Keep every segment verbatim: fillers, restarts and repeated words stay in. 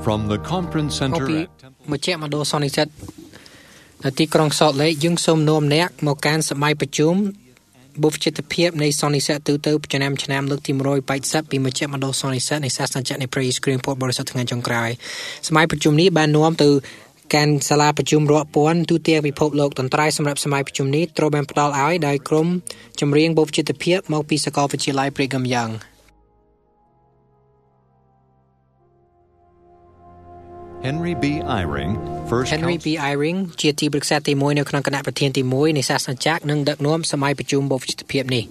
From the conference center at មកជាមកដល់សន្និសីទនៅទីក្រុងសតលេកយើងសូមនាំអ្នកមកកាន់សម័យប្រជុំបុព្វជិតភាពនៃសន្និសីទទូទៅឆ្នាំឆ្នាំលើកទីone eightyពីមជ្ឈមណ្ឌលសន្និសីទនៃសាសនាចក្រនៃព្រះយេស៊ូវគ្រីស្ទពុទ្ធបរិស័ទថ្ងៃចុងក្រោយសម័យប្រជុំនេះបាននាំទៅការសាលាប្រជុំរាប់ពាន់ទូទាំងពិភពលោកតន្ត្រីសម្រាប់សម័យប្រជុំនេះត្រូវបានផ្ដល់ឲ្យដោយក្រុមចម្រៀងបុព្វជិតភាពមកពីសាកលវិទ្យាល័យ Brigham Young Henry B. Eyring, first Henry B. Eyring ជាទីប្រឹក្សាទីoneនៅក្នុងគណៈប្រធានទីoneនៃសាសនាចក្រនិងដឹកនាំសម័យប្រជុំបុព្វជិតភាពនេះ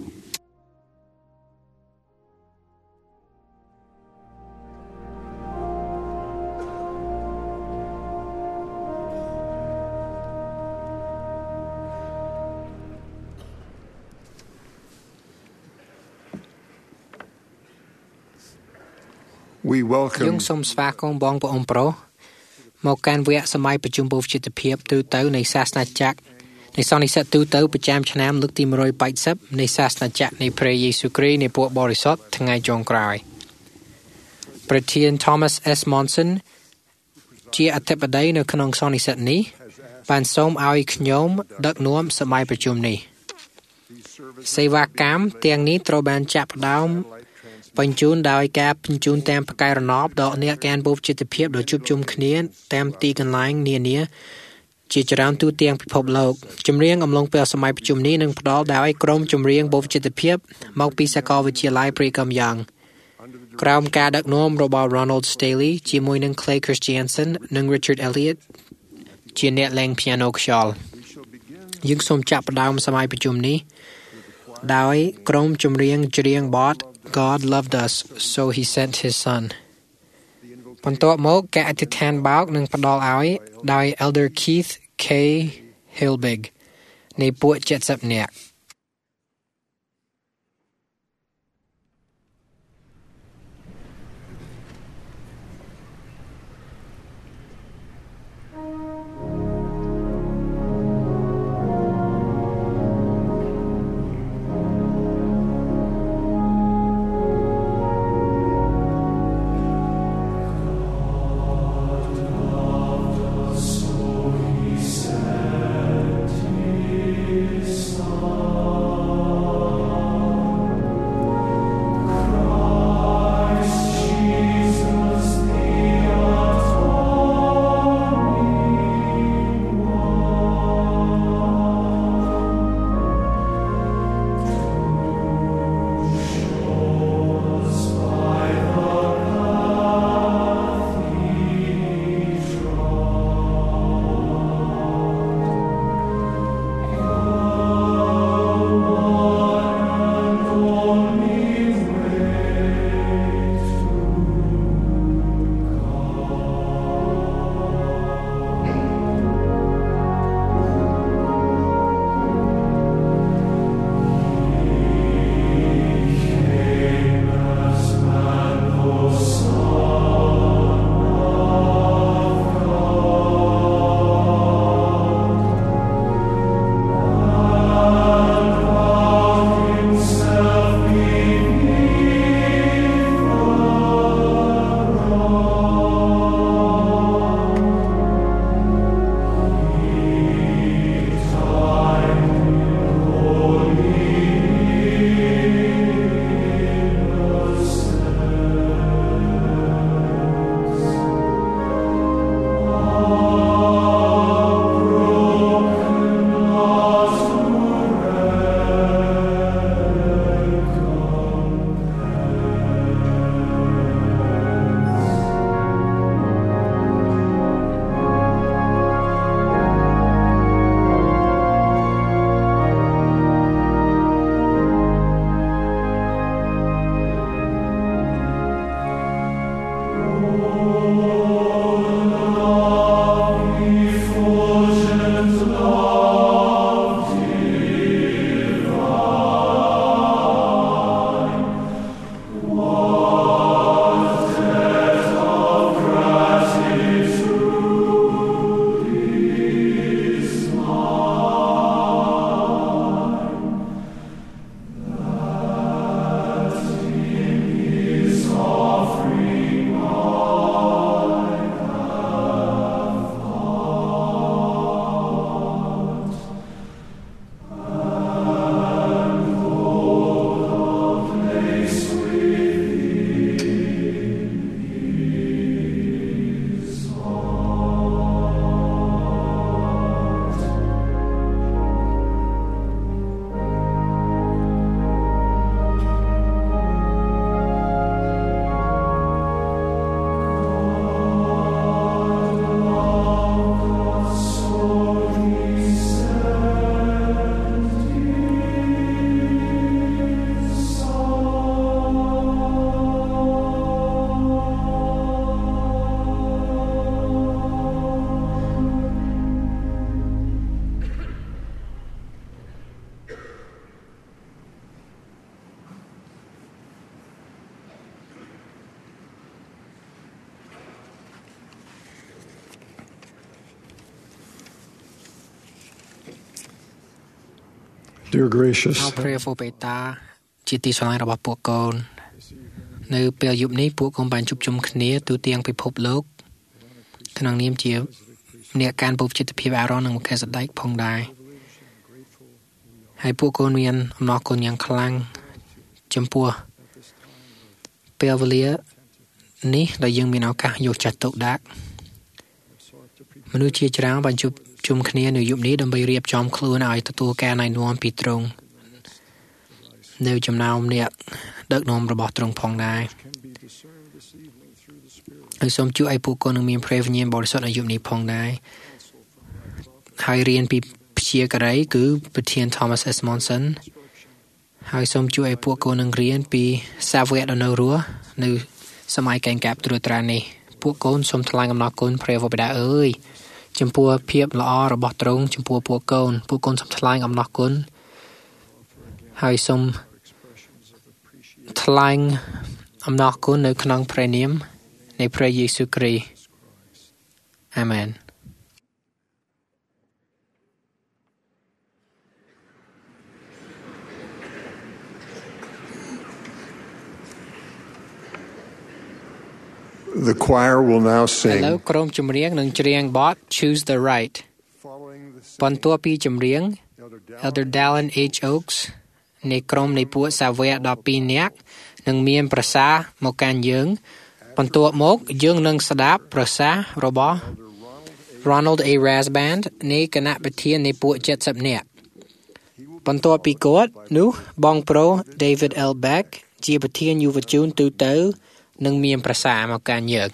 We welcome យើងសូមស្វាគមន៍បងប្អូនប្រុសមកកាន់វគ្គសម័យប្រជុំបុព្វជិតភាពទូទៅនៃសាសនាចក្រនៃសន្និសីទទូទៅប្រចាំឆ្នាំលើកទីone eightyនៃសាសនាចក្រនៃព្រះយេស៊ូវគ្រីស្ទនៃពួកបរិសុទ្ធថ្ងៃចុងក្រោយប្រធាន Thomas S. Monson ជាអធិបតីនៅក្នុងសន្និសីទនេះបានសូមឲ្យខ្ញុំដឹកនាំសម័យប្រជុំនេះសេវាកម្មទាំងនេះត្រូវបានចាប់ផ្ដើមបញ្ជូនដោយការបញ្ជូនតាមផ្កាយរណបដល់អ្នកកាន់បុព្វជិតភាពដោយជួបជុំគ្នាតាមទីកន្លែងនានាជាច្រើនទូទាំងពិភពលោកចម្រៀងអំឡុងពេលសម័យប្រជុំនេះនឹងផ្ដល់ដោយក្រុមចម្រៀងបុព្វជិតភាពមកពីសាកលវិទ្យាល័យ Brigham Young ក្រោមការដឹកនាំរបស់ Ronald Staley ជាមួយនឹង Clay Christensen និង Richard Elliott ជាអ្នកលេង piano ខ្យល់យើងសូមចាប់ផ្ដើមសម័យប្រជុំនេះដោយក្រុមចម្រៀងច្រៀងបទGod loved us, so he sent his son. បន្ទាប់មកការអធិដ្ឋានបោកនឹងផ្ដល់ឲ្យដោយ Elder Keith K. Hilbig នៃពួកseventyនាក់ Son Dear gracious, អោព្រះវរបេតាជាទីស្រឡាញ់របស់ពួកកូននៅពេលយប់នេះពួកកូនបានជួបជុំគ្នាទូទាំងពិភពលោកក្នុងនាមជាអ្នកការពុបចិត្តភាពអារ៉ុននិងមកេសដេចផងដែរហើយពួកកូនមានអំណរគុណយ៉ាងខ្លាំងចំពោះពេលវេលានេះដែលយើងមានឱកាសយកចិត្តទុកដាក់មនុស្សជាច្រើនបានជួបជុំគ្នានៅយប់នេះដើម្បីរៀបចំខ្លួនឲ្យទទួលការណែនាំពីទ្រង់នៅចំណោមអ្នកដឹកនាំរបស់ទ្រង់ផងដែរហើយសូមជួយឲ្យពួកកូននឹងមានព្រះវិញ្ញាណបរិសុទ្ធនៅយប់នេះផងដែរហើយរៀនពីព្យាការីគឺប្រធាន Thomas S. Monson ហើយសូមជួយឲ្យពួកកូននឹងរៀនពីសាវកដ៏នៅរស់នៅសម័យកេងកាប់ត្រួតត្រានេះពួកកូនសូមថ្លែងអំណរគុណព្រះវរបិតាអើយចំពោះភាពល្អរបស់ទ្រង់ចំពោះពួកកូនពួកកូនសូមថ្លែងអំណរគុណហើយសូមថ្លែងអំណរគុណនៅក្នុងព្រះនាមនៃព្រះយេស៊ូវគ្រីស្ទអាមែន the choir will now ឥ sing. ឡូវក្រុមចម្រៀងនឹងច្រៀងបទ Choose the Right បន្ទាប់ពីចម្រៀង Elder Dallin H. Oaks នៃក្រុមនៃពួកសាវកដប់ពីរនាក់នឹងមានប្រសាសន៍មកកាន់យើងបន្ទាប់មកយើងនឹងស្ដាប់ប្រសាសន៍របស់ Ronald A. Rasband នៃគណៈប្រធាននៃពួកเจ็ดสิบនាក់បន្ទាប់ពីគាត់នោះបងប្រុស David L. Beck ជាប្រធានយុវជនទូទៅនឹងមានប្រសាសន៍មកកាន់យើង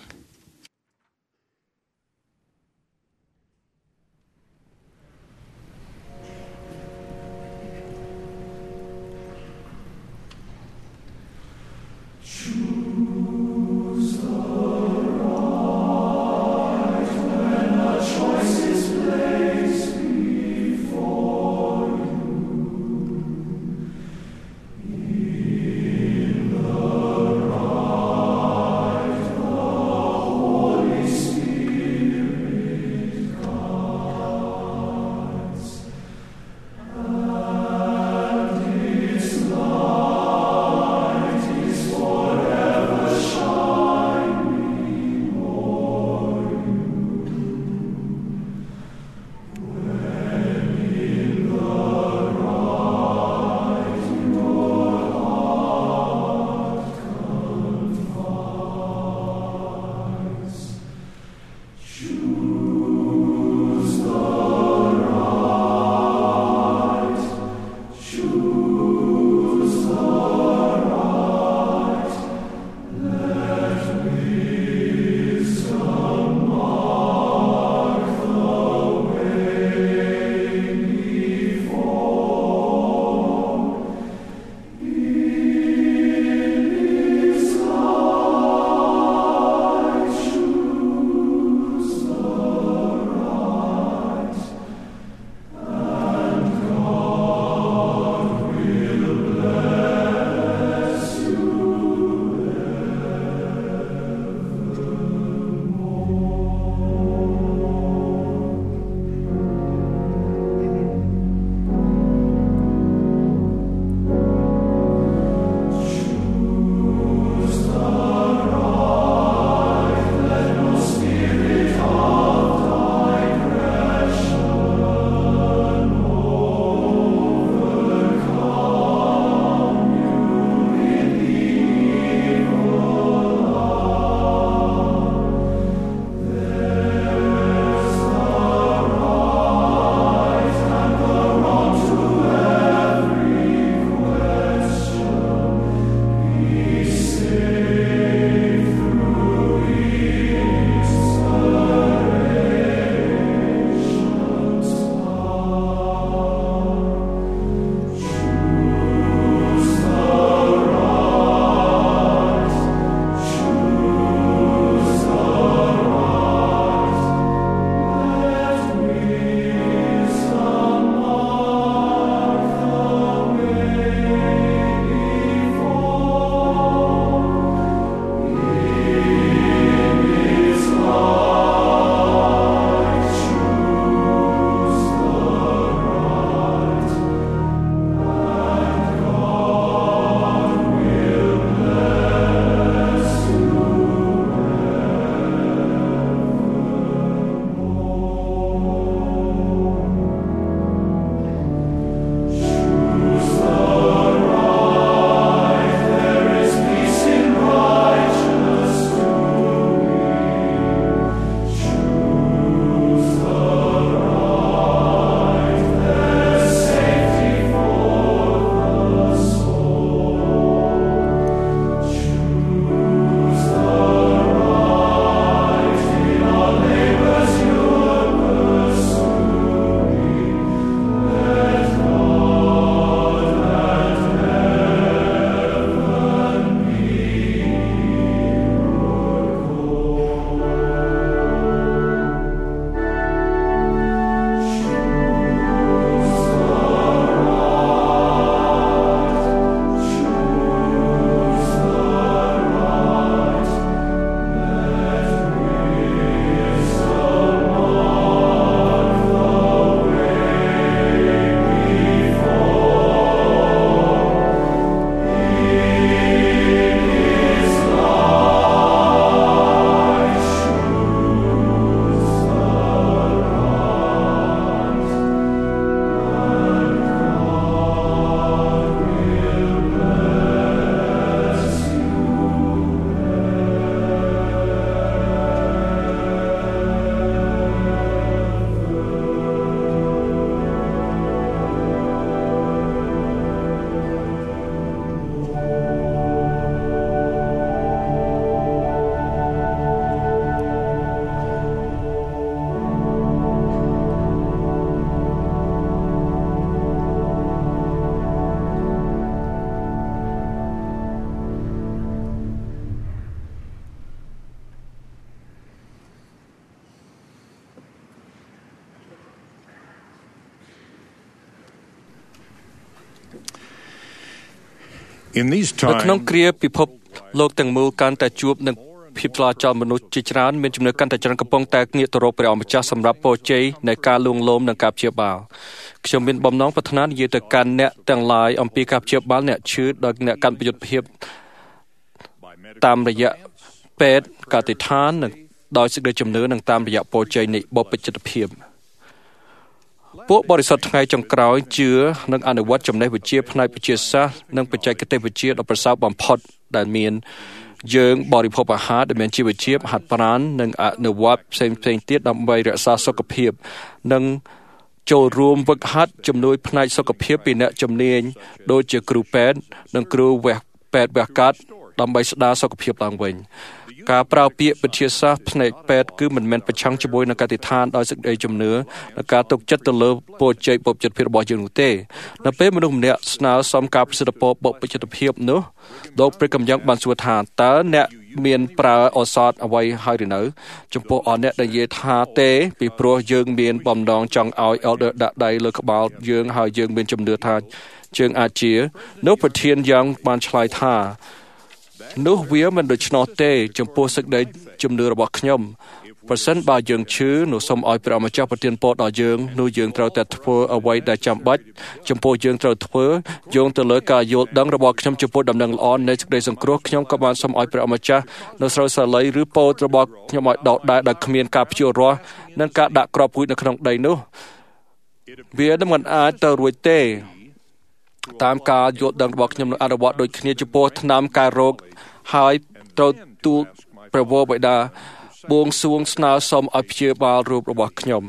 In these នៅក្នុង times, គ្រាពិភពលោកទាំងមូលកាន់តែជួបនឹងភាពឆ្លាតចោលមនុស្សជាច្រើនមានជំនឿកាន់តែច្រើនកំពុងតែងាកទៅរកព្រះអង្គម្ចាស់សម្រាប់ពរជ័យនៃការលួងលោមនិងការព្យាបាលខ្ញុំមានបំណងប្រាថ្នានិយាយទៅកាន់អ្នកទាំងឡាយអំពីការព្យាបាលអ្នកឈឺដោយអ្នកកាន់ប្រយុទ្ធភាពតាមរយៈពេទ្យកាតិដ្ឋាននិងដោយសេចក្តីជំនឿនិងតាមរយៈពរជ័យនៃបុព្វជិតភាពពួកបរិសុទ្ធថ្ងៃចុងក្រោយជឿនិងអនុវត្តចំណេះវិជ្ជាផ្នែកវិទ្យាសាស្ត្រនិងបច្ចេកទេសវិទ្យាដ៏ប្រសើរបំផុតដែលមានយើងបរិភោគអាហារដែលមានជីវជាតិហាត់ប្រាណនិងអនុវត្តផ្សេងៗទៀតដើម្បីរក្សាសុខភាពនិងចូលរួមវឹកហាត់ជំនួយផ្នែកសុខភាពពីអ្នកជំនាញដូចជាគ្រូពេទ្យនិងគ្រូវះពេទ្យវះកាត់ដើម្បីស្ដារសុខភាពឡើងវិញការប្រើពាក្យវិទ្យាសាស្ត្រផ្នែកពេទ្យគឺមិនមែនប្រឆាំងជាមួយនឹងកតិដ្ឋានដោយសេចក្តីជំនឿនិងការទុកចិត្តទៅលើពរជ័យបុព្វជិតភាពរបស់យើងនោះទេនៅពេលមនុស្សម្នាក់ស្នើសុំការប្រសិទ្ធពរបុព្វជិតភាពនោះលោកព្រះកំយ៉ាងបានសួរថាតើអ្នកមានប្រើឱសថអ្វីហើយឬនៅចំពោះអអ្នកដែលនិយាយថាទេពីព្រោះយើងមានបំណងចង់ឲ្យ elder ដាក់ដៃលើក្បាលយើងហើយយើងមានជំនឿថាជើងអាចជានោះប្រធានយ៉ាងបានឆ្លើយថានោះវាមិនដូច្នោះទេចំពោះសេចក្តីជំនឿរបស់ខ្ញុំប្រសិនបើយើងឈឺនោះសូមឲ្យព្រះម្ចាស់ប្រទានពរដល់យើងនោះយើងត្រូវតែធ្វើអ្វីដែលចាំបាច់ចំពោះយើងត្រូវធ្វើយោងទៅលើការយល់ដឹងរបស់ខ្ញុំចំពោះដំណឹងល្អនៃសេចក្តីសង្គ្រោះខ្ញុំក៏បានសូមឲ្យព្រះម្ចាស់នៅស្រូវសាលីឬពោតរបស់ខ្ញុំឲ្យដកដែរដោយគ្មានការព្យួររាស់និងការដាក់គ្រាប់ពូជនៅក្នុងដីនោះវាមិនអាចទៅរួចទេតាមការយល់ដឹងរបស់ខ្ញុំនឹងអនុវត្តដូចគ្នាចំពោះថ្នាំការរោគហើយត្រូវទូលព្រះវរបិតាបួងសួងស្នើសុំឲ្យព្យាបាលរូបរបស់ខ្ញុំ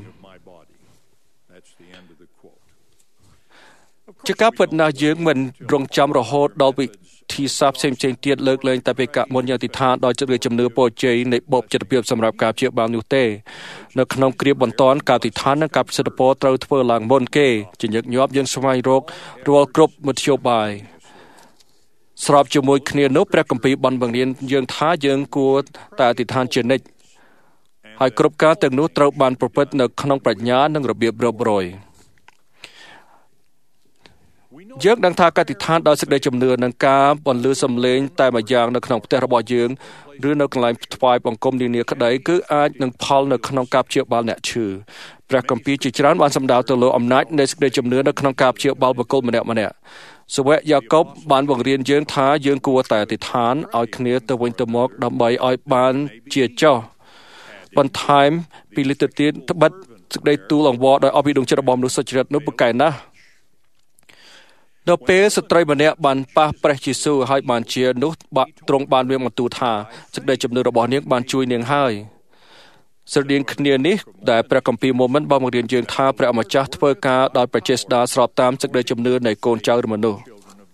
ជាការពិតណាស់យើងមិនរងចាំរហូតដល់វិធីសាស្ត្រផ្សេងៗទៀតលើកលែងតែពីកមុនយ៉ាងអធិដ្ឋានដោយចិត្តជំនឿពរជ័យនៃបុព្វជិតភាពសម្រាប់ការព្យាបាលនោះទេនៅក្នុងគ្រាបន្ទាន់ការអធិដ្ឋាននិងការប្រសិទ្ធពរត្រូវធ្វើឡើងមុនគេជាញឹកញាប់យើងស្វែងរករាល់គ្រប់មធ្យោបាយស្របជាមួយគ្នានោះព្រះគម្ពីរបានបង្រៀនយើងថាយើងគួរតែអធិដ្ឋានជានិច្ចហើយគ្រប់ការទាំងនោះត្រូវបានប្រព្រឹត្តនៅក្នុងប្រាជ្ញានិងរបៀបរៀបរយយើងដឹងថាការអធិដ្ឋានដោយសេចក្តីជំនឿនិងការបន្លឺសំឡេងតែមួយយ៉ាងនៅក្នុងផ្ទះរបស់យើងឬនៅកន្លែងថ្វាយបង្គំនានាក្តីគឺអាចនឹងផលនៅក្នុងការព្យាបាលអ្នកឈឺព្រះគម្ពីរជាច្រើនបានសម្ដៅទៅលើអំណាចនៃសេចក្តីជំនឿនៅក្នុងការព្យាបាលបុគ្គលម្នាក់ម្នាក់សាវកយ៉ាកុបបានបង្រៀនយើងថាយើងគួរតែអធិដ្ឋានឲ្យគ្នាទៅវិញទៅមកដើម្បីឲ្យបានជាចោះបន្ថែមពីលិទ្ធិទៀតត្បិតសេចក្តីទូលអង្វរដោយអបិដងចិត្តរបស់មនុស្សសុចរិតនោះប្រកែកណាស់ដល់ពេលស្ត្រីម្នាក់បានប៉ះព្រះយេស៊ូវហើយបានជានោះបាក់ទ្រង់បានមានបន្ទូលថាសេចក្តីជំនឿរបស់នាងបានជួយនាងហើយស្រដៀងគ្នានេះដែលព្រះគម្ពីរម៉ូមិនបានបង្រៀនយើងថាព្រះម្ចាស់ធ្វើការដោយប្រជាស្ដារស្របតាមសេចក្តីជំនឿនៃកូនចៅមនុស្ស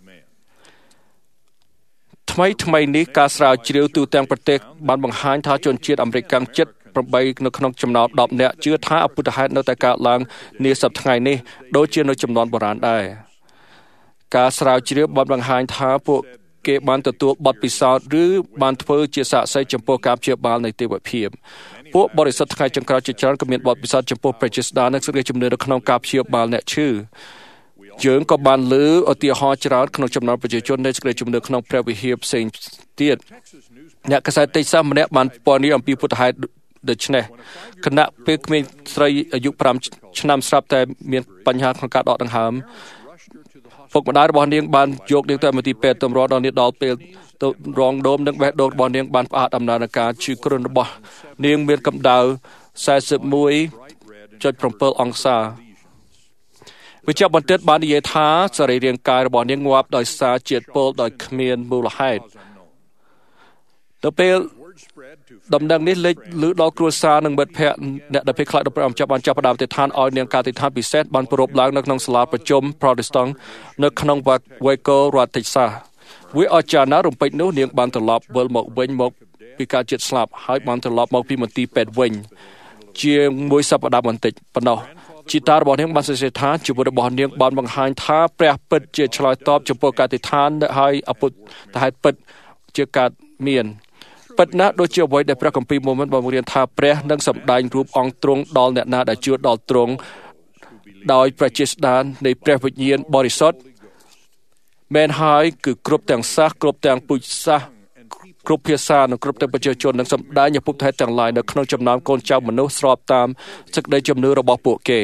ថ្មីថ្មីនេះការស្រាវជ្រាវទូទាំងប្រទេសបានបង្ហាញថាជនជាតិអាមេរិកកាំងជិតប្រាំបីនៅក្នុងចំណោមដប់នាក់ជឿថាអពុទ្ធហេតុនៅតែកើតឡើងនាសប្តាហ៍ថ្ងៃនេះដូចជានៅចំនួនបុរាណដែរការស្រាវជ្រាវបានបង្ហាញថាពួកគេបានទទួលបទពិសោធន៍ឬបានធ្វើជាសាក្សីចំពោះការព្យាបាលនៃទេវភាពពួកបរិសុទ្ធថ្ងៃចុងក្រោយជាច្រើនក៏មានបទពិសោធន៍ចំពោះព្រះជាស្ដានិងសេចក្តីជំនឿនៅក្នុងការព្យាបាលអ្នកឈឺយើងក៏បានលើឧទាហរណ៍ច្រើនក្នុងចំណោមប្រជាជននៃសេចក្តីជំនឿក្នុងព្រះវិហារផ្សេងទៀតអ្នកកាសែតតិចសាម្នាក់បានពណ៌នាអំពីពុទ្ធហេតុដូច្នេះគណៈពេលក្មេងស្រីអាយុប្រាំឆ្នាំស្រាប់តែមានបញ្ហាក្នុងការដកដង្ហើមពុកម្ដាយរបស់នាងបានយកនាងទៅមន្ទីរពេទ្យតម្រូវដល់នាងដល់ពេលទៅរងដូមនិងបេះដូងរបស់នាងបានផ្អាកដំណើរការឈឺគ្រុនរបស់នាងមានកម្ដៅសែសិបមួយចុចbảyអង្សាវិជ្ជាបណ្ឌិតបាននិយាយថាសរីរាង្គកាយរបស់នាងងាប់ដោយសារជាតិពុលដោយគ្មានមូលហេតុទៅពេលដំណឹងនេះលេចឮដល់គ្រួសារនិងមិត្តភ័ក្តិអ្នកដែលភ័យខ្លាចដល់ព្រះអង្គបានចាប់ផ្ដើមទិដ្ឋានឲ្យនាងការទិដ្ឋានពិសេសបានប្រពឡើងនៅក្នុងសាលាប្រជុំ Protestant នៅក្នុង Waco រដ្ឋ Texas វាអស្ចារ្យណាស់រំពេចនោះនាងបានត្រឡប់វិលមកវិញមកពីការជិតស្លាប់ហើយបានត្រឡប់មកពីមន្ទីរពេទ្យវិញជាមួយសប្តាហ៍បន្តិចប៉ុណ្ណោះជីតារបស់នាងបានសរសេរថាជីវិតរបស់នាងបានបង្ហាញថាព្រះពិតជាឆ្លើយតបចំពោះការទិដ្ឋានហើយអពុទ្ធហេតុពិតជាកើតមានពិតណាស់ដូចជាអ្វីដែលព្រះគម្ពីរម៉ូមិនបានបង្រៀនថាព្រះនឹងសម្ដែងរូបអង្គទ្រង់ដល់អ្នកណាដែលជឿដល់ទ្រង់ដោយព្រះជាស្ដាននៃព្រះវិញ្ញាណបរិសុទ្ធមែនហើយគឺគ្រប់ទាំងសាសគ្រប់ទាំងពុជសាសគ្រប់ភាសានិងគ្រប់ទាំងប្រជាជននឹងសម្ដែងឪពុកថែទាំងឡាយនៅក្នុងចំណោមកូនចៅមនុស្សស្របតាមសេចក្តីជំនឿរបស់ពួកគេ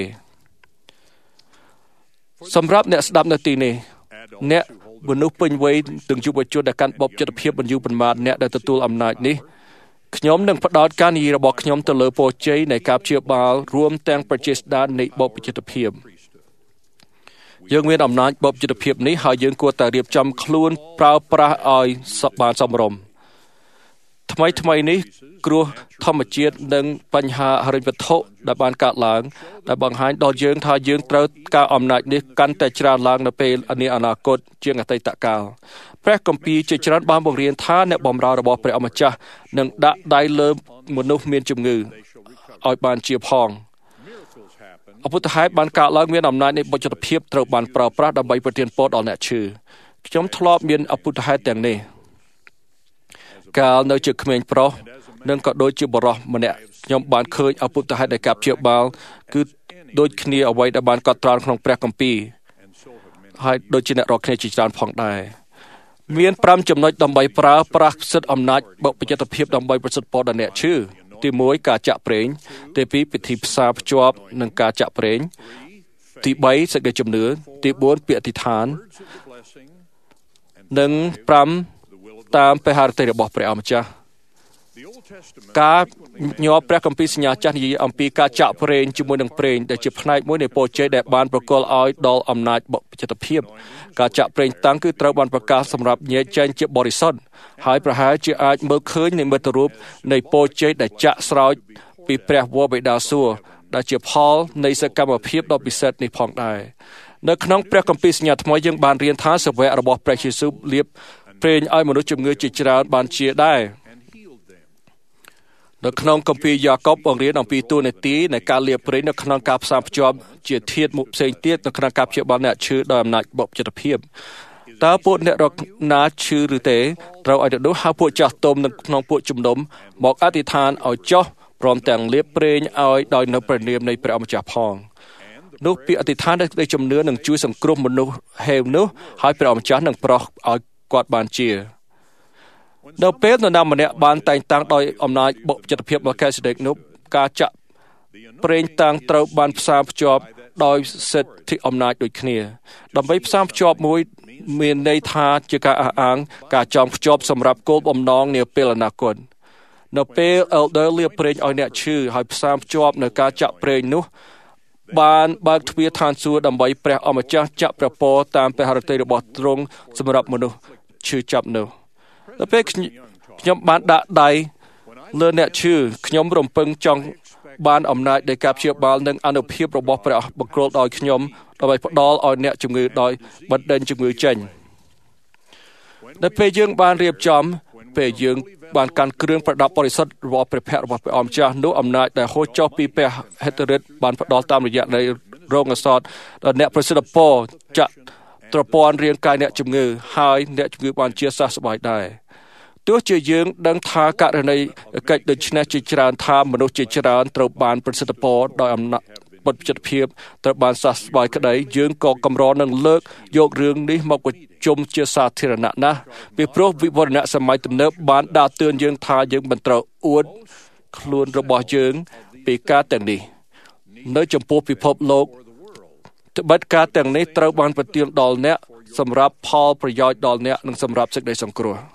សម្រាប់អ្នកស្ដាប់នៅទីនេះអ្នកមនុស្សពេញវ័យទាំងយុវជនដែលកាន់បបចិត្តភាពមិនយូរប៉ុន្មានអ្នកដែលទទួលអំណាចនេះខ្ញុំនឹងផ្ដោតការនិយាយរបស់ខ្ញុំទៅលើពរជ័យនៃការព្យាបាលរួមទាំងប្រជាស្ដារនៃបបចិត្តភាពយើងមានអំណាចបបចិត្តភាពនេះហើយយើងគួរតែរៀបចំខ្លួនប្រើប្រាស់ឲ្យបានសមរម្យថ្មីថ្មីនេះគ្រោះធម្មជាតិនិងបញ្ហាហិរញ្ញវត្ថុដែលបានកើតឡើងដែលបង្ហាញដល់យើងថាយើងត្រូវការអំណាចនេះកាន់តែច្រើនឡើងនៅពេលនាអនាគតជាងអតីតកាលព្រះគម្ពីរជាច្រើនបានបង្រៀនថាអ្នកបម្រើរបស់ព្រះអម្ចាស់នឹងដាក់ដៃលើមនុស្សមានជំងឺឲ្យបានជាផងអពុទ្ធហេតុបានកើតឡើងមានអំណាចនៃបុព្វជិតភាពត្រូវបានប្រើប្រាស់ដើម្បីប្រទានពរដល់អ្នកឈឺខ្ញុំធ្លាប់មានអពុទ្ធហេតុទាំងនេះកាលនៅជាក្មេងប្រុសនិងក៏ដូចជាបរិសុទ្ធម្នាក់ខ្ញុំបានឃើញអពុទ្ធហេតុនៃការព្យាបាលគឺដូចគ្នាអ្វីដែលបានកត់ត្រាក្នុងព្រះគម្ពីរហើយដូចជាអ្នករកគ្នាជាច្រើនផងដែរមានប្រាំចំណុចដើម្បីប្រើប្រាស់សិទ្ធិអំណាចបុព្វជិតភាពដើម្បីប្រសិទ្ធពរដល់អ្នកឈឺទីមួយការចាក់ប្រេងទីពីរពិធីផ្សារភ្ជាប់នឹងការចាក់ប្រេងទីបីសេចក្តីជំនឿទីបួនពាក្យអធិដ្ឋាននិងប្រាំតាមព្រះハរតីរបស់ព្រះអម្ចាស់ការញ័រព្រះគម្ពីរសញ្ញាចាស់និយាយអំពីការចាក់ប្រេងជាមួយនឹងប្រេងដែលជាផ្នែកមួយនៃពរជ័យដែលបានប្រគល់ឲ្យដល់អំណាចបុព្វជិតភាពការចាក់ប្រេងតាំងគឺត្រូវបានប្រកាសសម្រាប់ញែកចែងជាបរិសុទ្ធហើយប្រហែលជាអាចមើលឃើញនិមិត្តរូបនៃពរជ័យដែលចាក់ស្រោចពីព្រះវរបិតាសួគ៌ដែលជាផលនៃសកម្មភាពដ៏ពិសេសនេះផងដែរនៅក្នុងព្រះគម្ពីរសញ្ញាថ្មីយើងបានរៀនថាសាវករបស់ព្រះយេស៊ូវលាបប្រេងឲ្យមនុស្សជំងឺជាច្រើនបានជាដែរនៅក្នុងគម្ពីរយ៉ាកុបបង្រៀនអំពីតួនាទីនៃការលាបប្រេងនៅក្នុងការផ្សារភ្ជាប់ជាធាតុមុខផ្សេងទៀតនៅក្នុងការព្យាបាលអ្នកឈឺដោយអំណាចបុព្វជិតភាពតើពួកអ្នករកណាឈឺឬទេត្រូវឲ្យទៅនោះហៅពួកចាស់ទុំនៅក្នុងពួកជំនុំមកអធិដ្ឋានឲ្យចោះព្រមទាំងលាបប្រេងឲ្យដោយនៅព្រះនាមនៃព្រះអម្ចាស់ផងនោះពាក្យអធិដ្ឋាននៃជំនឿនឹងជួយសង្គ្រោះមនុស្សហេវនោះហើយព្រះអម្ចាស់នឹងប្រោសឲ្យគាត់បានជានៅពេលនរណាម្នាក់បានតែងតាំងដោយអំណាចបុព្វជិតភាពមកកែសេដេកនោះការចាក់ប្រេងតាំងត្រូវបានផ្សារភ្ជាប់ដោយសិទ្ធិអំណាចដូចគ្នាដើម្បីផ្សារភ្ជាប់មួយមានន័យថាជាការអះអាងការចងភ្ជាប់សម្រាប់គោលបំណងនាពេលអនាគតនៅពេល elder លាបប្រេងឲ្យអ្នកឈឺហើយផ្សារភ្ជាប់នៅការចាក់ប្រេងនោះបានបើកទ្វារឋានសួគ៌ដើម្បីព្រះអម្ចាស់ចាក់ព្រះពរតាមព្រះハរតីរបស់ទ្រង់សម្រាប់មនុស្សឈឺចាប់នោះដល់ពេលខ្ញុំបានដាក់ដៃលើអ្នកឈឺខ្ញុំរំពឹងចង់បានអំណាចនៃការព្យាបាលនិងអានុភាពរបស់ព្រះបង្គោលដោយខ្ញុំដើម្បីផ្ដល់ឲ្យអ្នកជំងឺដោយបណ្ដេញជំងឺចេញដល់ពេលយើងបានរៀបចំពេលយើងបានកាន់គ្រឿងប្រដាប់បរិសុទ្ធរបស់ព្រះភ័ក្ត្ររបស់ព្រះអម្ចាស់នោះអំណាចដែលហូរចុះពីព្រះហេតុរិទ្ធបានផ្ដល់តាមរយៈនៃរោងអសតដល់អ្នកប្រសិទ្ធពរចាក់ត្រពាន់រាងកាយអ្នកជំងឺហើយអ្នកជំងឺបានជាសះស្បើយដែរទោះជាយើងដឹងថាករណីកិច្ចដូច្នេះជាច្រើនថាមនុស្សជាច្រើនត្រូវបានប្រសិទ្ធពរដោយអំណាចបុព្វជិតភាពត្រូវបានសះស្បើយក្តីយើងក៏កម្រនឹងលើកយករឿងនេះមកប្រជុំជាសាធារណៈណាស់ពីព្រោះវិវត្តនៈសម័យទំនើបបានដាស់តឿនយើងថាយើងមិនត្រូវអួតខ្លួនរបស់យើងពីការទាំងនេះនៅចំពោះពិភពលោកត្បិតការទាំងនេះត្រូវបានប្រទានដល់អ្នកសម្រាប់ផលប្រយោជន៍ដល់អ្នកនិងសម្រាប់សេចក្តីសង្គ្រោះ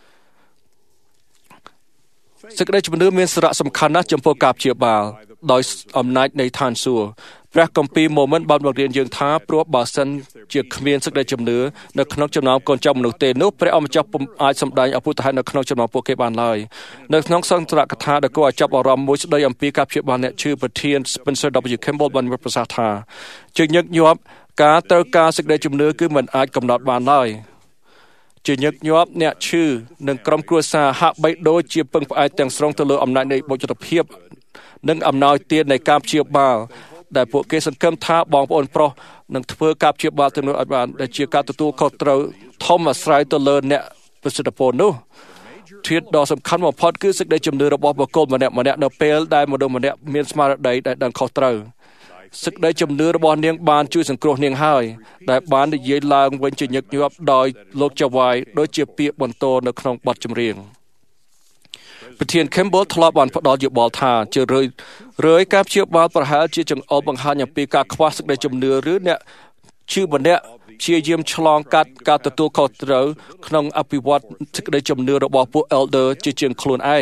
សេចក្តីជំនឿមានសារៈសំខាន់ណាស់ចំពោះការព្យាបាលដោយអំណាចនៃឋានសួគ៌ព្រះគម្ពីរម៉ូមិនបានបង្រៀនយើងថាព្រោះបើសិនជាគ្មានសេចក្តីជំនឿនៅក្នុងចំណោមកូនចៅមនុស្សទេនោះព្រះអម្ចាស់ពុំអាចសម្ដែងអពុទ្ធហេតុនៅក្នុងចំណោមពួកគេបានឡើយនៅក្នុងសន្ទរកថាដែលគួរឲ្យចាប់អារម្មណ៍មួយស្ដីអំពីការព្យាបាលអ្នកឈឺប្រធាន Spencer W. Kimball បានប្រសាសន៍ថាជាញឹកញាប់ការត្រូវការសេចក្តីជំនឿគឺមិនអាចកំណត់បានឡើយជាញឹកញាប់អ្នកឈឺនិងក្រុមគ្រួសារហាក់បីដូចជាពឹងផ្អែកទាំងស្រុងទៅលើអំណាចនៃបុព្វជិតភាពនិងអំណោយទាននៃការព្យាបាលដែលពួកគេសង្ឃឹមថាបងប្អូនប្រុសនឹងធ្វើការព្យាបាលទាំងនោះឲ្យបានដែលជាការទទួលខុសត្រូវធំអាស្រ័យទៅលើអ្នកប្រសិទ្ធពរនោះធាតុដ៏សំខាន់បំផុតគឺសេចក្តីជំនឿរបស់បុគ្គលម្នាក់ម្នាក់នៅពេលដែលមនុស្សម្នាក់មានស្មារតីដែលដឹងខុសត្រូវសេចក្តីជំនឿរបស់នាងបានជួយសង្គ្រោះនាងហើយដែលបាននិយាយឡើងវិញជាញឹកញាប់ដោយលោកចាវ៉ៃដូចជាពាក្យបន្ទរនៅក្នុងបទចម្រៀងប្រធាន Campbell ធ្លាប់បានផ្ដល់យោបល់ថាជារឿយរឿយការព្យាបាលប្រហែលជាចង្អុលបង្ហាញអំពីការខ្វះសេចក្តីជំនឿឬអ្នកឈឺម្នាក់ព្យាយាមឆ្លងកាត់ការទទួលខុសត្រូវក្នុងអភិវឌ្ឍសេចក្តីជំនឿរបស់ពួក elder ជាជាងខ្លួនឯង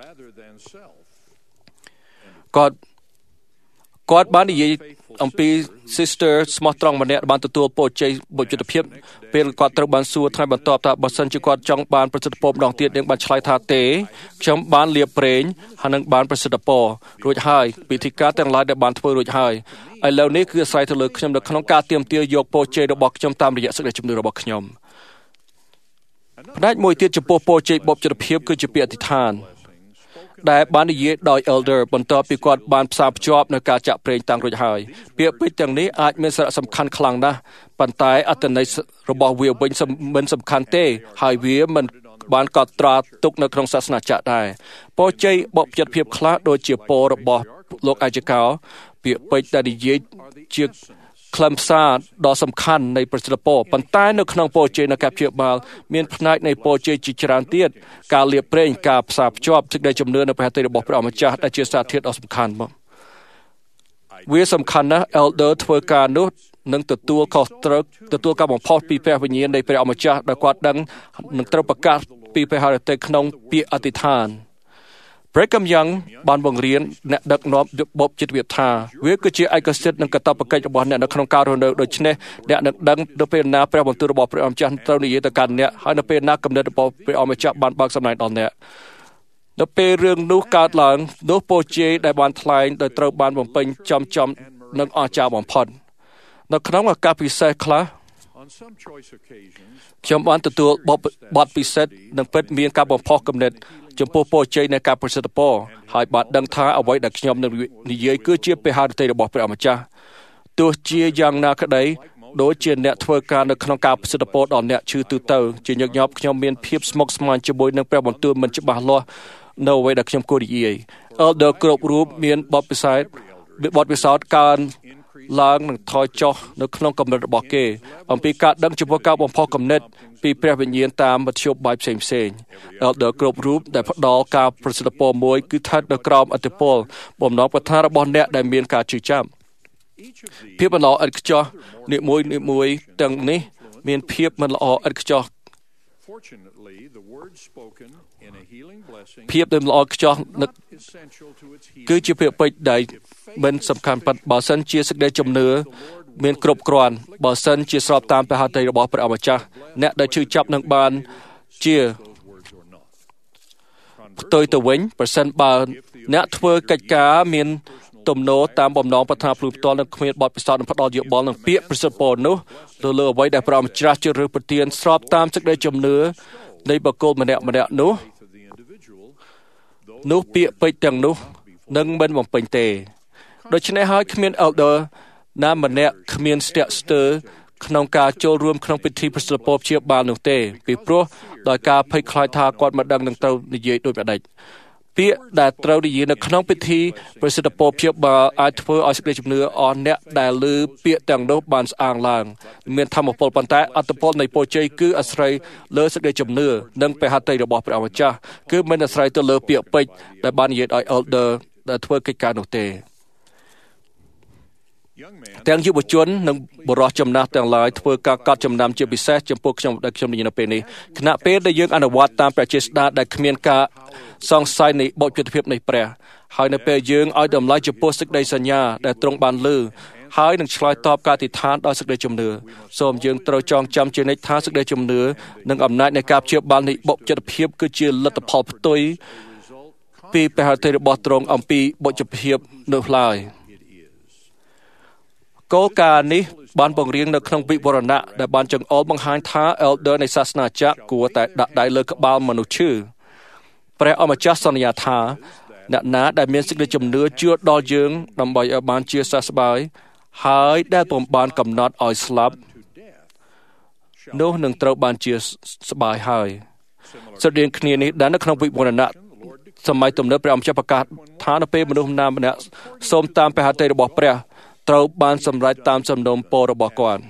គាត់គាត់បាននិយាយអំពី sister ស្មោះត្រង់ម្នាក់បានទទួលពរជ័យបុព្វជិតភាពពេលគាត់ត្រូវបានសួរថ្ងៃបន្ទាប់ថាបើសិនជាគាត់ចង់បានប្រសិទ្ធភាពម្ដងទៀតនាងបានឆ្លើយថាទេខ្ញុំបានលាបប្រេងហើយនឹងបានប្រសិទ្ធភាពរួចហើយពិធីការទាំងឡាយដែលបានធ្វើរួចហើយឥឡូវនេះគឺអាស្រ័យទៅលើខ្ញុំនៅក្នុងការទាមទារយកពរជ័យរបស់ខ្ញុំតាមរយៈសេចក្តីជំនឿរបស់ខ្ញុំផ្នែកមួយទៀតចំពោះពរជ័យបុព្វជិតភាពគឺជាពាក្យអធិដ្ឋានដែលបាននិយាយដោយ elder បន្ទាប់ពីគាត់បានផ្សារភ្ជាប់នៅការចាក់ប្រេងតាំងរួចហើយពាក្យពេចន៍ទាំងនេះអាចមានសារៈសំខាន់ខ្លាំងណាស់ប៉ុន្តែអត្ថន័យរបស់វាវិញមិនសំខាន់ទេហើយវាមិនបានកត់ត្រាទុកនៅក្នុងសាសនាចាក់ដែរពរជ័យបុព្វជិតភាពខ្លះដូចជាពររបស់លោកអាយកោពាក្យពេចន៍ដែលនិយាយជាខ្លឹមសារដ៏សំខាន់នៃប្រសិទ្ធភាពប៉ុន្តែនៅក្នុងពរជ័យនៃការព្យាបាលមានផ្នែកនៃពរជ័យជាច្រើនទៀតការលាបប្រេងការផ្សារភ្ជាប់សេចក្តីជំនឿនៅព្រះហត្ថលេខីរបស់ព្រះអម្ចាស់ដែលជាសារធាតុដ៏សំខាន់មកវាសំខាន់ណាស់ elder ធ្វើការនោះនឹងទទួលខុសត្រូវទទួលការបំផុសពីព្រះវិញ្ញាណនៃព្រះអម្ចាស់ដែលគាត់ដឹងនឹងត្រូវប្រកាសពីព្រះហត្ថលេខីក្នុងពាក្យអធិដ្ឋានBrigham Young បានបង្រៀនអ្នកដឹកនាំបុព្វជិតវិទ្យាថាវាគឺជាឯកសិទ្ធិនិងកាតព្វកិច្ចរបស់អ្នកនៅក្នុងការរស់នៅដូច្នេះអ្នកនឹងដឹងនៅពេលណាព្រះបន្ទូលរបស់ព្រះអម្ចាស់ត្រូវនិយាយទៅកាន់អ្នកហើយនៅពេលណាគំនិតរបស់ព្រះអម្ចាស់បានបើកសម្ដែងដល់អ្នកនៅពេលរឿងនោះកើតឡើងនោះពរជ័យដែលបានថ្លែងដោយត្រូវបានបំពេញចំចំនិងអស្ចារ្យបំផុតនៅក្នុងឱកាសពិសេសខ្លះខ្ញុំបានទទួលបទពិសេសនិងពិតមានការបំផុសគំនិតចំពោះពរជ័យនៃការប្រសិទ្ធភាពហើយបានដឹងថាអ្វីដែលខ្ញុំនឹងនិយាយគឺជាព្រះហត្ថលេខីរបស់ព្រះអម្ចាស់ទោះជាយ៉ាងណាក្តីដូចជាអ្នកធ្វើការនៅក្នុងការប្រសិទ្ធភាពដល់អ្នកឈឺទូទៅជាញឹកញាប់ខ្ញុំមានភាពស្មុគស្មាញជាមួយនឹងព្រះបន្ទូលមិនច្បាស់លាស់នៅអ្វីដែលខ្ញុំគួរនិយាយ Elder គ្រប់រូបមានបទពិសោធន៍បទពិសោធន៍កើនឡើងនិងថយចុះនៅក្នុងកម្រិតរបស់គេអំពីការដឹងចំពោះការបំផុសគំនិតពីព្រះវិញ្ញាណតាមមធ្យោបាយផ្សេងផ្សេង Elder គ្រប់រូបដែលផ្ដល់ការប្រសិទ្ធភាពមួយគឺស្ថិតនៅក្រោមឥទ្ធិពលបំណងប្រាថ្នារបស់អ្នកដែលមានការជឿចាប់ភាពមិនល្អឥតខ្ចោះនីមួយនីមួយទាំងនេះមានភាពមិនល្អឥតខ្ចោះភាពដែលល្អខ្ចោះគឺជាពាក្យពេចន៍ដែលមិនសំខាន់ប៉ុន្តែបើសិនជាសេចក្តីជំនឿមានគ្រប់គ្រាន់បើសិនជាស្របតាមព្រះហត្ថលេខីរបស់ព្រះអម្ចាស់អ្នកដែលជឿចាប់នឹងបានជាផ្ទុយទៅវិញប្រសិនបើអ្នកធ្វើកិច្ចការមានទំនោរតាមបំណងប្រាថ្នាភ្លឺផ្ទាល់និងគ្មានបទពិសោធន៍និងផ្ដល់យោបល់នឹងពាក្យប្រសិទ្ធពរនោះទៅលើអ្វីដែលព្រះអម្ចាស់ជ្រើសរើសប្រទានស្របតាមសេចក្តីជំនឿនៃបុគ្គលម្នាក់ម្នាក់នោះនោះពាក្យពេចន៍ទាំងនោះនឹងមិនបំពេញទេដូច្នេះហើយគ្មាន elder ណាម្នាក់គ្មានស្ទាក់ស្ទើរក្នុងការចូលរួមក្នុងពិធីប្រសិទ្ធពរព្យាបាលនោះទេពីព្រោះដោយការភ័យខ្លាចថាគាត់មិនដឹងនឹងត្រូវនិយាយដូចម្ដេចពាក្យដែលត្រូវនិយាយនៅក្នុងពិធីប្រសិទ្ធពរព្យាបាលអាចធ្វើឲ្យសេចក្តីជំនឿអស់អ្នកដែលឮពាក្យទាំងនោះបានស្អាងឡើងមានធម៌ពលប៉ុន្តែអត្តពលនៃពរជ័យគឺអាស្រ័យលើសេចក្តីជំនឿនិងព្រះហត្ថលេខីរបស់ព្រះអម្ចាស់គឺមិនអាស្រ័យទៅលើពាក្យពេចន៍ដែលបាននិយាយឲ្យ elder ដែលធ្វើកិច្ចការនោះទេទាំងយុវជននិងបុរសចំណាស់ទាំងឡាយធ្វើការកត់ចំណាំជាពិសេសចំពោះខ្ញុំដែលខ្ញុំនិយាយនៅពេលនេះគណៈពេលដែលយើងអនុវត្តតាមព្រះចេស្តាដែលគ្មានការសង្ស័យនៃបុព្វជិតភាពនៃព្រះហើយនៅពេលយើងឲ្យតម្លៃចំពោះសេចក្តីសញ្ញាដែលទ្រង់បានលើហើយនឹងឆ្លើយតបការអធិដ្ឋានដោយសេចក្តីជំនឿសូមយើងត្រូវចងចាំជានិច្ចថាសេចក្តីជំនឿនិងអំណាចនៃការព្យាបាលនៃបុព្វជិតភាពគឺជាលទ្ធផលផ្ទុយពីព្រះហត្ថលេខីរបស់ទ្រង់អំពីបុព្វជិតភាពនោះឡើយគោលការណ៍នេះបានបង្រៀននៅក្នុងវិវរណៈដែលបានចង្អុលបង្ហាញថា elder នៃសាសនាចាក់គួរតែដាក់ដៃលើក្បាលមនុស្សឈឺព្រះអម្ចាស់សន្យាថាអ្នកណាដែលមានសេចក្តីជំនឿជឿដល់យើងដើម្បីឲ្យបានជាសះស្បើយហើយដែលពុំបានកំណត់ឲ្យស្លាប់នោះនឹងត្រូវបានជាស្បើយហើយស្រដៀងគ្នានេះដែលនៅក្នុងវិវរណៈសម័យទំនើបព្រះអម្ចាស់ប្រកាសថានៅពេលមនុស្សម្នាក់ម្នាក់សូមតាមព្រះហត្ថលេខីរបស់ព្រះត្រូវបានសម្រេចតាមសំណុំពររបស់គាត់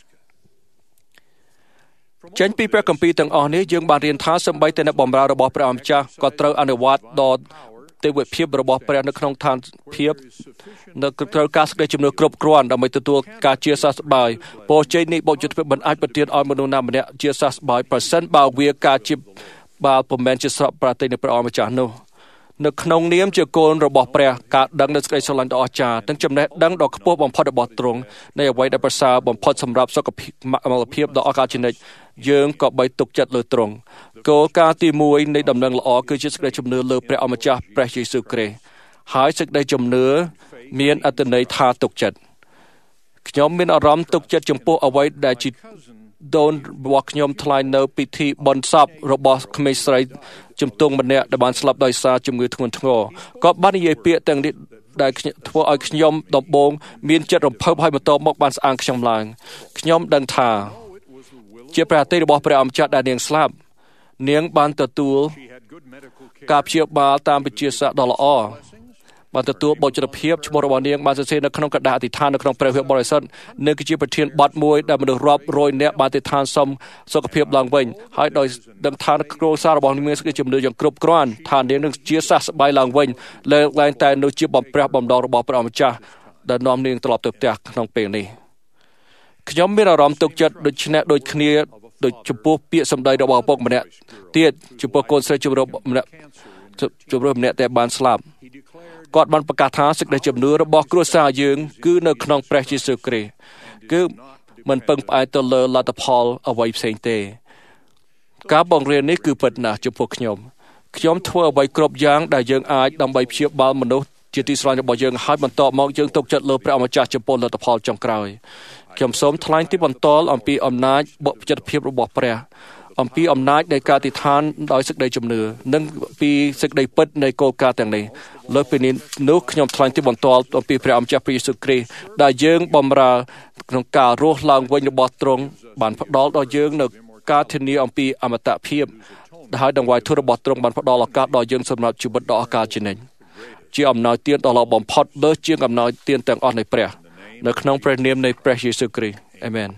ចេញពីព្រះគម្ពីរទាំងអស់នេះយើងបានរៀនថាសម្បីតែអ្នកបម្រើរបស់ព្រះអង្គម្ចាស់ក៏ត្រូវអនុវត្តដល់ទេវភាពរបស់ព្រះនៅក្នុងឋានភាពនៅត្រូវការសេចក្តីជំនឿគ្រប់គ្រាន់ដើម្បីទទួលការជាសះស្បើយពរជ័យនេះបុព្វជិតមិនអាចប្រទានឲ្យមនុស្សណាម្នាក់ជាសះស្បើយប្រសិនបើវាការជាបាល់ពុំមែនជាស្រកប្រតិនៃព្រះអង្គម្ចាស់នោះនៅក្នុងនាមជាកូនរបស់ព្រះការដឹងនូវសេចក្តីស្រឡាញ់ដ៏អស្ចារ្យទាំងចំណេះដឹងដ៏ខ្ពស់បំផុតរបស់ទ្រង់នៃអ្វីដែលប្រសើរបំផុតសម្រាប់សុខភាពដ៏អស្ចារ្យជានិច្ចយើងក៏បីទុកចិត្តលើទ្រង់គោលការណ៍ទីមួយនៃដំណឹងល្អគឺជាសេចក្តីជំនឿលើព្រះអម្ចាស់ព្រះយេស៊ូវគ្រីស្ទហើយសេចក្តីជំនឿមានអត្ថន័យថាទុកចិត្តខ្ញុំមានអារម្មណ៍ទុកចិត្តចំពោះអ្វីដែលជាដូនរបស់ខ្ញុំថ្លែងនៅពិធីបុណ្យសពរបស់ក្មេងស្រីជំទង់ម្នាក់ដែលបានស្លាប់ដោយសារជំងឺធ្ងន់ធ្ងរក៏បាននិយាយពាក្យទាំងនេះដែលធ្វើឲ្យខ្ញុំដំបូងមានចិត្តរំភើបហើយបន្ទាប់មកបានស្អាងខ្ញុំឡើងខ្ញុំដឹងថាជាព្រះតីរបស់ព្រះអម្ចាស់ដែលនាងស្លាប់នាងបានទទួលការព្យាបាលតាមវិទ្យាសាស្ត្រដ៏ល្អបានទទួលបុព្វជិតភាពឈ្មោះរបស់នាងបានសរសេរនៅក្នុងកដាអធិដ្ឋាននៅក្នុងព្រះវិហារបរិសុទ្ធនិងគឺជាប្រធានបទមួយដែលមនុស្សរាប់រយនាក់បានអធិដ្ឋានសុំសុខភាពឡើងវិញហើយដោយដឹងថាគ្រួសាររបស់នាងមានសេចក្តីជំនឿយ៉ាងគ្រប់គ្រាន់ថានាងនឹងជាសះស្បើយឡើងវិញលើកឡើងតែនោះជាបំព្រះបំដងរបស់ព្រះអម្ចាស់ដែលនាំនាងត្រឡប់ទៅផ្ទះក្នុងពេលនេះខ្ញុំមានអារម្មណ៍ទុកចិត្តដូចនេះដូចគ្នាដូចចំពោះពាក្យសម្ដីរបស់ឪពុកម្នាក់ទៀតចំពោះកូនស្រីជំរុំម្នាក់ជំរុំម្នាក់ដែលបានស្លាប់គាត់បានប្រកាសថាសេចក្តីជំនឿរបស់គ្រួសារយើងគឺនៅក្នុងព្រះយេស៊ូវគ្រីស្ទគឺមិនពឹងផ្អែកទៅលើលទ្ធផលអ្វីផ្សេងទេការបង្រៀននេះគឺពិតណាស់ចំពោះខ្ញុំខ្ញុំធ្វើអ្វីគ្រប់យ៉ាងដែលយើងអាចដើម្បីព្យាបាលមនុស្សជាទីស្រឡាញ់របស់យើងហើយបន្តមកយើងទុកចិត្តលើព្រះអម្ចាស់ចំពោះលទ្ធផលចុងក្រោយខ្ញុំសូមថ្លែងទីបន្តអំពីអំណាចបុព្វជិតភាពរបស់ព្រះអំពីអំណាចនៃការអធិដ្ឋានដោយសេចក្តីជំនឿនិងពីសេចក្តីពិតនៃគោលការណ៍ទាំងនេះលើពីនេះនោះខ្ញុំថ្លែងទីបន្តអំពីព្រះអម្ចាស់ព្រះយេស៊ូវគ្រីស្ទដែលយើងបម្រើក្នុងការរស់ឡើងវិញរបស់ទ្រង់បានផ្ដល់ដល់យើងនូវការធានាអំពីអមតភាពហើយដង្វាយធម៌របស់ទ្រង់បានផ្ដល់ឱកាសដល់យើងសម្រាប់ជីវិតដ៏អស្ចារ្យជានិច្ចជាអំណោយទានដ៏ល្អបំផុតលើជាងអំណោយទានទាំងអស់នៃព្រះនៅក្នុងព្រះនាមនៃព្រះយេស៊ូវគ្រីស្ទអាមែន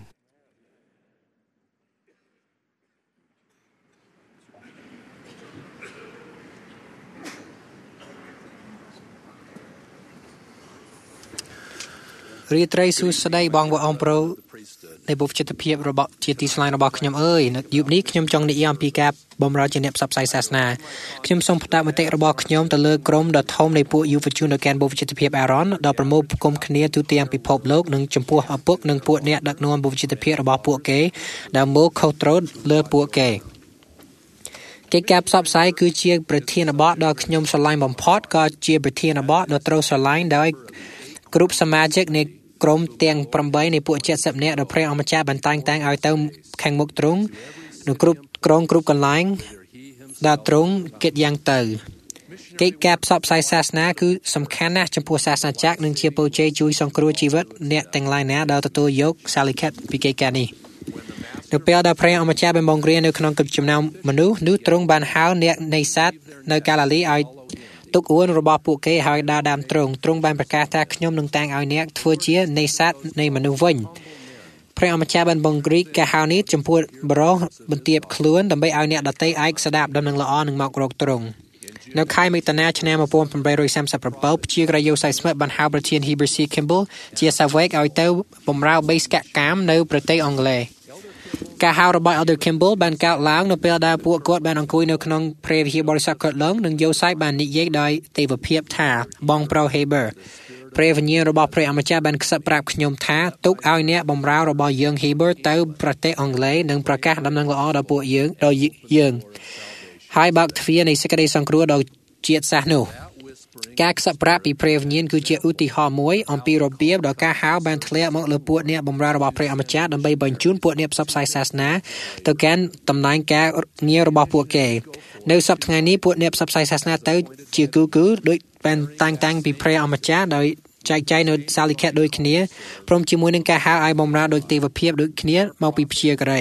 រីត្រីសួស្តីបងប្អូនប្រុសនៃបុព្វជិតភាពរបស់ជាទីស្លាញ់របស់ខ្ញុំអើយនៅយុគនេះខ្ញុំចង់និយាយអំពីការបម្រើជាអ្នកផ្សព្វផ្សាយសាសនាខ្ញុំសូមផ្ដល់មតិរបស់ខ្ញុំទៅលើក្រុមដ៏ធំនៃពួកយុវជននៅកាន់បុព្វជិតភាពអារ៉ុនដែលប្រមូលផ្គុំគ្នាទូទាំងពិភពលោកនិងចំពោះឪពុកនិងពួកអ្នកដឹកនាំបុព្វជិតភាពរបស់ពួកគេដែលមកខុសត្រូវលើពួកគេកិច្ចការផ្សព្វផ្សាយគឺជាប្រធានបទដ៏ខ្ញុំស្រឡាញ់បំផុតក៏ជាប្រធានបទដ៏ត្រូវស្រឡាញ់ដោយគ្រប់សមាជិកនៃក្រុមទាំង8នៃពួកเจ็ดสิบនាក់ដែលព្រះអម្ចាស់បានតែងតាំងឲ្យទៅខាងមុខទ្រង់និងគ្រប់ក្រុមគ្រប់កន្លែងដែលទ្រង់គិតយ៉ាងទៅកិច្ចការផ្សព្វផ្សាយសាសនាគឺសំខាន់ណាស់ចំពោះសាសនាចក្រនិងជាពរជ័យជួយសង្គ្រោះជីវិតអ្នកទាំងឡាយណាដែលទទួលយកសាលិខិតពីកិច្ចការនេះនៅពេលដែលព្រះអម្ចាស់បានបង្រៀននៅក្នុងកិច្ចចំណោមមនុស្សនោះទ្រង់បានហៅអ្នកនេសាទនៅកាឡាលីឲ្យទុកអួនរបស់ពួកគេហើយដើរតាមទ្រង់ទ្រង់បានប្រកាសថាខ្ញុំនឹងតាំងឲ្យអ្នកធ្វើជានេសាទនៃមនុស្សវិញព្រះអម្ចាស់បានបង្រៀនការហៅនេះចំពោះបរិសុទ្ធបន្ទាបខ្លួនដើម្បីឲ្យអ្នកដទៃឯកស្ដាប់ដំណឹងល្អនឹងមករកទ្រង់នៅខែមិថុនាឆ្នាំeighteen thirty-sevenជាក្រយោសៃស្មិតបានហៅប្រធាន Heber C. Kimball ជាសាវកឲ្យទៅបម្រើបេសកកម្មនៅប្រទេសអង់គ្លេសការហៅរបស់ Elder Kimball បានកើតឡើងនៅពេលដែលពួកគាត់បានអង្គុយនៅក្នុងព្រះវិហារបរិស័ទគាត់ឡើងនិងយោសៃបាននិយាយដោយទេវភាពថាបងប្រុស Heber ព្រះវិញ្ញាណរបស់ព្រះអម្ចាស់បានខ្សឹបប្រាប់ខ្ញុំថាទុកឲ្យអ្នកបម្រើរបស់យើង Heber ទៅប្រទេសអង់គ្លេសនិងប្រកាសដំណឹងល្អដល់ពួកយើងដល់យើងហើយបើកទ្វារនៃសេចក្តីសង្គ្រោះដល់ជាតិសាសន៍នោះការខ្សឹបប្រាប់ពីព្រះវិញ្ញាណគឺជាឧទាហរណ៍មួយអំពីរបៀបដែលការហៅបានធ្លាក់មកលើពួកអ្នកបម្រើរបស់ព្រះអម្ចាស់ដើម្បីបញ្ជូនពួកអ្នកផ្សព្វផ្សាយសាសនាទៅកាន់តំណែងការងាររបស់ពួកគេនៅសប្តាហ៍ថ្ងៃនេះពួកអ្នកផ្សព្វផ្សាយសាសនាទៅជាគូគូដូចបានតាំងតាំងពីព្រះអម្ចាស់ដោយចែកចាយនៅសាលិខិតដូចគ្នាព្រមជាមួយនឹងការហៅឲ្យបម្រើដោយទេវភាពដូចគ្នាមកពីព្យាការី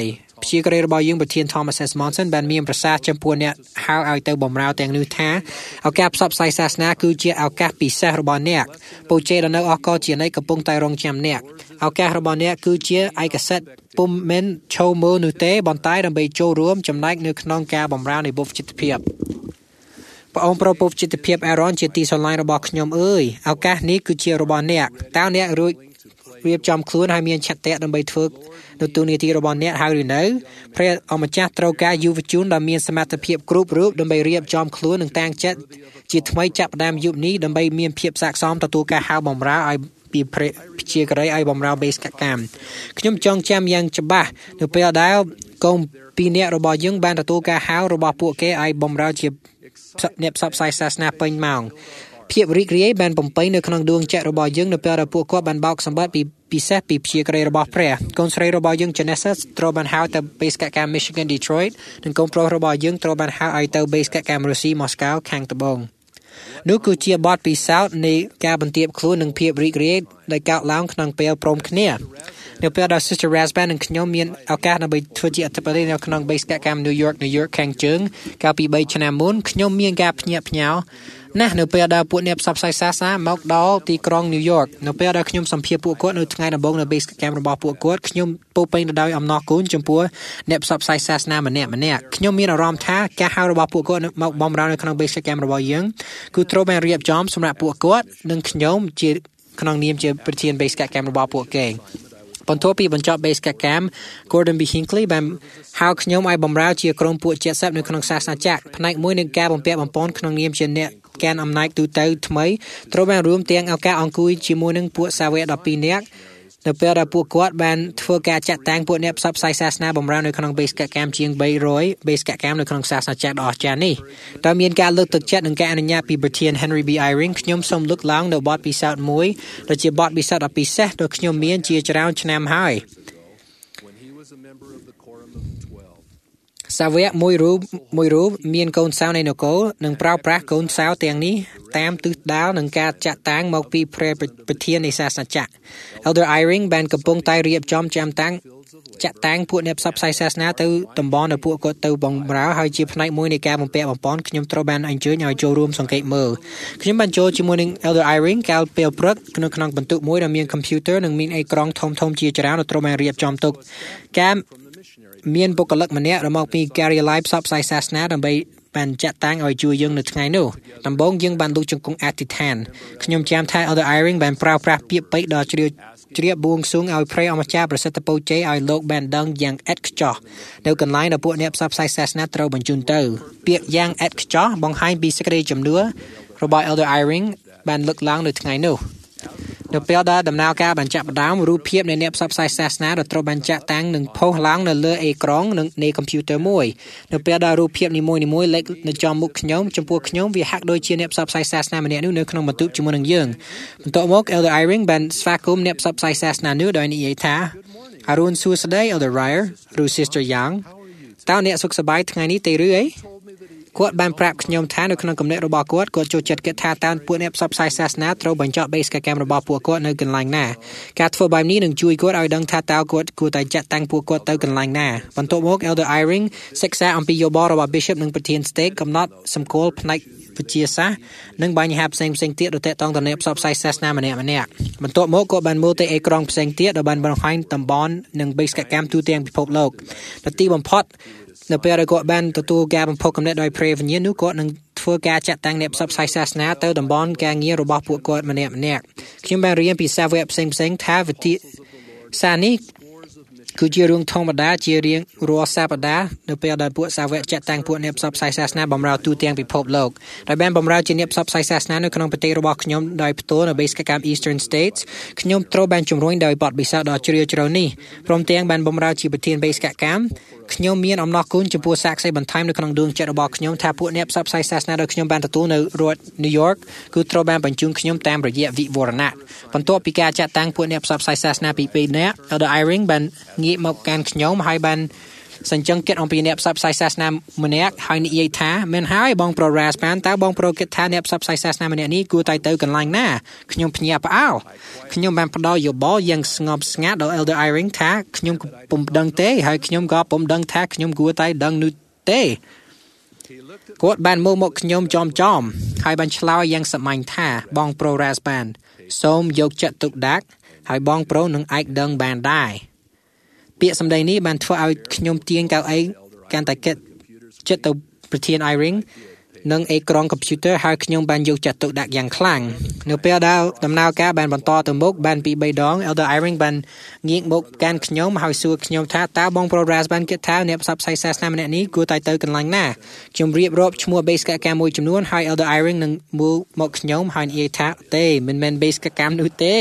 ព្យាកររបស់យើងប្រធាន Thomas S. Monson បានមានប្រសាសន៍ចំពោះអ្នកហៅឲ្យទៅបម្រើទាំងនោះថាឱកាសផ្សព្វផ្សាយសាសនាគឺជាឱកាសពិសេសរបស់អ្នកពូជេដល់នៅអកលជានៃកំពុងតែរងចាំអ្នកឱកាសរបស់អ្នកគឺជាឯកសិទ្ធិពុំមិនឈោមើលនោះទេបន្តែដើម្បីចូលរួមចំណែកនៅក្នុងការបម្រើនៃបុព្វជិតភាពព្រះអង្គប្រពុបជិតភាពអេរ៉ុនជាទីស្រឡាញ់របស់ខ្ញុំអើយឱកាសនេះគឺជារបស់អ្នកតើអ្នករួចរៀបចំខ្លួនឲ្យមានឆន្ទៈដើម្បីធ្វើនៅទូនាទីរបស់អ្នកហើយឬនៅព្រះអម្ចាស់ត្រូវការយុវជនដែលមានសមត្ថភាពគ្រប់រូបដើម្បីរៀបចំខ្លួននិងតាំងចិត្តជាថ្មីចាប់ផ្ដើមយុគនេះដើម្បីមានភាពស័ក្តិសមទទួលការហៅបម្រើឲ្យពីព្យាករឲ្យបម្រើបេសកកម្មខ្ញុំចងចាំយ៉ាងច្បាស់នៅពេលដែលកូនពីរនាក់របស់យើងបានទទួលការហៅរបស់ពួកគេឲ្យបម្រើជាអ្នកផ្សព្វផ្សាយសាសនាពេញម៉ោងភាពរីករាយបានបំពេញនៅក្នុងដួងចិត្តរបស់យើងនៅពេលដែលពួកគាត់បានបោកសម្បត្តិពីពិសេសពីព្យាកររបស់ព្រះកូនស្រីរបស់យើង Janessa ត្រូវបានហៅទៅបេសកកម្ម Michigan Detroit និងកូនប្រុសរបស់យើងត្រូវបានហៅឲ្យទៅបេសកកម្មរុស្ស៊ី Moscow ខាងត្បូងនោះគឺជាបទពិសោធន៍នៃការបន្ទាបខ្លួននិងភាពរីករាយដែលកើតឡើងក្នុងពេលព្រមគ្នានៅពេលដែល Sister Rasban និងខ្ញុំមានឱកាសដើម្បីធ្វើជាអធិបតីនៅក្នុងបេសកកម្ម New York New York ខាងជើងកាលពីបីឆ្នាំមុនខ្ញុំមានការភ្ញាក់ផ្ញើណាស់នៅពេលដែលពួកអ្នកផ្សព្វផ្សាយសាសនាមកដល់ទីក្រុង New York នៅពេលដែលខ្ញុំសម្ភាសពួកគាត់នៅថ្ងៃដំបូងនៅបេសកកម្មរបស់ពួកគាត់ខ្ញុំពោពេញទៅដោយអំណរគុណចំពោះអ្នកផ្សព្វផ្សាយសាសនាម្នាក់ម្នាក់ខ្ញុំមានអារម្មណ៍ថាការហៅរបស់ពួកគាត់មកបម្រើនៅក្នុងបេសកកម្មរបស់យើងគឺត្រូវបានរៀបចំសម្រាប់ពួកគាត់និងខ្ញុំជាក្នុងនាមជាប្រធានបេសកកម្មរបស់ពួកគេបន្ទាប់ពីបញ្ចប់បេសកកម្ម Gordon B. Hinckley បានហៅខ្ញុំឲ្យបម្រើជាក្រុមពួកជាស័ព្ទនៅក្នុងសាសនាចក្រផ្នែកមួយនៃការបំពាក់បំពន់ក្នុងនាមជាអ្នកកែនអំណាចទូទៅថ្មីត្រូវបានរួមទាំងឱកាសអង្គុយជាមួយនឹងពួកសាវកដប់ពីរនាក់នៅពេលដែលពួកគាត់បានធ្វើការចាត់តាំងពួកអ្នកផ្សព្វផ្សាយសាសនាបម្រើនៅក្នុងបេសកកម្មជាងបីរយបេសកកម្មនៅក្នុងសាសនាចក្រដ៏អស្ចារ្យនេះដោយមានការលើកទឹកចិត្តនិងការអនុញ្ញាតពីប្រធាន Henry B. Eyring ខ្ញុំសូមលើកឡើងនៅបទពិសោធន៍មួយដែលជាបទពិសោធន៍ដ៏ពិសេសដែលខ្ញុំមានជាច្រើនឆ្នាំហើយសាវកមួយរូបមួយរូបមានកូនសៅនៃនគរនិងប្រើប្រាស់កូនសៅទាំងនេះតាមទិសដៅនឹងការចាក់តាំងមកពីព្រះប្រធាននៃសាសនាចក្រ Elder Eyring បានកំពុងតែរៀបចំចាំតាំងចាក់តាំងពួកអ្នកផ្សព្វផ្សាយសាសនាទៅតំបន់ដែលពួកគាត់ទៅបម្រើហើយជាផ្នែកមួយនៃការបំពាក់បំពន់ខ្ញុំត្រូវបានអញ្ជើញឲ្យចូលរួមសង្កេតមើលខ្ញុំបានចូលជាមួយនឹង Elder Eyring កាលពេលព្រឹកនៅក្នុងបន្ទប់មួយដែលមានកុំព្យូទ័រនិងមានអេក្រង់ធំធំជាច្រើនដែលត្រូវបានរៀបចំទុកការមានបុគ្គលិកម្នាក់មកពីការិយាល័យផ្សព្វផ្សាយសាសនាដើម្បីបានចាត់តាំងឲ្យជួយយើងនៅថ្ងៃនោះដំបូងយើងបានលុបជង្គង់អធិដ្ឋានខ្ញុំចាំថា Elder Eyring បានប្រើប្រាស់ពាក្យពេចន៍ដ៏ជ្រាលជ្រាបបួងសួងឲ្យព្រះអម្ចាស់ប្រសិទ្ធពរជ័យឲ្យលោកបានដឹងយ៉ាងឥតខ្ចោះនៅកន្លែងដែលពួកអ្នកផ្សព្វផ្សាយសាសនាត្រូវបញ្ជូនទៅពាក្យយ៉ាងឥតខ្ចោះបង្ហាញពីសេចក្តីជំនឿរបស់ Elder Eyring បានលើកឡើងនៅថ្ងៃនោះនៅពេលដែលដំណើរការបានចាក់ផ្ដើមរូបភាពនៃអ្នកផ្សព្វផ្សាយសាសនាដែលត្រូវបានចាក់តាំងនឹងផុសឡើងនៅលើអេក្រង់នៃកុំព្យូទ័រមួយនៅពេលដែលរូបភាពនីមួយៗលេចនៅចំមុខខ្ញុំចំពោះខ្ញុំវាហាក់ដូចជាអ្នកផ្សព្វផ្សាយសាសនាម្នាក់នោះនៅក្នុងបន្ទប់ជាមួយនឹងយើងបន្ទាប់មក Elder Eyring បានស្វាគមន៍អ្នកផ្សព្វផ្សាយសាសនានោះដោយនិយាយថាអរុនសួស្តី Elder Ryer ឬ Sister Young តើអ្នកសុខសប្បាយថ្ងៃនេះទេឬអីគាត់បានប្រាប់ខ្ញុំថានៅក្នុងគំនិតរបស់គាត់គាត់ចូលចិត្តគិតថាតើពួកអ្នកផ្សព្វផ្សាយសាសនាត្រូវបញ្ចប់បេសកកម្មរបស់ពួកគាត់នៅកន្លែងណាការធ្វើបែបនេះនឹងជួយគាត់ឲ្យដឹងថាតើគាត់គួរតែចាត់តាំងពួកគាត់ទៅកន្លែងណាបន្ទាប់មក Elder Eyring សិក្សាអំពីយោបល់របស់ Bishop និងប្រធាន Stake កំណត់សម្គាល់ផ្នែកវិទ្យាសាស្ត្រនិងបញ្ហាផ្សេងៗទៀតដែលទាក់ទងទៅនឹងផ្សព្វផ្សាយសាសនាម្នាក់ម្នាក់បន្ទាប់មកគាត់បានមើលទៅអេក្រង់ផ្សេងទៀតដែលបានបង្ហាញតំបន់និងបេសកកម្មទូទាំងពិភពលោកដែលទីបំផុតនៅពេលដែលគាត់បានទទួលការបំផុសគំនិតដោយព្រះវិញ្ញាណនោះគាត់នឹងធ្វើការចាត់តាំងអ្នកផ្សព្វផ្សាយសាសនាទៅតំបន់ការងាររបស់ពួកគាត់ម្នាក់ម្នាក់ខ្ញុំបានរៀនពីសាវកផ្សេងផ្សេងថាវិទ្យាសាស្ត្រនេះគឺជារឿងធម្មតាជារៀងរាល់សប្តាហ៍នៅពេលដែលពួកសាវកចាត់តាំងពួកអ្នកផ្សព្វផ្សាយសាសនាបម្រើទូទាំងពិភពលោកដែលបានបម្រើជាអ្នកផ្សព្វផ្សាយសាសនានៅក្នុងប្រទេសរបស់ខ្ញុំដោយផ្ទាល់នៅបេសកកម្ម Eastern States ខ្ញុំត្រូវបានជំរុញដោយបទពិសោធន៍ដ៏ជ្រាលជ្រៅនេះព្រមទាំងបានបម្រើជាប្រធានបេសកកម្មខ្ញុំមានអំណរគុណចំពោះសាក្សីបន្ថែមនៅក្នុងដួងចិត្តរបស់ខ្ញុំថាពួកអ្នកផ្សព្វផ្សាយសាសនាដែលខ្ញុំបានទទួលនៅរដ្ឋ New York គឺត្រូវបានបញ្ជូនខ្ញុំតាមរយៈវិវរណៈបន្ទាប់ពីការចាត់តាំងពួកអ្នកផ្សព្វផ្សាយសាសនាពីពីរនាក់ Elder Eyring បានងាកមកកាន់ខ្ញុំហើយបានសញ្ជឹងគិតអំពីអ្នកផ្សព្វផ្សាយសាសនាម្នាក់ហើយនិយាយថាមិនហើយបងប្រុស Raspan តើបងប្រុសគិតថាអ្នកផ្សព្វផ្សាយសាសនាម្នាក់នេះគួរតែទៅកន្លែងណាខ្ញុំភ្ញាក់ផ្អើលខ្ញុំបានផ្ដល់យោបល់យ៉ាងស្ងប់ស្ងាត់ដល់ Elder Eyring ថាខ្ញុំពុំដឹងទេហើយខ្ញុំក៏ពុំដឹងថាខ្ញុំគួរតែដឹងនោះទេគាត់បានមើលមកខ្ញុំចំចំហើយបានឆ្លើយយ៉ាងសាមញ្ញថាបងប្រុស Raspan សូមយកចិត្តទុកដាក់ហើយបងប្រុសនឹងអាចដឹងបានដែរពាក្យសម្ដីនេះបានធ្វើឲ្យខ្ញុំទាញកៅអីកាន់តែគិតចិត្តទៅប្រធាន Eyring និងអេក្រង់កុំព្យូទ័រហើយខ្ញុំបានយកចិត្តទុកដាក់យ៉ាងខ្លាំងនៅពេលដែលដំណើរការបានបន្តទៅមុខបានពីបីដង Elder Eyring បានងាកមកកាន់ខ្ញុំហើយសួរខ្ញុំថាតើបងប្រុស Raspan គិតថាអ្នកផ្សព្វផ្សាយសាសនាម្នាក់នេះគួរតែទៅកន្លែងណាខ្ញុំរៀបរាប់ឈ្មោះ base កកម្មមួយចំនួនហើយ Elder Eyring នឹងមើលមកខ្ញុំហើយនិយាយថាទេមិនមែន base កកម្មនោះទេ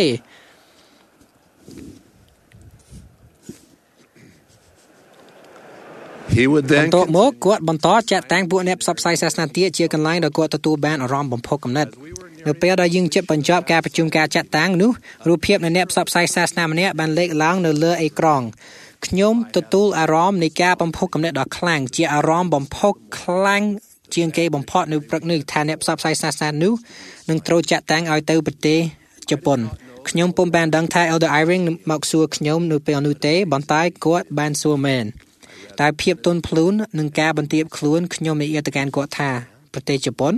He would then បន្ទាប់មកគាត់បន្តចាត់តាំងពួកអ្នកផ្សព្វផ្សាយសាសនាទៀតជាកន្លែងដែលគាត់ទទួលបានអារម្មណ៍បំផុសគំនិតនៅពេលដែលយើងជិតបញ្ចប់ការប្រជុំការចាត់តាំងនោះរូបភាពនៃអ្នកផ្សព្វផ្សាយសាសនាម្នាក់បានលេចឡើងនៅលើអេក្រង់ខ្ញុំទទួលអារម្មណ៍នៃការបំផុសគំនិតដ៏ខ្លាំងជាអារម្មណ៍បំផុសខ្លាំងជាងគេបំផុតនៅព្រឹកនេះថាអ្នកផ្សព្វផ្សាយសាសនានោះនឹងត្រូវចាត់តាំងឲ្យទៅប្រទេសជប៉ុនខ្ញុំពុំបានដឹងថា Elder Eyring មកសួរខ្ញុំនៅពេលនោះទេបន្តែគាត់បានសួរមែនតែភាពទន់ភ្លូននិងការបន្ទាបខ្លួនខ្ញុំនិយាយទៅកាន់គាត់ថាប្រទេសជប៉ុន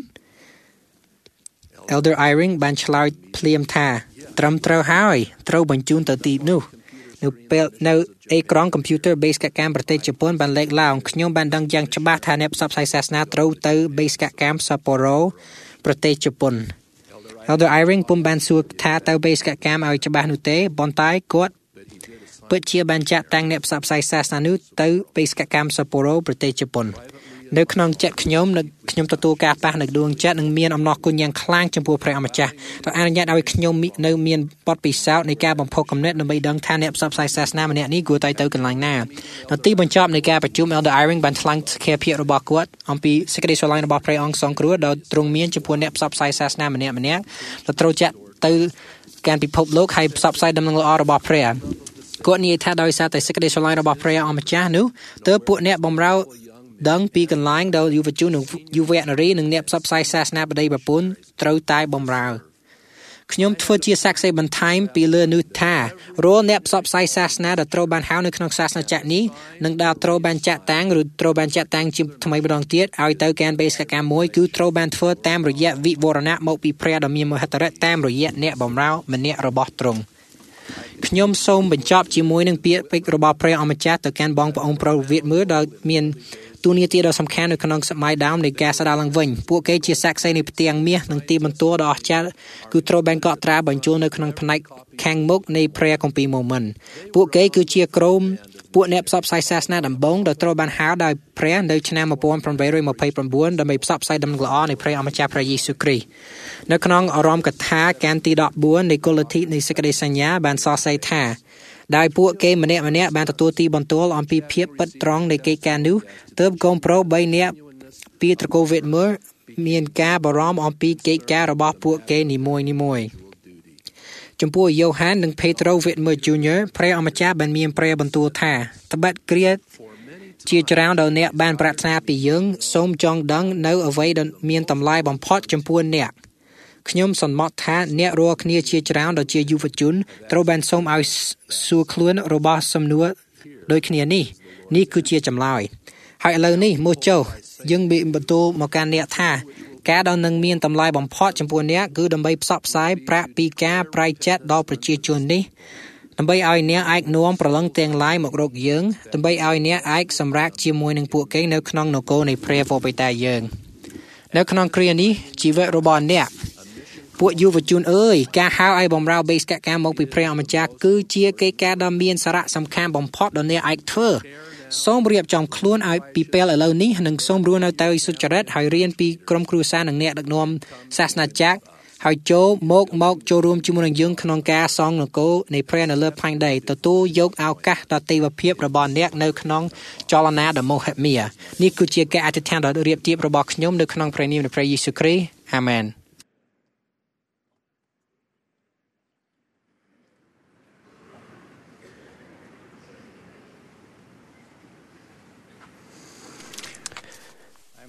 Elder Eyring បានឆ្លើយភ្លាមថាត្រឹមត្រូវហើយត្រូវបញ្ជូនទៅទីនោះនៅពេលនៅអេក្រង់កុំព្យូទ័រ base កកម្មប្រទេសជប៉ុនបានលេខឡើងខ្ញុំបានដឹងយ៉ាងច្បាស់ថាអ្នកផ្សព្វផ្សាយសាសនាត្រូវទៅ base កកម្ម Sapporo ប្រទេសជប៉ុន Elder Eyring ពុំបានសួរថាទៅ base កកម្មឲ្យច្បាស់នោះទេប៉ុន្តែគាត់ពិតជាបានចាក់តាំងអ្នកផ្សព្វផ្សាយសាសនានោះទៅបេសកកម្ម Sapporo ប្រទេសជប៉ុននៅក្នុងចិត្តខ្ញុំនៅខ្ញុំទទួលការប៉ះនៅដួងចិត្តនិងមានអំណរគុណយ៉ាងខ្លាំងចំពោះព្រះអម្ចាស់ដែលអនុញ្ញាតឲ្យខ្ញុំនៅមានបទពិសោធន៍នៃការបំផុសគំនិតដើម្បីដឹងថាអ្នកផ្សព្វផ្សាយសាសនាម្នាក់នេះគួរតែទៅកន្លែងណានៅទីបញ្ចប់នៃការប្រជុំ Elder Eyring បានថ្លែងសក្ខីភាពរបស់គាត់អំពីសេចក្តីស្រឡាញ់របស់ព្រះអង្គសង្គ្រោះដែលទ្រង់មានចំពោះអ្នកផ្សព្វផ្សាយសាសនាម្នាក់ម្នាក់ដែលត្រូវចាក់ទៅការពិភពលោកហើយផ្សព្វផ្សាយដំណឹងល្អរបស់ព្រះគាត់និយាយថាដោយសារតែសេចក្តីស្រឡាញ់របស់ព្រះអម្ចាស់នោះទើបពួកអ្នកបម្រើដឹងពីកន្លែងដែលយុវជននិងយុវនារីនិងអ្នកផ្សព្វផ្សាយសាសនាបដីប្រពន្ធត្រូវតែបម្រើខ្ញុំធ្វើជាសាក្សីបន្ថែមពីលើនោះថារាល់អ្នកផ្សព្វផ្សាយសាសនាដែលត្រូវបានហៅនៅក្នុងសាសនាចក្រនេះនឹងដែលត្រូវបានចាក់តាំងឬត្រូវបានចាក់តាំងជាថ្មីម្ដងទៀតឲ្យទៅការបេសកកម្មមួយគឺត្រូវបានធ្វើតាមរយៈវិវរណៈមកពីព្រះដ៏មានមហិទ្ធិឫទ្ធិតាមរយៈអ្នកបម្រើម្នាក់របស់ទ្រង់ខ្ញុំសូមបញ្ចប់ជាមួយនឹងពាក្យពេចន៍របស់ព្រះអម្ចាស់ទៅកាន់បងប្អូនប្រុសវិទ្យមើលដែលមានទូនាទីដ៏សំខាន់នៅក្នុងសម័យដើមនៃការស្ដារឡើងវិញពួកគេជាសាក្សីនៃផ្ទាំងមាសនិងទីបន្ទាល់ដ៏អស្ចារ្យគឺត្រូវបានកត់ត្រាបញ្ចូលនៅក្នុងផ្នែកខាងមុខនៃព្រះគម្ពីរម៉ូមិនពួកគេគឺជាក្រុមពួកអ្នកផ្សព្វផ្សាយសាសនាដំបូងដែលត្រូវបានហៅដោយព្រះនៅឆ្នាំmột nghìn tám trăm hai mươi chínដើម្បីផ្សព្វផ្សាយដំណឹងល្អនៃព្រះអម្ចាស់ព្រះយេស៊ូវគ្រីស្ទនៅក្នុងអារម្មណ៍កថាកានទីដប់បួននៃគោលលទ្ធិនៃសេចក្តីសញ្ញាបានសរសេរថាដោយពួកគេម្នាក់ម្នាក់បានទទួលទីបន្ទាល់អំពីភាពពិតត្រង់នៃកិច្ចការនោះទើបកូនប្រុសបីនាក់ពីត្រកូលវេទមើលមានការបារម្ភអំពីកិច្ចការរបស់ពួកគេនីមួយនីមួយចំពោះយ៉ូហាននិងពេត្រុសវេទមើល Junior ព្រះអម្ចាស់បានមានព្រះបន្ទូលថាត្បិតគ្រាជាច្រើនដល់អ្នកបានប្រាថ្នាពីយើងសូមចង់ដឹងនៅអ្វីដែលមានតម្លៃបំផុតចំពោះអ្នកខ្ញុំសន្មត់ថាអ្នករាល់គ្នាជាច្រើនដែលជាយុវជនត្រូវបានសូមឲ្យសួរខ្លួនរបស់សំណួរដូចគ្នានេះនេះគឺជាចម្លើយហើយឥឡូវនេះមកចុះយើងមានបន្ទូលមកកាន់អ្នកថាការដែលនឹងមានតម្លៃបំផុតចំពោះអ្នកគឺដើម្បីផ្សព្វផ្សាយប្រាក់ពីការប្រែចិត្តដល់ប្រជាជននេះដើម្បីឲ្យអ្នកអាចនាំប្រឡឹងទាំងឡាយមករកយើងដើម្បីឲ្យអ្នកអាចសម្រាកជាមួយនឹងពួកគេនៅក្នុងនគរនៃព្រះវរបិតាយើងនៅក្នុងគ្រានេះជីវិតរបស់អ្នកពួកយុវជនអើយការហៅឲ្យបម្រើបេសកកម្មមកពីព្រះអម្ចាស់គឺជាកិច្ចការដ៏មានសារៈសំខាន់បំផុតដែលអ្នកអាចធ្វើសូមរៀបចំខ្លួនឲ្យពីពេលឥឡូវនេះនិងសូមរស់នៅទៅសុចរិតហើយរៀនពីក្រុមគ្រួសារនិងអ្នកដឹកនាំសាសនាចក្រហើយចូលមកមកចូលរួមជាមួយនឹងយើងក្នុងការសង់នគរនៃព្រះនៅលើផែនដីទទួលយកឱកាសដ៏ទេវភាពរបស់អ្នកនៅក្នុងចលនាដ៏មហិមានេះគឺជាការអធិដ្ឋានដ៏រៀបរៀបរបស់ខ្ញុំនៅក្នុងព្រះនាមនៃព្រះយេស៊ូវគ្រីស្ទអាមែន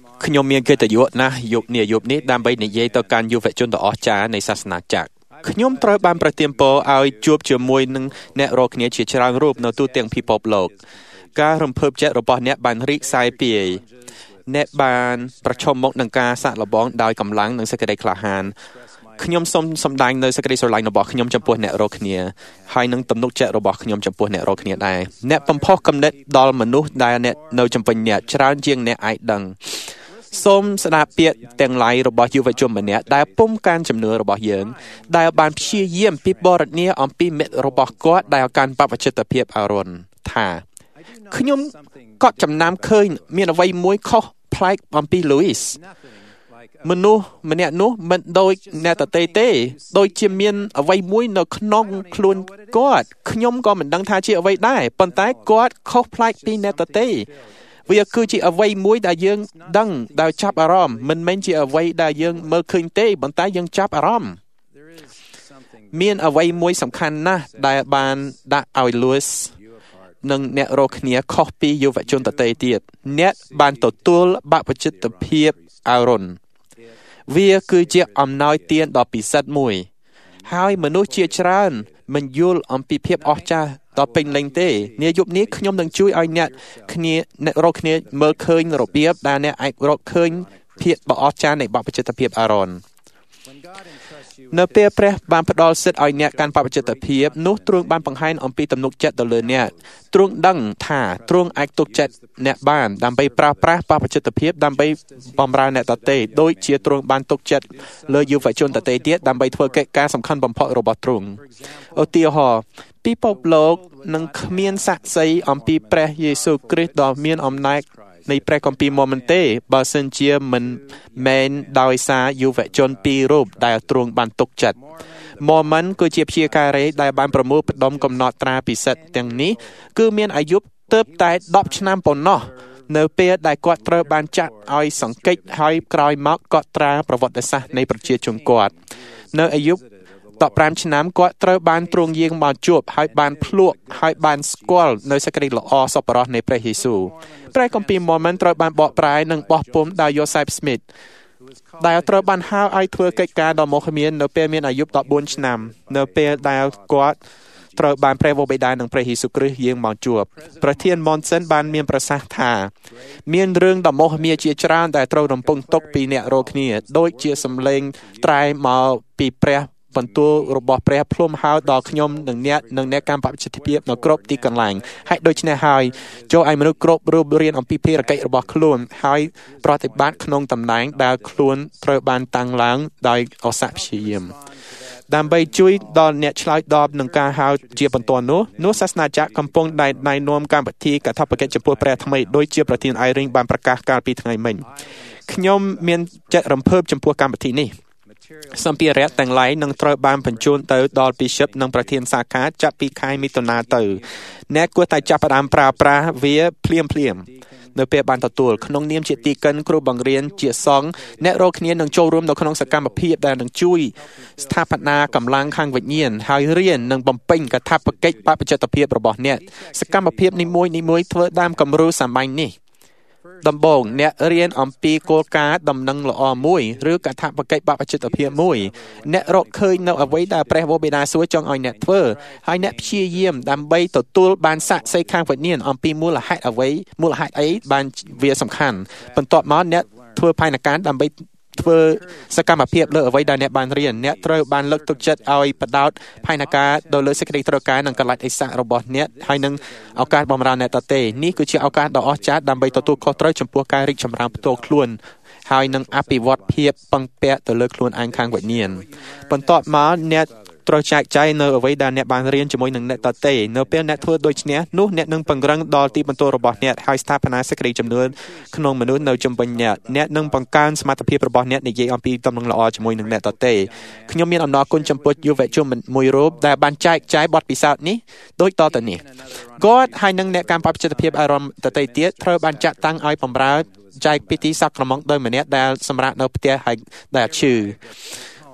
ខ្ញុំមានកិត្តិយសណាស់យប់នេះយប់នេះដើម្បីនិយាយទៅកាន់យុវជនដ៏អស្ចារ្យនៃសាសនាចក្រខ្ញុំត្រូវបានប្រទានពរឲ្យជួបជាមួយនឹងអ្នករាល់គ្នាជាច្រើនរូបនៅទូទាំងពិភពលោកការរំភើបចិត្តរបស់អ្នកបានរីកសាយភាយអ្នកបានប្រឈមមុខនឹងការសាកល្បងដោយកម្លាំងនិងសេចក្តីក្លាហានខ្ញុំសូមសម្ដែងនៅសេចក្តីស្រឡាញ់របស់ខ្ញុំចំពោះអ្នករាល់គ្នាហើយនឹងទំនុកចិត្តរបស់ខ្ញុំចំពោះអ្នករាល់គ្នាដែរអ្នកបំផុសគំនិតដល់មនុស្សដែលអ្នកនៅជំនាញអ្នកច្រើនជាងអ្នកអាចដឹងសូមស្ដាប់ពាក្យទាំងឡាយរបស់យុវជនម្នាក់ដែលពុំកាន់ជំនឿរបស់យើងដែលបានព្យាយាមពិពណ៌នាអំពីមិត្តរបស់គាត់ដែលកាន់បព្វជិតភាពអរុណថាខ្ញុំក៏ចំណាំឃើញមានអ្វីមួយខុសប្លែកអំពី Louis មនុស្សម្នាក់នោះមិនដូចអ្នកដទៃទេដូចជាមានអ្វីមួយនៅក្នុងខ្លួនគាត់ខ្ញុំក៏មិនដឹងថាជាអ្វីដែរប៉ុន្តែគាត់ខុសប្លែកពីអ្នកដទៃវាគឺជាអ្វីមួយដែលយើងដឹងដែលចាប់អារម្មណ៍មិនមែនជាអ្វីដែលយើងមើលឃើញទេប៉ុន្តែយើងចាប់អារម្មណ៍មានអ្វីមួយសំខាន់ណាស់ដែលបានដាក់ឲ្យ Louis និងអ្នករកគ្នាខុសពីយុវជនដទៃទៀតអ្នកបានទទួលបព្វជិតភាពអរុណវាគឺជាអំណោយទានដ៏ពិសិដ្ឋមួយហើយមនុស្សជាច្រើនមិនយល់អំពីភាពអស្ចារ្យដ៏ពេញលេញទេនាយប់នេះខ្ញុំនឹងជួយឲ្យអ្នកគ្នាអ្នករកគ្នាមើលឃើញរបៀបដែលអ្នកអាចរកឃើញភាពដ៏អស្ចារ្យនៃបព្វជិតភាពអារ៉ុននៅពេលព្រះបានផ្ដល់សិទ្ធិឲ្យអ្នកកាន់បព្វជិតភាពនោះទ្រង់បានបង្ហាញអំពីទំនុកចិត្តទៅលើអ្នកទ្រង់ដឹងថាទ្រង់អាចទុកចិត្តអ្នកបានដើម្បីប្រើប្រាស់បព្វជិតភាពដើម្បីបម្រើអ្នកដទៃដូចជាទ្រង់បានទុកចិត្តលើយុវជនដទៃទៀតដើម្បីធ្វើកិច្ចការសំខាន់បំផុតរបស់ទ្រង់ឧទាហរណ៍ពិភពលោកនឹងគ្មានសាក្សីអំពីព្រះយេស៊ូវគ្រីស្ទដ៏មានអំណាចនៃព្រះគម្ពីរម៉ូមិនទេបើសិនជាមិនមែនដោយសារយុវជនពីររូបដែលទ្រង់បានទុកចិត្តម៉ូមិនគឺជាព្យាការីដែលបានប្រមូលផ្ដុំកំណត់ត្រាពិសិដ្ឋទាំងនេះគឺមានអាយុទើបតែដប់ឆ្នាំប៉ុណ្ណោះនៅពេលដែលគាត់ត្រូវបានចាត់ឲ្យសង្កេតហើយក្រោយមកកត់ត្រាប្រវត្តិសាស្ត្រនៃប្រជាជនគាត់នៅអាយុដប់ប្រាំឆ្នាំគាត់ត្រូវបានទ្រង់យាងមកជួបហើយបានភ្លក់ហើយបានស្គាល់នៅសេចក្តីល្អសប្បុរសនៃព្រះយេស៊ូវព្រះគម្ពីរម៉ូមិនត្រូវបានបកប្រែនិងបោះពុម្ពដោយ Joseph Smith ដែលត្រូវបានហៅឲ្យធ្វើកិច្ចការដ៏មហិមានៅពេលមានអាយុដប់បួនឆ្នាំនៅពេលដែលគាត់ត្រូវបានព្រះវរបិតានិងព្រះយេស៊ូវគ្រីស្ទយាងមកជួបប្រធាន Monson បានមានប្រសាសន៍ថាមានរឿងដ៏មហិមាជាច្រើនដែលត្រូវរំពឹងទុកពីអ្នករាល់គ្នាដូចជាសម្លេងត្រែមកពីព្រះបន្ទូលរបស់ព្រះភ្លុំហៅដល់ខ្ញុំនិងអ្នកនិងអ្នកកម្មបព្វជិតភាពនៅគ្រប់ទីកន្លែងហើយដូច្នេះហើយចូលឲ្យមនុស្សគ្រប់រូបរៀនអំពីភារកិច្ចរបស់ខ្លួនហើយប្រតិបត្តិក្នុងតំណែងដែលខ្លួនត្រូវបានតាំងឡើងដោយអសព្យាយាមដើម្បីជួយដល់អ្នកឆ្លើយតបនឹងការហៅជាបន្ទាន់នោះនោះសាសនាចក្រកំពុងតែណែនាំកម្មវិធីកាតព្វកិច្ចចំពោះព្រះថ្មីដោយជាប្រធានអៃរីងបានប្រកាសកាលពីថ្ងៃមិញខ្ញុំមានចិត្តរំភើបចំពោះកម្មវិធីនេះសម្ភារៈទាំងឡាយនឹងត្រូវបានបញ្ជូនទៅដល់ Bishop និងប្រធានសាខាចាប់ពីខែមិថុនាទៅអ្នកគួរតែចាប់ផ្ដើមប្រើប្រាស់វាភ្លាមភ្លាមនៅពេលបានទទួលក្នុងនាមជាទីកិនគ្រូបង្រៀនជាសង្ឃអ្នករាល់គ្នានឹងចូលរួមនៅក្នុងសកម្មភាពដែលនឹងជួយស្ថាបនាកម្លាំងខាងវិញ្ញាណហើយរៀននិងបំពេញកាតព្វកិច្ចបព្វជិតភាពរបស់អ្នកសកម្មភាពនីមួយៗធ្វើតាមគំរូសាមញ្ញនេះដំបូងអ្នករៀនអំពីគោលការណ៍ដំណឹងល្អមួយឬកាតព្វកិច្ចបព្វជិតភាពមួយអ្នករកឃើញនៅអ្វីដែលព្រះវរបិតាសួរចង់ឲ្យអ្នកធ្វើហើយអ្នកព្យាយាមដើម្បីទទួលបានសាក្សីខាងវិញ្ញាណអំពីមូលហេតុអ្វីមូលហេតុអីបានវាសំខាន់បន្ទាប់មកអ្នកធ្វើផែនការដើម្បីធ្វើសកម្មភាពលើអ្វីដែលអ្នកបានរៀនអ្នកត្រូវបានលើកទឹកចិត្តឲ្យបដោតផែនការទៅលើសេចក្តីត្រូវការនិងកលិចអិសៈរបស់អ្នកហើយនឹងឱកាសបម្រើអ្នកដទៃនេះគឺជាឱកាសដ៏អស្ចារ្យដើម្បីទទួលខុសត្រូវចំពោះការរីកចម្រើនផ្ទាល់ខ្លួនហើយនឹងអភិវឌ្ឍភាពពឹងពាក់ទៅលើខ្លួនឯងខាងវិញ្ញាណបន្ទាប់មកអ្នកត្រូវចែកចាយនៅអ្វីដែលអ្នកបានរៀនជាមួយនឹងអ្នកដទៃនៅពេលអ្នកធ្វើដូច្នេះនោះអ្នកនឹងពង្រឹងដល់ទីបន្ទាល់របស់អ្នកហើយស្ថាបនាសេចក្តីជំនឿក្នុងមនុស្សនៅជុំវិញអ្នកអ្នកនឹងបង្កើនសមត្ថភាពរបស់អ្នកនិយាយអំពីដំណឹងល្អជាមួយនឹងអ្នកដទៃខ្ញុំមានអំណរគុណចំពោះយុវជនមួយរូបដែលបានចែកចាយបទពិសោធន៍នេះដូចតទៅនេះគាត់ហើយនឹងអ្នកកម្មបព្វជិតភាពអារម្មណ៍ដទៃទៀតត្រូវបានចាត់តាំងឲ្យបម្រើចែកពិធីសក្តិក្រមុំដោយម្នាក់ដែលសម្រាប់នៅផ្ទះហើយដែលឈឺ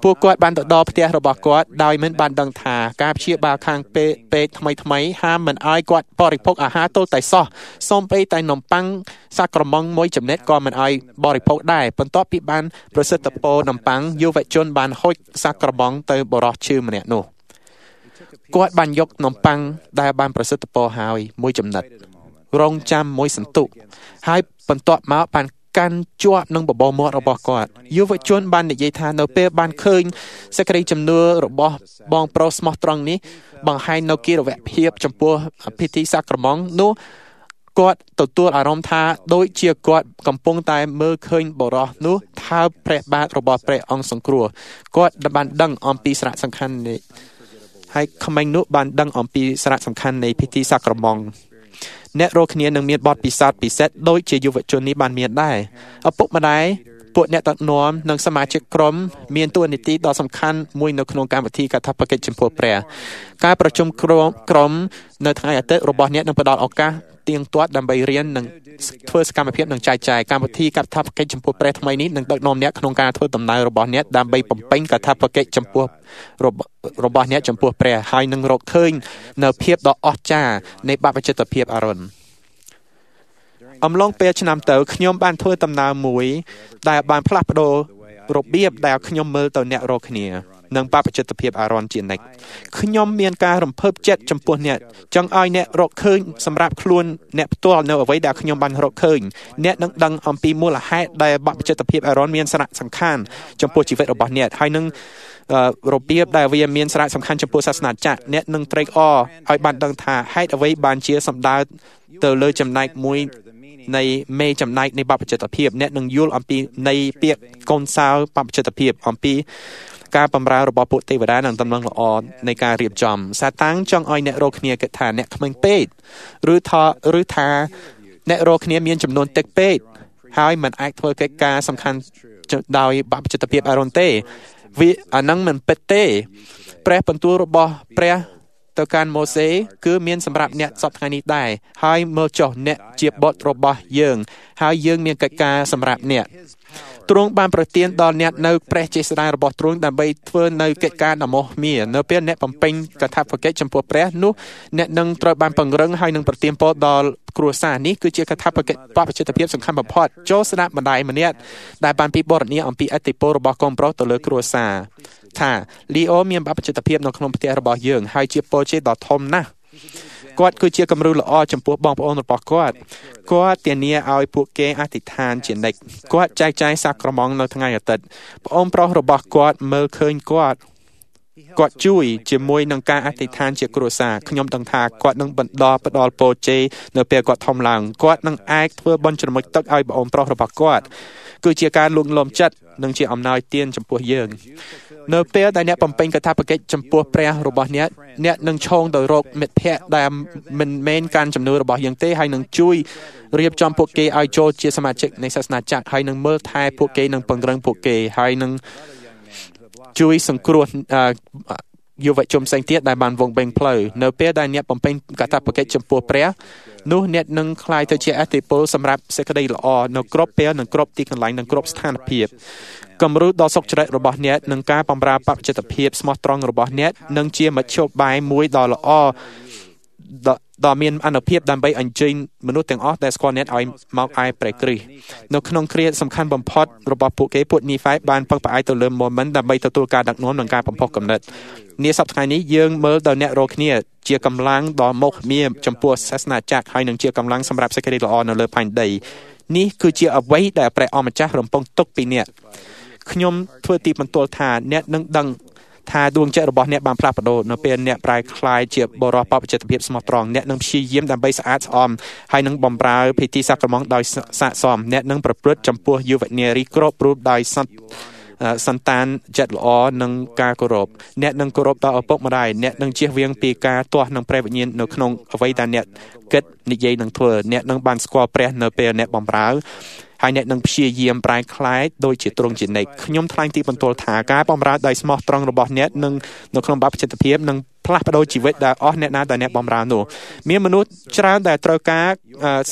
ពួកគាត់បានទៅដល់ផ្ទះរបស់គាត់ដោយមិនបានដឹងថាការព្យាបាលខាងពេទ្យពេទ្យថ្មីថ្មីហាមមិនឲ្យគាត់បរិភោគអាហារទល់តែសោះសូម្បីតែនំប៉័ងសាក្រម៉ង់មួយចំណិតក៏មិនឲ្យបរិភោគដែរបន្ទាប់ពីបានប្រសិទ្ធពរនំប៉័ងយុវជនបានហុចសាក្រម៉ង់ទៅបរិសឈឺម្នាក់នោះគាត់បានយកនំប៉័ងដែលបានប្រសិទ្ធពរហើយមួយចំណិតរងចាំមួយសន្ទុះហើយបន្ទាប់មកបានកាន់ជាប់នឹងបបោមាត់របស់គាត់យុវជនបាននិយាយថានៅពេលបានឃើញសេចក្តីជំនឿរបស់បងប្រុសស្មោះត្រង់នេះបង្ហាញនៅគិរវភាពចំពោះពិធីសាក្រម៉ង់នោះគាត់ទទួលអារម្មណ៍ថាដូចជាគាត់កំពុងតែមើលឃើញបរិសនោះថើបព្រះបាទរបស់ព្រះអង្គសង្គ្រោះគាត់បានដឹងអំពីសារៈសំខាន់នេះហើយក្មេងនោះបានដឹងអំពីសារៈសំខាន់នៃពិធីសាក្រម៉ង់អ្នករកគ្នានឹងមានបទពិសោធន៍ពិសេសដូចជាយុវជននេះបានមានដែរឪពុកម្ដាយពួកអ្នកដឹកនាំនិងសមាជិកក្រុមមានតួនាទីដ៏សំខាន់មួយនៅក្នុងកម្មវិធីកាតព្វកិច្ចចំពោះព្រះការប្រជុំក្រុមនៅថ្ងៃអាទិត្យរបស់អ្នកនឹងផ្ដល់ឱកាសទៀងទាត់ដើម្បីរៀននិងធ្វើសកម្មភាពនិងចែកចាយកម្មវិធីកាតព្វកិច្ចចំពោះព្រះថ្មីនេះនឹងដឹកនាំអ្នកក្នុងការធ្វើដំណើររបស់អ្នកដើម្បីបំពេញកាតព្វកិច្ចចំពោះរបស់អ្នកចំពោះព្រះហើយនឹងរកឃើញនៅភាពដ៏អស្ចារ្យនៃបព្វជិតភាពអារ៉ុនអំឡុងពេលឆ្នាំទៅខ្ញុំបានធ្វើដំណើរមួយដែលបានផ្លាស់ប្ដូររបៀបដែលខ្ញុំមើលទៅអ្នករកគ្នានិងបព្វជិតភាពអារ៉ុនជានិច្ចខ្ញុំមានការរំភើបចិត្តចំពោះអ្នកចង់ឲ្យអ្នករកឃើញសម្រាប់ខ្លួនអ្នកផ្ទាល់នៅអ្វីដែលខ្ញុំបានរកឃើញអ្នកនឹងដឹងអំពីមូលហេតុដែលបព្វជិតភាពអារ៉ុនមានសារៈសំខាន់ចំពោះជីវិតរបស់អ្នកហើយនឹងរបៀបដែលវាមានសារៈសំខាន់ចំពោះសាសនាចាស់អ្នកនឹងត្រេកអរឲ្យបានដឹងថាហេតុអ្វីបានជាសម្ដៅទៅលើចំណែកមួយនៃមេចំណែកនៃបព្វជិតភាពអ្នកនឹងយល់អំពីនៃពាក្យកូនសោបព្វជិតភាពអំពីការបម្រើរបស់ពួកទេវតានិងតំណែងល្អនៃការរៀបចំសាតាំងចង់ឲ្យអ្នករកគ្នាគិតថាអ្នកក្មេងពេកឬថាឬថាអ្នករកគ្នាមានចំនួនតិចពេកហើយមិនអាចធ្វើកិច្ចការសំខាន់ដោយបព្វជិតភាពអារ៉ុនទេវាអានឹងមិនពិតទេព្រះបន្ទូលរបស់ព្រះទៅកាន់ម៉ូសេគឺមានសម្រាប់អ្នកសពថ្ងៃនេះដែរហើយមើលចុះអ្នកជាបុត្ររបស់យើងហើយយើងមានកិច្ចការសម្រាប់អ្នកទ្រង់បានប្រទានដល់អ្នកនៅព្រះចេស្តារបស់ទ្រង់ដើម្បីធ្វើនៅកិច្ចការដ៏មោះមានៅពេលអ្នកបំពេញកាតព្វកិច្ចចំពោះព្រះនោះអ្នកនឹងត្រូវបានពង្រឹងហើយនឹងប្រទានពរដល់គ្រួសារនេះគឺជាកាតព្វកិច្ចបព្វជិតភាពសំខាន់បំផុតចូលស្ដាប់ម្ដាយម្នាក់ដែលបានពិពណ៌នាអំពីឥទ្ធិពលរបស់កូនប្រុសទៅលើគ្រួសារថាលីអូមានបព្វជិតភាពនៅក្នុងផ្ទះរបស់យើងហើយជាពរជ័យដ៏ធំណាស់គាត់គឺជាគំរូល្អចំពោះបងប្អូនរបស់គាត់គាត់ធានាឲ្យពួកគេអធិដ្ឋានជានិច្ចគាត់ចែកចាយសាក្រម៉ង់នៅថ្ងៃអាទិត្យប្អូនប្រុសរបស់គាត់មើលឃើញគាត់គាត់ជួយជាមួយនឹងការអធិដ្ឋានជាគ្រួសារខ្ញុំដឹងថាគាត់នឹងបន្តផ្ដល់ពរជ័យនៅពេលគាត់ធំឡើងគាត់នឹងអាចធ្វើបុណ្យជ្រមុជទឹកឲ្យប្អូនប្រុសរបស់គាត់គឺជាការលួងលោមចិត្តនិងជាអំណោយទានចំពោះយើងនៅពេលដែលអ្នកបំពេញកាតព្វកិច្ចចំពោះព្រះរបស់អ្នកអ្នកនឹងឈោងទៅរកមិត្តភ័ក្តិដែលមិនមែនការជំនឿរបស់យើងទេហើយនឹងជួយរៀបចំពួកគេឲ្យចូលជាសមាជិកនៃសាសនាចាស់ហើយនឹងមើលថែពួកគេនិងពង្រឹងពួកគេហើយនឹងជួយសង្គ្រោះយុវជនផ្សេងទៀតដែលបានវង្វេងផ្លូវនៅពេលដែលអ្នកបំពេញកាតព្វកិច្ចចំពោះព្រះនោះអ្នកនឹងក្លាយទៅជាអតិពលសម្រាប់សេចក្តីល្អនៅគ្រប់ពេលនិងគ្រប់ទីកន្លែងនិងគ្រប់ស្ថានភាពគំរូដ៏សុចរិតរបស់អ្នកនិងការបម្រើបព្វជិតភាពស្មោះត្រង់របស់អ្នកនឹងជាមធ្យោបាយមួយដ៏ល្អដ៏មានអានុភាពដើម្បីអញ្ជើញមនុស្សទាំងអស់ដែលស្គាល់អ្នកឲ្យមកឯព្រះគ្រីស្ទនៅក្នុងគ្រាសំខាន់បំផុតរបស់ពួកគេពួកនីហ្វៃបានពឹងផ្អែកទៅលើម៉ូមិនដើម្បីទទួលការដឹកនាំនិងការបំផុសគំនិតនាសប្តាហ៍នេះយើងមើលដល់អ្នករកគ្នាជាកម្លាំងដ៏មោះមាចំពោះសាសនាចាស់ហើយនឹងជាកម្លាំងសម្រាប់សេចក្តីល្អនៅលើផែនដីនេះគឺជាអ្វីដែលព្រះអម្ចាស់រំពឹងទុកពីអ្នកខ្ញុំធ្វើទីបន្ទាល់ថាអ្នកនឹងដឹងថាដួងចិត្តរបស់អ្នកបានផ្លាស់ប្ដូរនៅពេលអ្នកប្រែក្លាយជាបរិបទបព្វជិតភាពស្មោះត្រង់អ្នកនឹងព្យាយាមដើម្បីស្អាតស្អំហើយនឹងបម្រើពិធីសាក្រម៉ង់ដោយស័ក្តិសមអ្នកនឹងប្រព្រឹត្តចំពោះយុវនារីគ្រប់រូបដោយសន្តិសន្តានចិត្តល្អនិងការគោរពអ្នកនឹងគោរពដល់ឪពុកម្ដាយអ្នកនឹងជៀសវាងពីការទាស់នឹងព្រះវិញ្ញាណនៅក្នុងអ្វីដែលអ្នកគិតនិយាយនឹងធ្វើអ្នកនឹងបានស្គាល់ព្រះនៅពេលអ្នកបម្រើហើយអ្នកនឹងព្យាយាមប្រែក្លាយដូចជាទ្រង់ជានិច្ចខ្ញុំថ្លែងទីបន្ទាល់ថាការបម្រើដោយស្មោះត្រង់របស់អ្នកនឹងនៅក្នុងបព្វជិតភាពនឹងផ្លាស់ប្ដូរជីវិតដែលអស់អ្នកណាដែលអ្នកបម្រើនោះមានមនុស្សច្រើនដែលត្រូវការសេ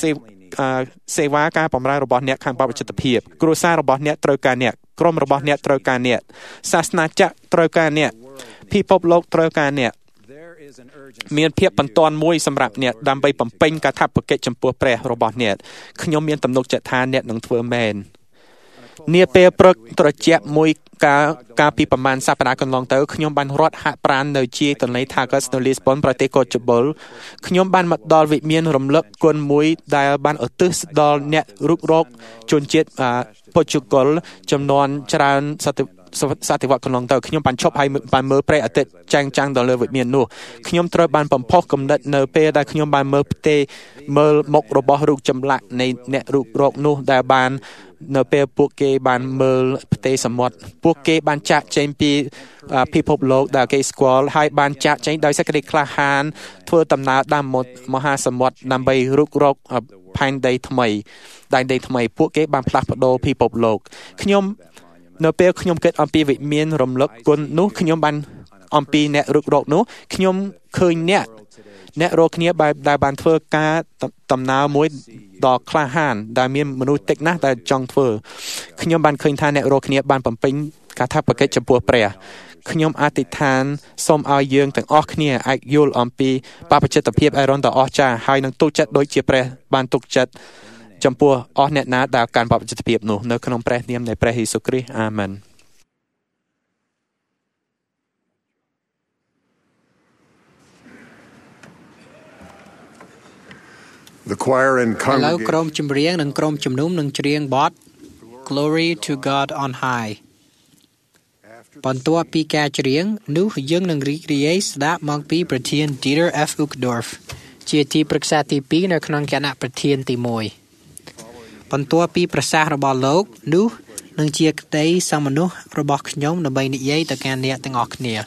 សេវាការបម្រើរបស់អ្នកខាងបព្វជិតភាពគ្រួសាររបស់អ្នកត្រូវការអ្នកក្រុមរបស់អ្នកត្រូវការអ្នកសាសនាចក្រត្រូវការអ្នកពិភពលោកត្រូវការអ្នកមានភាពបន្ទាន់មួយសម្រាប់អ្នកដើម្បីបំពេញកាតព្វកិច្ចចំពោះព្រះរបស់អ្នកខ្ញុំមានទំនុកចិត្តថាអ្នកនឹងធ្វើមែននាពេលព្រឹកត្រជាក់មួយកាលកាលពីប្រមាណសប្តាហ៍កន្លងទៅខ្ញុំបានរត់ហាត់ប្រាណនៅជាយទន្លេ Tagus នៅ Lisbon ប្រទេសកូតជបុលខ្ញុំបានមកដល់វិមានរំលឹកគុណមួយដែលបានឧទ្ទិសដល់អ្នករុករកជនជាតិប៉ូជូហ្គលចំនួនច្រើនសតសតវត្សកន្លងទៅខ្ញុំបានឈប់ហើយបានមើលព្រះអាទិត្យចាំងចាំងដល់លើវិមាននោះខ្ញុំត្រូវបានបំផុសគំនិតនៅពេលដែលខ្ញុំបានមើលផ្ទេមើលមុខរបស់រូបចម្លាក់នៃអ្នករុករកនោះដែលបាននៅពេលពួកគេបានមើលផ្ទៃសមុទ្រពួកគេបានចាក់ចែងពីពិភពលោកដែលគេស្គាល់ហើយបានចាក់ចែងដោយសេចក្តីក្លាហានធ្វើដំណើរតាមមហាសមុទ្រដើម្បីរុករកផែនដីថ្មីដែនដីថ្មីពួកគេបានផ្លាស់ប្ដូរពិភពលោកខ្ញុំនៅពេលខ្ញុំគិតអំពីវិមានរំលឹកគុណនោះខ្ញុំបានអំពីអ្នករុករកនោះខ្ញុំឃើញអ្នកអ្នករកគ្នាដែលបានធ្វើការដំណើរមួយដ៏ក្លាហានដែលមានមនុស្សតិចណាស់ដែលចង់ធ្វើខ្ញុំបានឃើញថាអ្នករកគ្នាបានបំពេញកាតព្វកិច្ចចំពោះព្រះខ្ញុំអធិដ្ឋានសូមឲ្យយើងទាំងអស់គ្នាអាចយល់អំពីបព្វជិតភាពអេរ៉ុនដ៏អស្ចារ្យហើយនឹងទុកចិត្តដូចជាព្រះបានទុកចិត្តចំពោះអស់អ្នកណាដែលកាន់បព្វជិតភាពនោះនៅក្នុងព្រះនាមនៃព្រះយេស៊ូវគ្រីស្ទអាមែន The choir and congregation ឥឡូវក្រុមចម្រៀងនិងក្រុមជំនុំនឹងច្រៀងបទ Glory to God on High បន្ទាប់ពីការច្រៀងនោះយើងនឹងរីករាយស្ដាប់មកពីប្រធាន Dieter F. Uchtdorf ជាទីប្រឹក្សាទីពីរនៅក្នុងគណៈប្រធានទីមួយបន្ទាប់ពីប្រសាសន៍របស់លោកនោះនឹងជាក្តីសមានុសរបស់ខ្ញុំដើម្បីនិយាយទៅកាន់អ្នកទាំងអស់គ្នា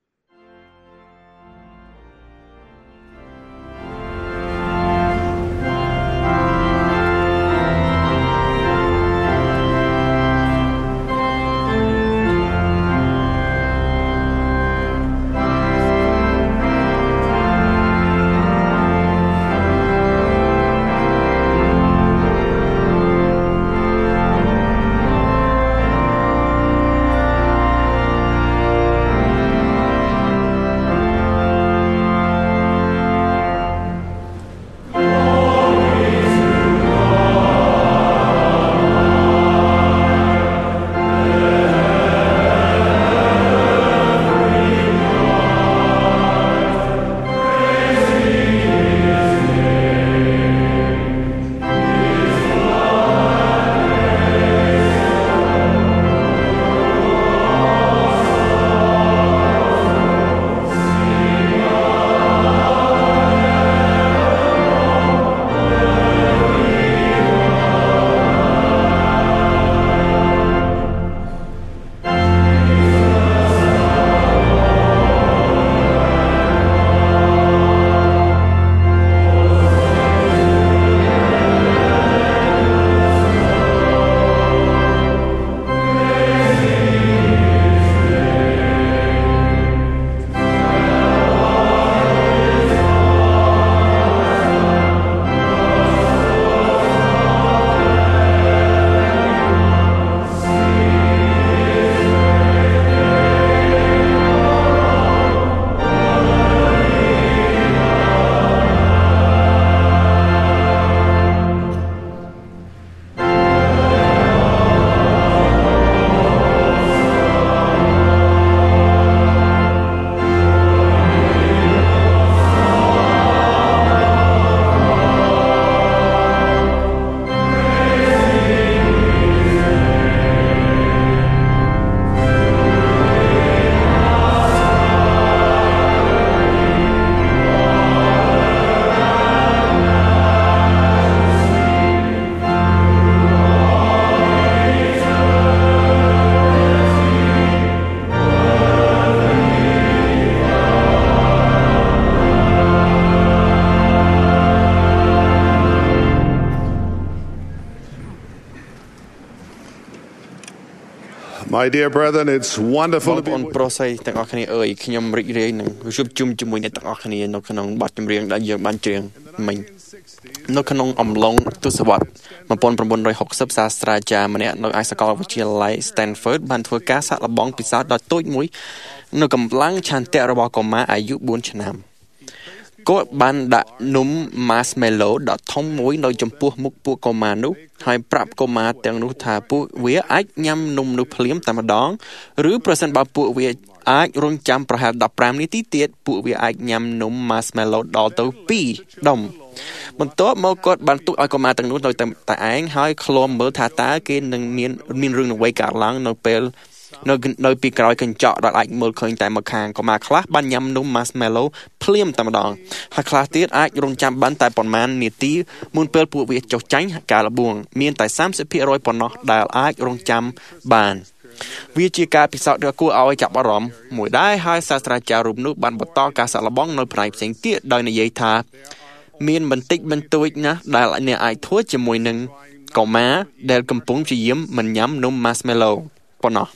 My dear brethren, it's wonderful to be បងប្អូនប្រុសស្រីទាំងអស់គ្នាអើយខ្ញុំរីករាយនឹងជួបជុំជាមួយអ្នកទាំងអស់គ្នានៅក្នុងបទចម្រៀងដែលយើងបានច្រៀងមិញនៅក្នុងអំឡុងទសវត្សរ៍nineteen sixtyសាស្ត្រាចារ្យម្នាក់នៅឯសាកលវិទ្យាល័យ Stanford បានធ្វើការសាកល្បងពិសោធន៍ដ៏តូចមួយនៅកម្លាំងឆន្ទៈរបស់កុមារអាយុfourឆ្នាំគាត់បានដាក់នំ marshmallow ដ៏ធំមួយនៅចំពោះមុខពួកកុមារនោះហើយប្រាប់កុមារទាំងនោះថាពួកវាអាចញ៉ាំនំនោះភ្លាមតែម្ដងឬប្រសិនបើពួកវាអាចរង់ចាំប្រហែលfifteenនាទីទៀតពួកវាអាចញ៉ាំនំ marshmallow ដល់ទៅtwoដុំបន្ទាប់មកគាត់បានទុកឲ្យកុមារទាំងនោះនៅតែឯងហើយឃ្លាំមើលថាតើគេនឹងមានមានរឿងអ្វីកើតឡើងនៅពេលនៅនៅពីក្រោយកញ្ចក់ដែលអាចមើលឃើញតែម្ខាងកុមារខ្លះបានញ៉ាំនំ marshmallow ភ្លាមតែម្ដងហើយខ្លះទៀតអាចរង់ចាំបានតែប៉ុន្មាននាទីមុនពេលពួកវាចុះចាញ់ការលបួងមានតែthirty percentប៉ុណ្ណោះដែលអាចរង់ចាំបានវាជាការពិសោធន៍ដ៏គួរឲ្យចាប់អារម្មណ៍មួយដែរហើយសាស្ត្រាចារ្យរូបនោះបានបន្តការសាកល្បងនៅផ្នែកផ្សេងទៀតដោយនិយាយថាមានបន្តិចបន្តួចណាស់ដែលអ្នកអាចធ្វើជាមួយនឹងកុមារដែលកំពុងព្យាយាមមិនញ៉ាំនំ marshmallow ប៉ុណ្ណោះ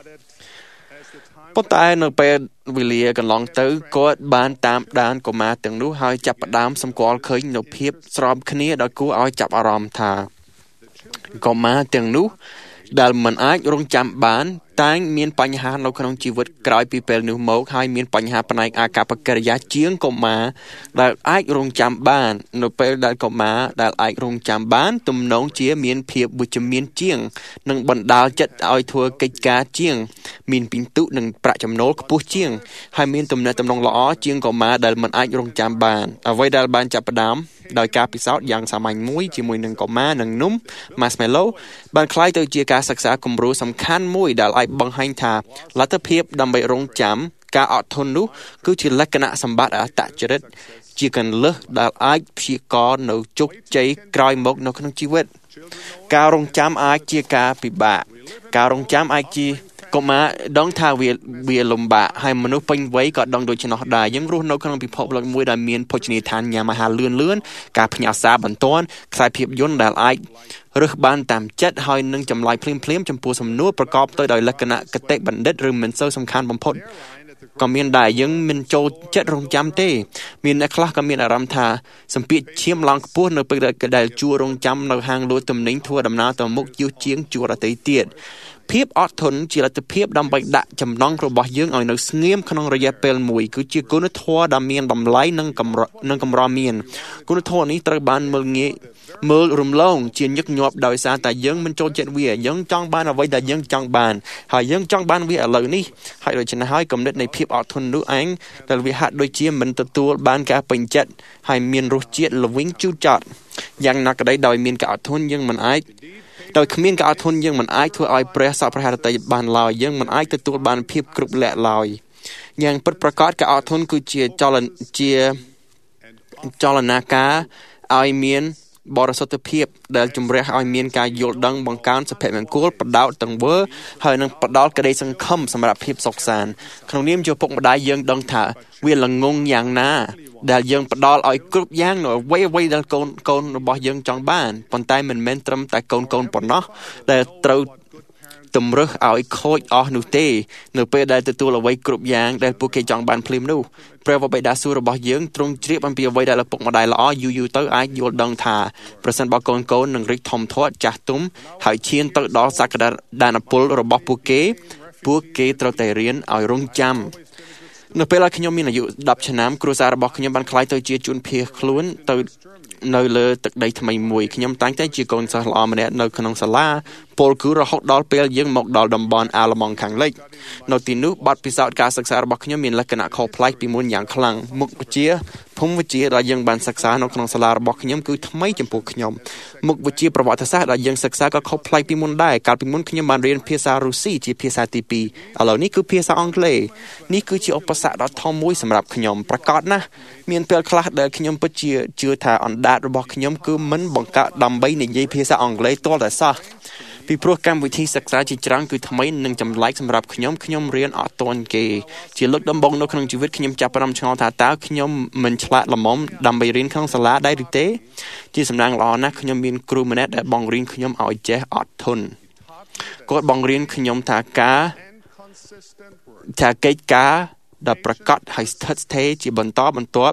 ប៉ុន្តែនៅពេលវេលាកន្លងទៅគាត់បានតាមដានកុមារទាំងនោះហើយចាប់ផ្ដើមសម្គាល់ឃើញនូវភាពស្របគ្នាដ៏គួរឲ្យចាប់អារម្មណ៍ថាកុមារទាំងនោះដែលមិនអាចរង់ចាំបានតែងមានបញ្ហានៅក្នុងជីវិតក្រោយពីពេលនោះមកហើយមានបញ្ហាផ្នែកអាកប្បកិរិយាជាងកុមារដែលអាចរង់ចាំបាននៅពេលដែលកុមារដែលអាចរង់ចាំបានទំនងជាមានភាពវិជ្ជមានជាងនិងបណ្ដាលចិត្តឲ្យធ្វើកិច្ចការជាងមានពិន្ទុនិងប្រាក់ចំណូលខ្ពស់ជាងហើយមានទំនាក់ទំនងល្អជាងកុមារដែលមិនអាចរង់ចាំបានអ្វីដែលបានចាប់ផ្ដើមដោយការពិសោធន៍យ៉ាងសាមញ្ញមួយជាមួយនឹងកុមារនិងនំ marshmallow បានក្លាយទៅជាការសិក្សាគំរូសំខាន់មួយដែលអាចបង្ហាញថាលទ្ធភាពដើម្បីរង់ចាំការអត់ធន់នោះគឺជាលក្ខណៈសម្បត្តិអត្តចរិតជាកន្លឹះដែលអាចព្យាករណ៍នៅជោគជ័យក្រោយមកនៅក្នុងជីវិតការរង់ចាំអាចជាការពិបាកការរង់ចាំអាចជាកុមារដឹងថាវាវាលំបាកហើយមនុស្សពេញវ័យក៏ដឹងដូច្នោះដែរយើងរស់នៅក្នុងពិភពលោកមួយដែលមានភោជនីយដ្ឋានញ៉ាំអាហារលឿនលឿនការផ្ញើសារបន្ទាន់ខ្សែភាពយន្តដែលអាចរើសបានតាមចិត្តហើយនឹងចម្លើយភ្លាមភ្លាមចំពោះសំណួរប្រកបទៅដោយលក្ខណៈគតិបណ្ឌិតឬមិនសូវសំខាន់បំផុតក៏មានដែរយើងមិនចូលចិត្តរង់ចាំទេមានអ្នកខ្លះក៏មានអារម្មណ៍ថាសម្ពាធឈាមឡើងខ្ពស់នៅពេលដែលជួររង់ចាំនៅហាងលក់ទំនិញធ្វើដំណើរទៅមុខយូរជាងជួរដទៃទៀតភាពអត់ធន់ជាលទ្ធភាពដើម្បីដាក់ចំណងរបស់យើងឲ្យនៅស្ងៀមក្នុងរយៈពេលមួយគឺជាគុណធម៌ដ៏មានតម្លៃនិងកម្រនិងកម្រមានគុណធម៌នេះត្រូវបានមើលងាយមើលរំលងជាញឹកញាប់ដោយសារតែយើងមិនចូលចិត្តវាយើងចង់បានអ្វីដែលយើងចង់បានហើយយើងចង់បានវាឥឡូវនេះហើយដូច្នេះហើយគំនិតនៃភាពអត់ធន់នោះឯងដែលវាហាក់ដូចជាមិនទទួលបានការពេញចិត្តហើយមានរសជាតិល្វីងជូរចត់យ៉ាងណាក្តីដោយមានការអត់ធន់យើងមិនអាចដោយគ្មានការអត់ធន់យើងមិនអាចធ្វើឲ្យព្រះសពព្រះហឫទ័យបានឡើយយើងមិនអាចទទួលបានភាពគ្រប់លក្ខឡើយយ៉ាងពិតប្រាកដការអត់ធន់គឺជាចលនជាចលនាការឲ្យមានបរិសុទ្ធភាពដែលជំរះឲ្យមានការយល់ដឹងបង្កើនសុភមង្គលបដោតទង្វើហើយនឹងផ្ដល់ក្តីសង្ឃឹមសម្រាប់ភាពសុខសាន្តក្នុងនាមជាពុកម្ដាយយើងដឹងថាវាល្ងងយ៉ាងណាដែលយើងផ្ដល់ឲ្យគ្រប់យ៉ាងនៅអ្វីអ្វីដែលកូនកូនរបស់យើងចង់បានប៉ុន្តែមិនមែនត្រឹមតែកូនកូនប៉ុណ្ណោះដែលត្រូវតម្រឹះឲ្យខូចអស់នោះទេនៅពេលដែលទទួលអ្វីគ្រប់យ៉ាងដែលពួកគេចង់បានភ្លាមនោះព្រះវរបិតាសួគ៌របស់យើងទ្រង់ជ្រាបអំពីអ្វីដែលឪពុកម្ដាយល្អយូរយូរទៅអាចយល់ដឹងថាប្រសិនបើកូនកូននឹងរីកធំធាត់ចាស់ទុំហើយឈានទៅដល់សក្តានុពលរបស់ពួកគេពួកគេត្រូវតែរៀនឲ្យរង់ចាំនៅពេលដែលខ្ញុំមានអាយុtenឆ្នាំគ្រួសាររបស់ខ្ញុំបានក្លាយទៅជាជនភៀសខ្លួនទៅនៅលើទឹកដីថ្មីមួយខ្ញុំតាំងតែជាកូនសិស្សល្អម្នាក់នៅក្នុងសាលាពលគឺរហូតដល់ពេលយើងមកដល់តំបន់អាល្លឺម៉ង់ខាងលិចនៅទីនោះបទពិសោធន៍ការសិក្សារបស់ខ្ញុំមានលក្ខណៈខុសប្លែកពីមុនយ៉ាងខ្លាំងមុខវិជ្ជាភូមិវិទ្យាដែលយើងបានសិក្សានៅក្នុងសាលារបស់ខ្ញុំគឺថ្មីចំពោះខ្ញុំមុខវិជ្ជាប្រវត្តិសាស្ត្រដែលយើងសិក្សាក៏ខុសប្លែកពីមុនដែរកាលពីមុនខ្ញុំបានរៀនភាសារុស្ស៊ីជាភាសាទីពីរឥឡូវនេះគឺភាសាអង់គ្លេសនេះគឺជាឧបសគ្គដ៏ធំមួយសម្រាប់ខ្ញុំប្រកបណាស់មានពេលខ្លះដែលខ្ញុំពិតជាជឿថាអណ្ដាតរបស់ខ្ញុំគឺមិនបង្កើតដើម្បីនិយាយភាសាអង់គ្លេសទាល់តែសោះពីព្រោះកម្មវិធីសិក្សាជាច្រើនគឺថ្មីនិងចម្លែកសម្រាប់ខ្ញុំខ្ញុំរៀនអត់ទាន់គេជាលើកដំបូងនៅក្នុងជីវិតខ្ញុំចាប់ផ្ដើមឆ្ងល់ថាតើខ្ញុំមិនឆ្លាតល្មមដើម្បីរៀនក្នុងសាលាដែរឬទេជាសំណាងល្អណាស់ខ្ញុំមានគ្រូម្នាក់ដែលបង្រៀនខ្ញុំឲ្យចេះអត់ធន់គាត់បង្រៀនខ្ញុំថាការថាកិច្ចការដែលប្រកាសឲ្យស្ថិតស្ថេរជាបន្តបន្ទាប់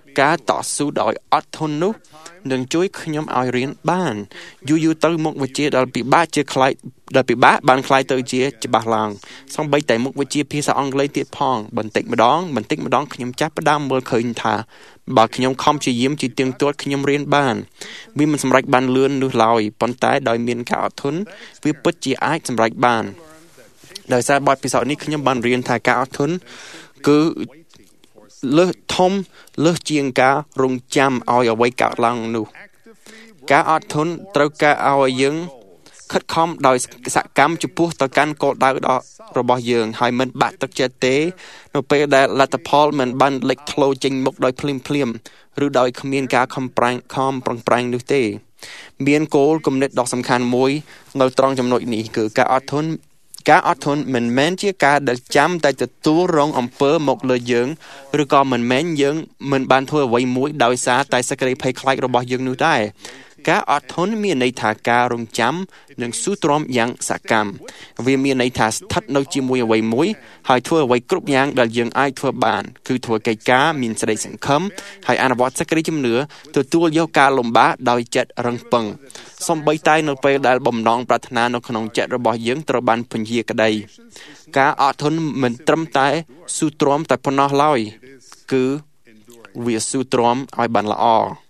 ការតស៊ូដោយអត់ធន់នោះនឹងជួយខ្ញុំឲ្យរៀនបានយូរយូរទៅមុខវិជ្ជាដែលពិបាកជាខ្លាយដែលពិបាកបានខ្លាយទៅជាច្បាស់ឡើងសូម្បីតែមុខវិជ្ជាភាសាអង់គ្លេសទៀតផងបន្តិចម្ដងបន្តិចម្ដងខ្ញុំចាប់ផ្ដើមមើលឃើញថាបើខ្ញុំខំព្យាយាមជាទៀងទាត់ខ្ញុំរៀនបានវាមិនសម្រេចបានលឿននោះឡើយប៉ុន្តែដោយមានការអត់ធន់វាពិតជាអាចសម្រេចបានដោយសារបទពិសោធន៍នេះខ្ញុំបានរៀនថាការអត់ធន់គឺលើសធំលើសជាងការរងចាំឲ្យអ្វីកើតឡើងនោះការអត់ធន់ត្រូវការឲ្យយើងខិតខំដោយសកម្មចំពោះទៅកាន់គោលដៅរបស់យើងហើយមិនបាក់ទឹកចិត្តទេនៅពេលដែលលទ្ធផលមិនបានលេចធ្លោចេញមុខដោយភ្លាមភ្លាមឬដោយគ្មានការខំប្រឹងខំប្រឹងប្រែងនោះទេមានគោលគំនិតដ៏សំខាន់មួយនៅត្រង់ចំណុចនេះគឺការអត់ធន់ការអត់ធន់មិនមែនជាការដែលចាំតែទទួលរងអំពើមកលើយើងឬក៏មិនមែនយើងមិនបានធ្វើអ្វីមួយដោយសារតែសេចក្តីភ័យខ្លាចរបស់យើងនោះដែរការអត់ធន់មានន័យថាការរងចាំនិងស៊ូទ្រាំយ៉ាងសកម្មវាមានន័យថាស្ថិតនៅជាមួយអ្វីមួយហើយធ្វើអ្វីគ្រប់យ៉ាងដែលយើងអាចធ្វើបានគឺធ្វើកិច្ចការមានសេចក្តីសង្ឃឹមហើយអនុវត្តសេចក្តីជំនឿទទួលយកការលំបាកដោយចិត្តរឹងប៉ឹងសូម្បីតែនៅពេលដែលបំណងប្រាថ្នានៅក្នុងចិត្តរបស់យើងត្រូវបានពន្យាក្តីការអត់ធន់មិនត្រឹមតែស៊ូទ្រាំតែប៉ុណ្ណោះឡើយគឺវាស៊ូទ្រាំឲ្យបានល្អ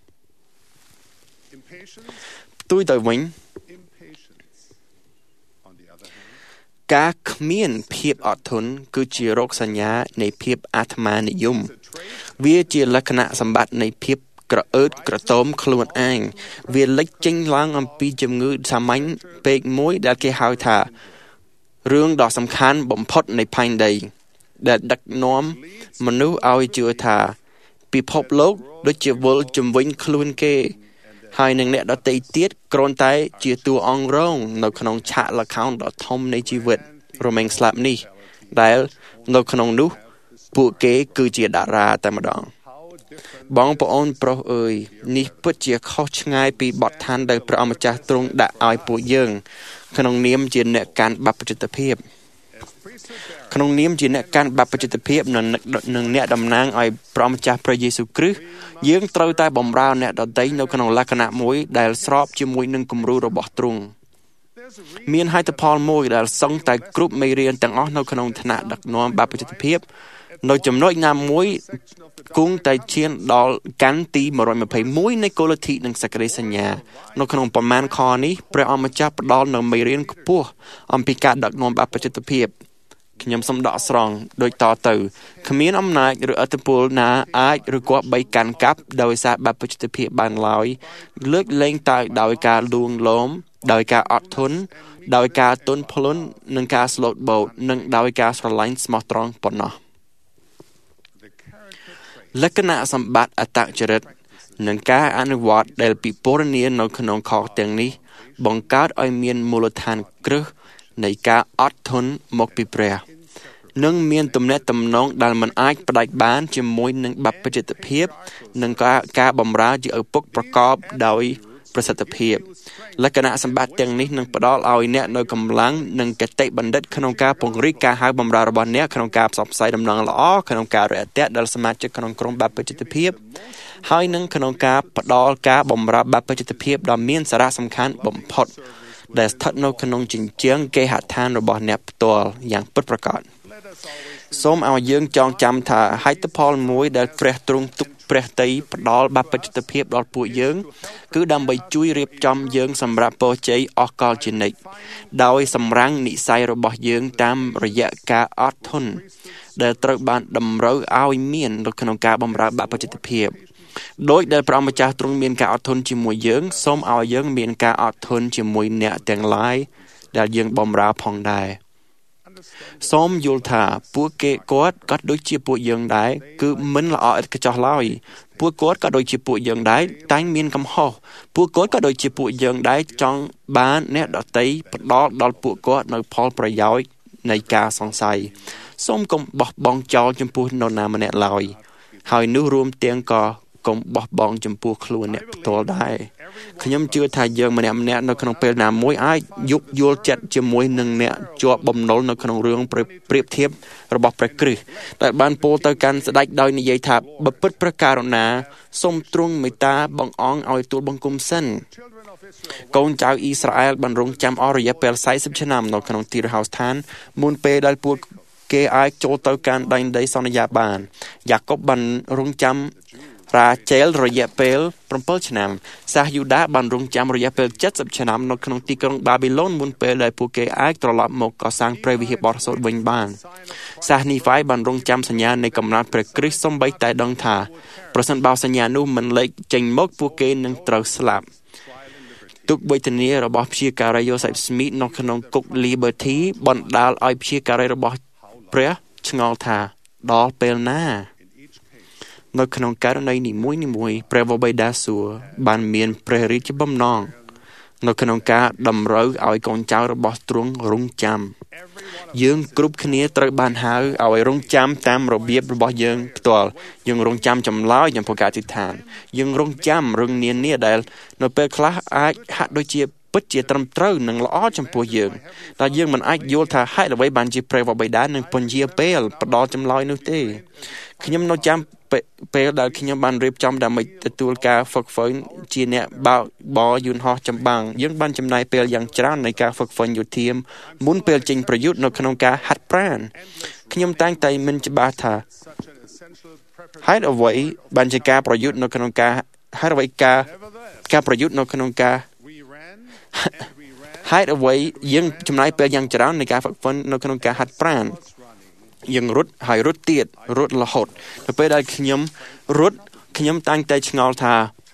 ផ្ទុយទៅវិញការគ្មានភាពអត់ធន់គឺជារោគសញ្ញានៃភាពអាត្មានិយមវាជាលក្ខណៈសម្បត្តិនៃភាពក្រអឺតក្រទមខ្លួនឯងវាលេចចេញឡើងអំពីជំងឺសាមញ្ញពេកមួយដែលគេហៅថារឿងដ៏សំខាន់បំផុតនៃផែនដីដែលដឹកនាំមនុស្សឲ្យជឿថាពិភពលោកដូចជាវិលជំវិញខ្លួនគេហើយនឹងអ្នកដទៃទៀតគ្រាន់តែជាតួអង្គរងនៅក្នុងឆាកល្ខោនដ៏ធំនៃជីវិតរមែងស្លាប់នេះដែលនៅក្នុងនោះពួកគេគឺជាតារាតែម្ដងបងប្អូនប្រុសអើយនេះពិតជាខុសឆ្ងាយពីបទដ្ឋានដែលព្រះអម្ចាស់ទ្រង់ដាក់ឲ្យពួកយើងក្នុងនាមជាអ្នកកាន់បព្វជិតភាពក្នុងនាមជាអ្នកកាន់បព្វជិតភាពនិងនឹងអ្នកតំណាងឲ្យព្រះម្ចាស់ព្រះយេស៊ូវគ្រីស្ទយើងត្រូវតែបម្រើអ្នកដទៃនៅក្នុងលក្ខណៈមួយដែលស្របជាមួយនឹងគំរូរបស់ទ្រង់មានហេតុផលមួយដែលសឹងតែគ្រប់មេរៀនទាំងអស់នៅក្នុងឋានៈដឹកនាំបព្វជិតភាពនៅចំណុចណាមួយគង់តែឈានដល់កាន់ទីmột trăm hai mươi mốtនៃគោលលទ្ធិនិងសក្តិសញ្ញានៅក្នុងប្រមាណខនេះព្រះអម្ចាស់ផ្ដល់នូវមេរៀនខ្ពស់អំពីការដឹកនាំបព្វជិតភាពខ្ញុំសូមដកស្រង់ដូចតទៅគ្មានអំណាចឬឥទ្ធិពលណាអាចឬគប្បីកាន់កាប់ដោយសារបព្វជិតភាពបានឡើយលើកលែងតែដោយការលួងលោមដោយការអត់ធន់ដោយការទន់ភ្លន់និងការស្លូតបូតនិងដោយការស្រឡាញ់ស្មោះត្រង់ប៉ុណ្ណោះលក្ខណៈសម្បត្តិអត្តចរិតនិងការអនុវត្តដែលពិពណ៌នានៅក្នុងខទាំងនេះបង្កើតឲ្យមានមូលដ្ឋានគ្រឹះនៃការអត់ធន់មកពីព្រះនិងមានទំនាក់ទំនងដែលមិនអាចផ្ដាច់បានជាមួយនឹងបព្វជិតភាពនិងការការបម្រើជាឪពុកប្រកបដោយប្រសិទ្ធភាពលក្ខណៈសម្បត្តិទាំងនេះនឹងផ្ដល់ឲ្យអ្នកនៅកម្លាំងនិងគតិបណ្ឌិតក្នុងការពង្រីកការហៅបម្រើរបស់អ្នកក្នុងការផ្សព្វផ្សាយដំណឹងល្អក្នុងការរាក់ទាក់ដល់សមាជិកក្នុងក្រុមបព្វជិតភាពហើយនឹងក្នុងការផ្ដល់ការបម្រើបព្វជិតភាពដ៏មានសារៈសំខាន់បំផុតដែលស្ថិតនៅក្នុងជញ្ជាំងគេហដ្ឋានរបស់អ្នកផ្ទាល់យ៉ាងពិតប្រាកដសូមឲ្យយើងចងចាំថាហេតុផលមួយដែលព្រះទ្រង់ទុកព្រះតីផ្ដល់បព្វជិតភាពដល់ពួកយើងគឺដើម្បីជួយរៀបចំយើងសម្រាប់ពរជ័យអស់កលជានិច្ចដោយសម្រាំងនិស្ស័យរបស់យើងតាមរយៈការអត់ធន់ដែលត្រូវបានតម្រូវឲ្យមាននៅក្នុងការបម្រើបព្វជិតភាពដោយដែលព្រះម្ចាស់ទ្រង់មានការអត់ធន់ជាមួយយើងសូមឲ្យយើងមានការអត់ធន់ជាមួយអ្នកទាំងឡាយដែលយើងបម្រើផងដែរសូមយល់ថាពួកគេគាត់ក៏ដូចជាពួកយើងដែរគឺមិនល្អឥតខ្ចោះឡើយពួកគាត់ក៏ដូចជាពួកយើងដែរតែមានកំហុសពួកគាត់ក៏ដូចជាពួកយើងដែរចង់បានអ្នកដទៃផ្ដល់ដល់ពួកគាត់នៅផលប្រយោជន៍នៃការសង្ស័យសូមកុំបោះបង់ចោលចំពោះនរណាម្នាក់ឡើយហើយនោះរួមទាំងក៏កុំបោះបង់ចំពោះខ្លួនអ្នកផ្ទាល់ដែរខ្ញុំជឿថាយើងម្នាក់ម្នាក់នៅក្នុងពេលណាមួយអាចយោគយល់ចិត្តជាមួយនឹងអ្នកជាប់បំណុលនៅក្នុងរឿងប្រៀបធៀបរបស់ព្រះគ្រីស្ទដែលបានពោលទៅកាន់ស្ដេចដោយនិយាយថាបើពិតព្រះករុណាសូមទ្រង់មេត្តាបង្អង់ឲ្យទូលបង្គំសិនកូនចៅអ៊ីស្រាអែលបានរងចាំអស់រយៈពេលสี่สิบឆ្នាំនៅក្នុងទីរហោស្ថានមុនពេលដែលពួកគេអាចចូលទៅកាន់ដែនដីសន្យាបានយ៉ាកុបបានរងចាំរ៉ាជែលរយៈពេលsevenឆ្នាំសាសយូដាបានរងចាំរយៈពេលseventyឆ្នាំនៅក្នុងទីក្រុងបាប៊ីឡូនមុនពេលដែលពួកគេអាចត្រឡប់មកកសាងព្រះវិហារបរិសុទ្ធវិញបានសាសនីហ្វាយបានរងចាំសញ្ញានៃកំណើតព្រះគ្រីស្ទសូម្បីតែដឹងថាប្រសិនបើសញ្ញានោះមិនលេចចេញមកពួកគេនឹងត្រូវស្លាប់ទុក្ខវេទនារបស់ព្យាការីយ៉ូសេហ្វស្មីតនៅក្នុងគុក Liberty បណ្ដាលឲ្យព្យាការីរបស់ព្រះឆ្ងល់ថាដល់ពេលណានៅក្នុងករណីនីមួយៗព្រះវរបិតាសួរបានមានព្រះរាជបំណងនៅក្នុងការតម្រូវឲ្យកូនចៅរបស់ទ្រង់រងចាំយើងគ្រប់គ្នាត្រូវបានហៅឲ្យរងចាំតាមរបៀបរបស់យើងផ្ទាល់យើងរងចាំចម្លើយចំពោះការអធិដ្ឋានយើងរងចាំរឿងនានាដែលនៅពេលខ្លះអាចហាក់ដូចជាពិតជាត្រឹមត្រូវនិងល្អចំពោះយើងតែយើងមិនអាចយល់ថាហេតុអ្វីបានជាព្រះវរបិតានឹងពន្យាពេលផ្ដល់ចម្លើយនោះទេខ្ញុំនៅចាំពេលដែលខ្ញុំបានរៀបចំដើម្បីទទួលការហ្វឹកហ្វឺនជាអ្នកបើកបរយន្តហោះចម្បាំងយើងបានចំណាយពេលយ៉ាងច្រើនในការហ្វឹកហ្វឺនយោធាមុនពេលចេញប្រយុទ្ធនៅក្នុងការហាត់ប្រាណខ្ញុំតែងតែមិនច្បាស់ថាហេតុអ្វីបានជាការប្រយុទ្ធនៅក្នុងការហេតុអ្វីការការប្រយុទ្ធនៅក្នុងការហេតុអ្វីយើងចំណាយពេលយ៉ាងច្រើនในការហ្វឹកហ្វឺននៅក្នុងការហាត់ប្រាណយើងរត់ហើយរត់ទៀតរត់រហូតទៅពេលដែលខ្ញុំរត់ខ្ញុំតែងតែឆ្ងល់ថា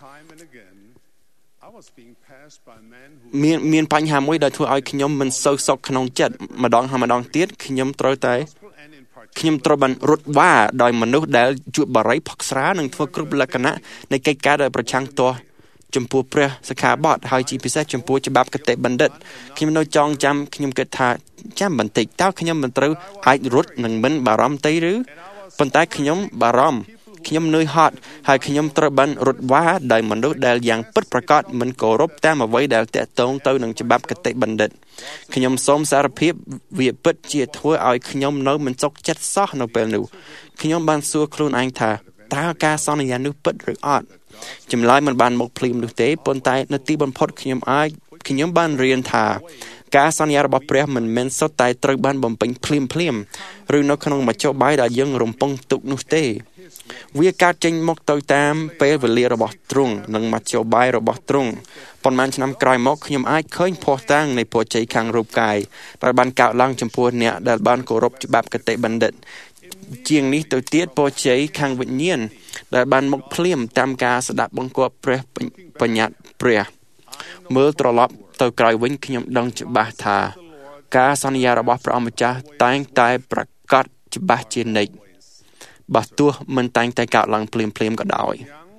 មានមានបញ្ហាមួយដែលធ្វើឲ្យខ្ញុំមិនសូវសុខក្នុងចិត្តម្ដងហើយម្ដងទៀតខ្ញុំត្រូវតែខ្ញុំត្រូវបានរត់វ៉ាដោយមនុស្សដែលជួបបារីផឹកស្រានិងធ្វើគ្រប់លក្ខណៈនៃកិច្ចការដែលប្រឆាំងទាស់ចំពោះព្រះសិក្ខាបទហើយជាពិសេសចំពោះច្បាប់គតិបណ្ឌិតខ្ញុំនៅចងចាំខ្ញុំគិតថាចាំបន្តិចតើខ្ញុំមិនត្រូវអាចរត់និងមិនបារម្ភទេឬប៉ុន្តែខ្ញុំបារម្ភខ្ញុំនឿយហត់ហើយខ្ញុំត្រូវបានរត់វ៉ាដោយមនុស្សដែលយ៉ាងពិតប្រាកដមិនគោរពតាមអ្វីដែលតាក់ទងទៅនឹងច្បាប់គតិបណ្ឌិតខ្ញុំសូមសារភាពវាពិតជាធ្វើឲ្យខ្ញុំនៅមិនសុខចិត្តសោះនៅពេលនោះខ្ញុំបានសួរខ្លួនឯងថាតើការសន្យានោះពិតឬអត់ចម្លើយមិនបានមកភ្លាមនោះទេប៉ុន្តែនៅទីបំផុតខ្ញុំអាចខ្ញុំបានរៀនថាការសន្យារបស់ព្រះមិនមែនសុទ្ធតែត្រូវបានបំពេញភ្លាមភ្លាមឬនៅក្នុងមធ្យោបាយដែលយើងរំពឹងទុកនោះទេវាកើតចេញមកទៅតាមពេលវេលារបស់ទ្រង់និងមធ្យោបាយរបស់ទ្រង់ប៉ុន្មានឆ្នាំក្រោយមកខ្ញុំអាចឃើញភស្តុតាងនៃពរជ័យខាងរូបកាយដែលបានកើតឡើងចំពោះអ្នកដែលបានគោរពច្បាប់គតិបណ្ឌិតជាងនេះទៅទៀតពរជ័យខាងវិញ្ញាណដែលបានមកភ្លាមតាមការស្ដាប់បង្គាប់ព្រះបញ្ញត្តិព្រះមើលត្រឡប់ទៅក្រោយវិញខ្ញុំដឹងច្បាស់ថាការសន្យារបស់ព្រះអង្គម្ចាស់តែងតែប្រកាសច្បាស់ជានិច្ចបើទោះមិនតែងតែកើតឡើងភ្លាមភ្លាមក៏ដោយ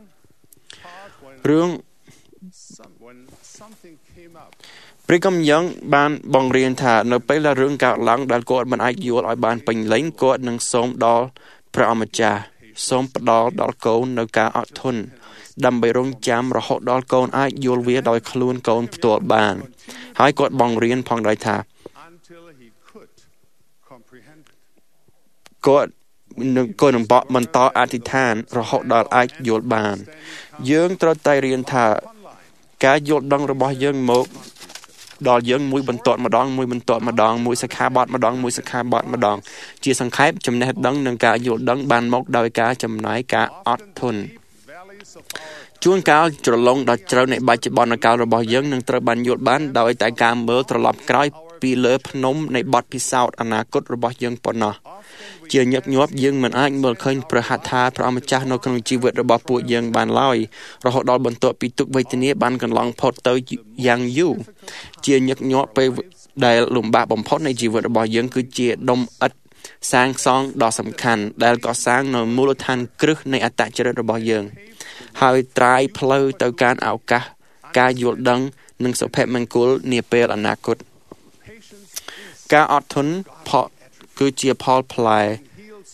រឿងព្រះគំយ៉ាងបានបង្រៀនថានៅពេលដែលរឿងកើតឡើងដែលគាត់មិនអាចយល់ឲ្យបានពេញលេញគាត់នឹងសូមដល់ព្រះអង្គម្ចាស់សូមផ្ដល់ដល់កូននៅការអត់ធន់ដើម្បីរងចាំរហូតដល់កូនអាចយល់វាដោយខ្លួនកូនផ្ទាល់បានហើយគាត់បង្រៀនផងដែរថាគាត់នឹងកូននឹងបន្តអធិដ្ឋានរហូតដល់អាចយល់បានយើងត្រូវតែរៀនថាការយល់ដឹងរបស់យើងមកដល់យើងមួយបន្ទាត់ម្ដងមួយបន្ទាត់ម្ដងមួយសិក្ខាបទម្ដងមួយសិក្ខាបទម្ដងជាសង្ខេបចំណេះដឹងនិងការយល់ដឹងបានមកដោយការចំណាយការអត់ធន់ជួនកាលជ្រលងដ៏ជ្រៅនៃបច្ចុប្បន្នកាលរបស់យើងនឹងត្រូវបានយល់បានដោយតែការមើលត្រឡប់ក្រោយពីលើភ្នំនៃបទពិសោធន៍អនាគតរបស់យើងប៉ុណ្ណោះជាញឹកញាប់យើងមិនអាចមើលឃើញព្រះហដ្ឋាព្រះអម្ចាស់នៅក្នុងជីវិតរបស់ពួកយើងបានឡើយរហូតដល់បន្ទាប់ពីទុក្ខវេទនាបានកន្លងផុតទៅយ៉ាងយូរជាញឹកញាប់ពេលដែលលំបាកបំផុតនៃជីវិតរបស់យើងគឺជាដុំឥដ្ឋសាងសង់ដ៏សំខាន់ដែលកសាងនៅមូលដ្ឋានគ្រឹះនៃអត្តចរិតរបស់យើងហើយត្រាយផ្លូវទៅកាន់ឱកាសការយល់ដឹងនិងសុភមង្គលនាពេលអនាគតការអត់ធន់ផលគឺជាផលផ្លែ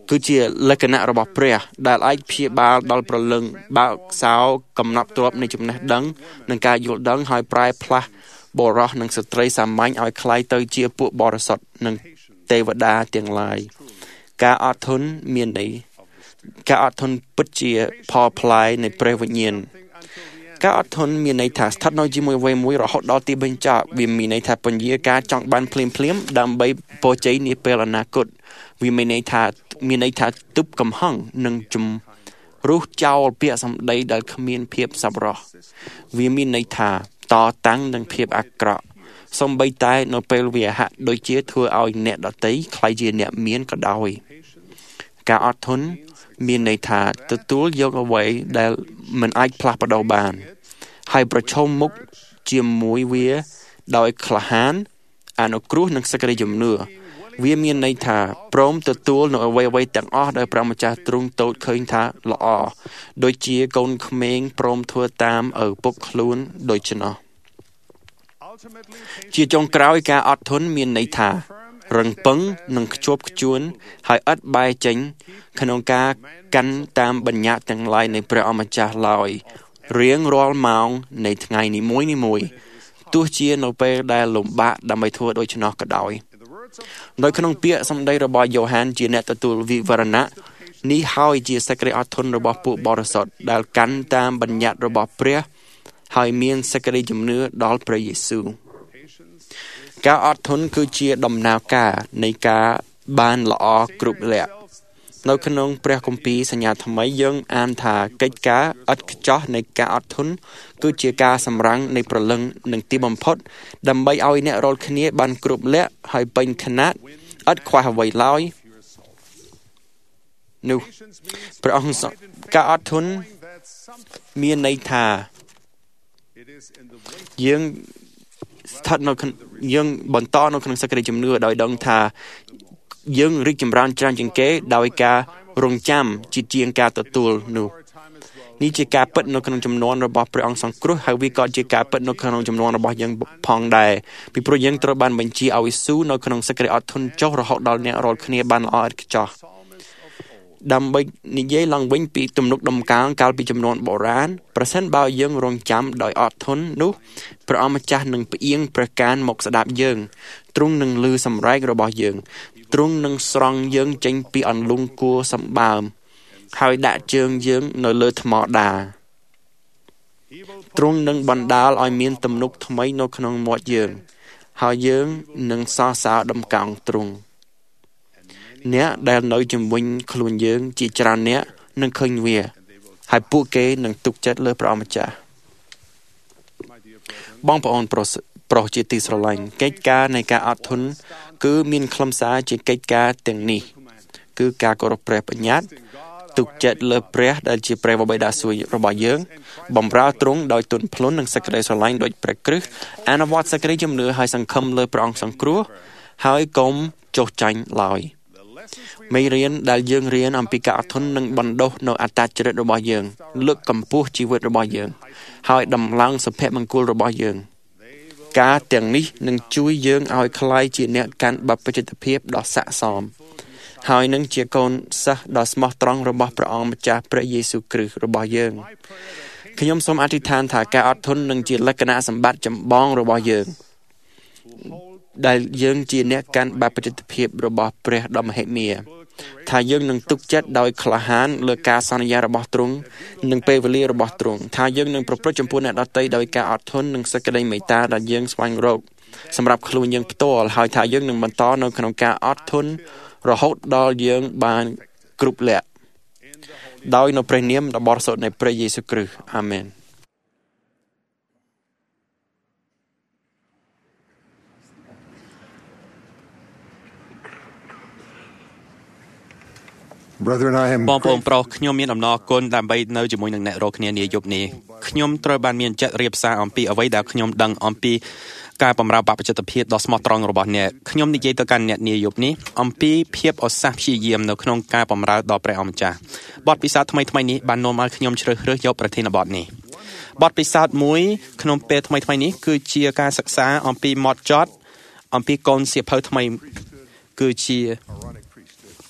គឺជាលក្ខណៈរបស់ព្រះដែលអាចព្យាបាលដល់ប្រលឹងបើកសោកំណត់ទ្របនៃចំណេះដឹងនិងការយល់ដឹងហើយប្រែផ្លាស់បរិសនិងស្ត្រីសាមញ្ញឲ្យคล้ายទៅជាពួកបរិសុទ្ធនិងទេវតាទាំងឡាយការអត់ធន់មានន័យការអត់ធន់ពិតជាផលផ្លែនៃព្រះវិញ្ញាណការអត់ធន់មានន័យថាស្ថិតនៅជាមួយអ្វីមួយរហូតដល់ទីបញ្ចប់វាមានន័យថាពន្យាការចង់បានភ្លាមភ្លាមដើម្បីពរជ័យនាពេលអនាគតវាមានន័យថាមានន័យថាទប់កំហឹងនិងជំរុះចោលពាក្យសម្ដីដែលគ្មានភាពសប្បុរសវាមានន័យថាតតាំងនឹងភាពអាក្រក់សូម្បីតែនៅពេលវាហាក់ដូចជាធ្វើឲ្យអ្នកដទៃខ្លាចជាអ្នកមានក៏ដោយការអត់ធន់មានន័យថាទទួលយកអ្វីដែលមិនអាចផ្លាស់ប្ដូរបានហើយប្រឈមមុខជាមួយវាដោយក្លាហានអនុគ្រោះនិងសេចក្តីជំនឿវាមានន័យថាព្រមទទួលនៅអ្វីអ្វីទាំងអស់ដែលព្រះម្ចាស់ទ្រង់ទតឃើញថាល្អដូចជាកូនក្មេងព្រមធ្វើតាមឪពុកខ្លួនដូច្នោះជាចុងក្រោយការអត់ធន់មានន័យថារឹងប៉ឹងនិងខ្ជាប់ខ្ជួនហើយឥតបែរចេញក្នុងការកាន់តាមបញ្ញត្តិទាំងឡាយនៃព្រះអម្ចាស់ឡើយរៀងរាល់ម៉ោងនៃថ្ងៃនីមួយនីមួយទោះជានៅពេលដែលលំបាកដើម្បីធ្វើដូច្នោះក៏ដោយនៅក្នុងពាក្យសម្ដីរបស់យ៉ូហានជាអ្នកទទួលវិវរណៈនេះហើយជាសេចក្តីអត់ធន់របស់ពួកបរិសុទ្ធដែលកាន់តាមបញ្ញត្តិរបស់ព្រះហើយមានសេចក្តីជំនឿដល់ព្រះយេស៊ូវការអត់ធន់គឺជាដំណើរការនៃការបានល្អគ្រប់លក្ខនៅក្នុងព្រះគម្ពីរសញ្ញាថ្មីយើងអានថាកិច្ចការឥតខ្ចោះនៃការអត់ធន់គឺជាការសម្រាំងនៃព្រលឹងនិងទីបំផុតដើម្បីឲ្យអ្នករាល់គ្នាបានគ្រប់លក្ខហើយពេញខណាត់ឥតខ្វះអ្វីឡើយនោះព្រះអង្គការអត់ធន់មានន័យថាយើងស្ថិតនៅយើងបន្តនៅក្នុងសេចក្តីជំនឿដោយដឹងថាយើងរីកចម្រើនច្រើនជាងគេដោយការរងចាំជាជាងការទទួលនោះនេះជាការពិតនៅក្នុងចំនួនរបស់ព្រះអង្គសង្គ្រោះហើយវាក៏ជាការពិតនៅក្នុងចំនួនរបស់យើងផងដែរពីព្រោះយើងត្រូវបានបញ្ជាឲ្យស៊ូនៅក្នុងសេចក្តីអត់ធន់ចុះរហូតដល់អ្នករាល់គ្នាបានល្អឥតខ្ចោះដើម្បីនិយាយឡើងវិញពីទំនុកដំកើងកាលពីចំនួនបុរាណប្រសិនបើយើងរងចាំដោយអត់ធន់នោះព្រះអម្ចាស់នឹងផ្អៀងព្រះកានមកស្ដាប់យើងទ្រង់នឹងឮសម្រែករបស់យើងទ្រង់នឹងស្រង់យើងចេញពីអន្លង់គួរសម្បើមហើយដាក់ជើងយើងនៅលើថ្មដាទ្រង់នឹងបណ្ដាលឲ្យមានទំនុកថ្មីនៅក្នុងមាត់យើងហើយយើងនឹងសរសើរដំណើរទ្រង់អ្នកដែលនៅជំនវិញខ្លួនយើងជាច្រើនអ្នកនឹងឃើញវាហើយពួកគេនឹងទុកចិត្តលើព្រះអម្ចាស់បងប្អូនប្រុសប្រុសជាទីស្រឡាញ់កិច្ចការនៃការអត់ធន់គឺមានខ្លឹមសារជាកិច្ចការទាំងនេះគឺការគោរពព្រះបញ្ញត្តិទុកចិត្តលើព្រះដែលជាព្រះបិតាសួគ៌របស់យើងបម្រើទ្រង់ដោយទន់ភ្លន់និងសេចក្តីស្រឡាញ់ដោយព្រះគ្រីស្ទអនុវត្តសេចក្តីជំនឿហើយសង្ឃឹមលើព្រះអង្គសង្គ្រោះហើយកុំចុះចាញ់ឡើយមេរៀនដែលយើងរៀនអំពីការអត់ធន់នឹងបណ្ដុះនៅអត្តចរិតរបស់យើងលើកកម្ពស់ជីវិតរបស់យើងហើយដំឡើងសុភមង្គលរបស់យើងការទាំងនេះនឹងជួយយើងឲ្យក្លាយជាអ្នកកាន់បព្វជិតភាពដ៏ស័ក្តិសមហើយនឹងជាកូនសិស្សដ៏ស្មោះត្រង់របស់ព្រះអង្គម្ចាស់ព្រះយេស៊ូវគ្រីស្ទរបស់យើងខ្ញុំសូមអធិដ្ឋានថាការអត់ធន់នឹងជាលក្ខណៈសម្បត្តិចម្បងរបស់យើងដែលយើងជាអ្នកកាន់បព្វជិតភាពរបស់ព្រះដ៏មហិមាថាយើងនឹងទុកចិត្តដោយក្លាហានលើការសន្យារបស់ទ្រង់និងពេលវេលារបស់ទ្រង់ថាយើងនឹងប្រព្រឹត្តចំពោះអ្នកដទៃដោយការអត់ធន់និងសេចក្តីមេត្តាដែលយើងស្វែងរកសម្រាប់ខ្លួនយើងផ្ទាល់ហើយថាយើងនឹងបន្តនៅក្នុងការអត់ធន់រហូតដល់យើងបានគ្រប់លក្ខដោយនៅព្រះនាមដ៏បរិសុទ្ធនៃព្រះយេស៊ូវគ្រីស្ទអាមែនបងប្អូនប្រុសខ្ញុំមានអំណរគុណដើម្បីនៅជាមួយនឹងអ្នករាល់គ្នានាយប់នេះខ្ញុំត្រូវបានមានចិត្តរៀបសារអំពីអ្វីដែលខ្ញុំដឹងអំពីការបម្រើបព្វជិតភាពដ៏ស្មោះត្រង់របស់អ្នកខ្ញុំនិយាយទៅកាន់អ្នកនាយប់នេះអំពីភាពឧស្សាហ៍ព្យាយាមនៅក្នុងការបម្រើដល់ព្រះអម្ចាស់បទពិសោធន៍ថ្មីថ្មីនេះបាននាំឲ្យខ្ញុំជ្រើសរើសយកប្រធានបទនេះបទពិសោធន៍មួយក្នុងពេលថ្មីថ្មីនេះគឺជាការសិក្សាអំពីម៉ត់ចត់អំពីកូនសៀវភៅថ្មីគឺជា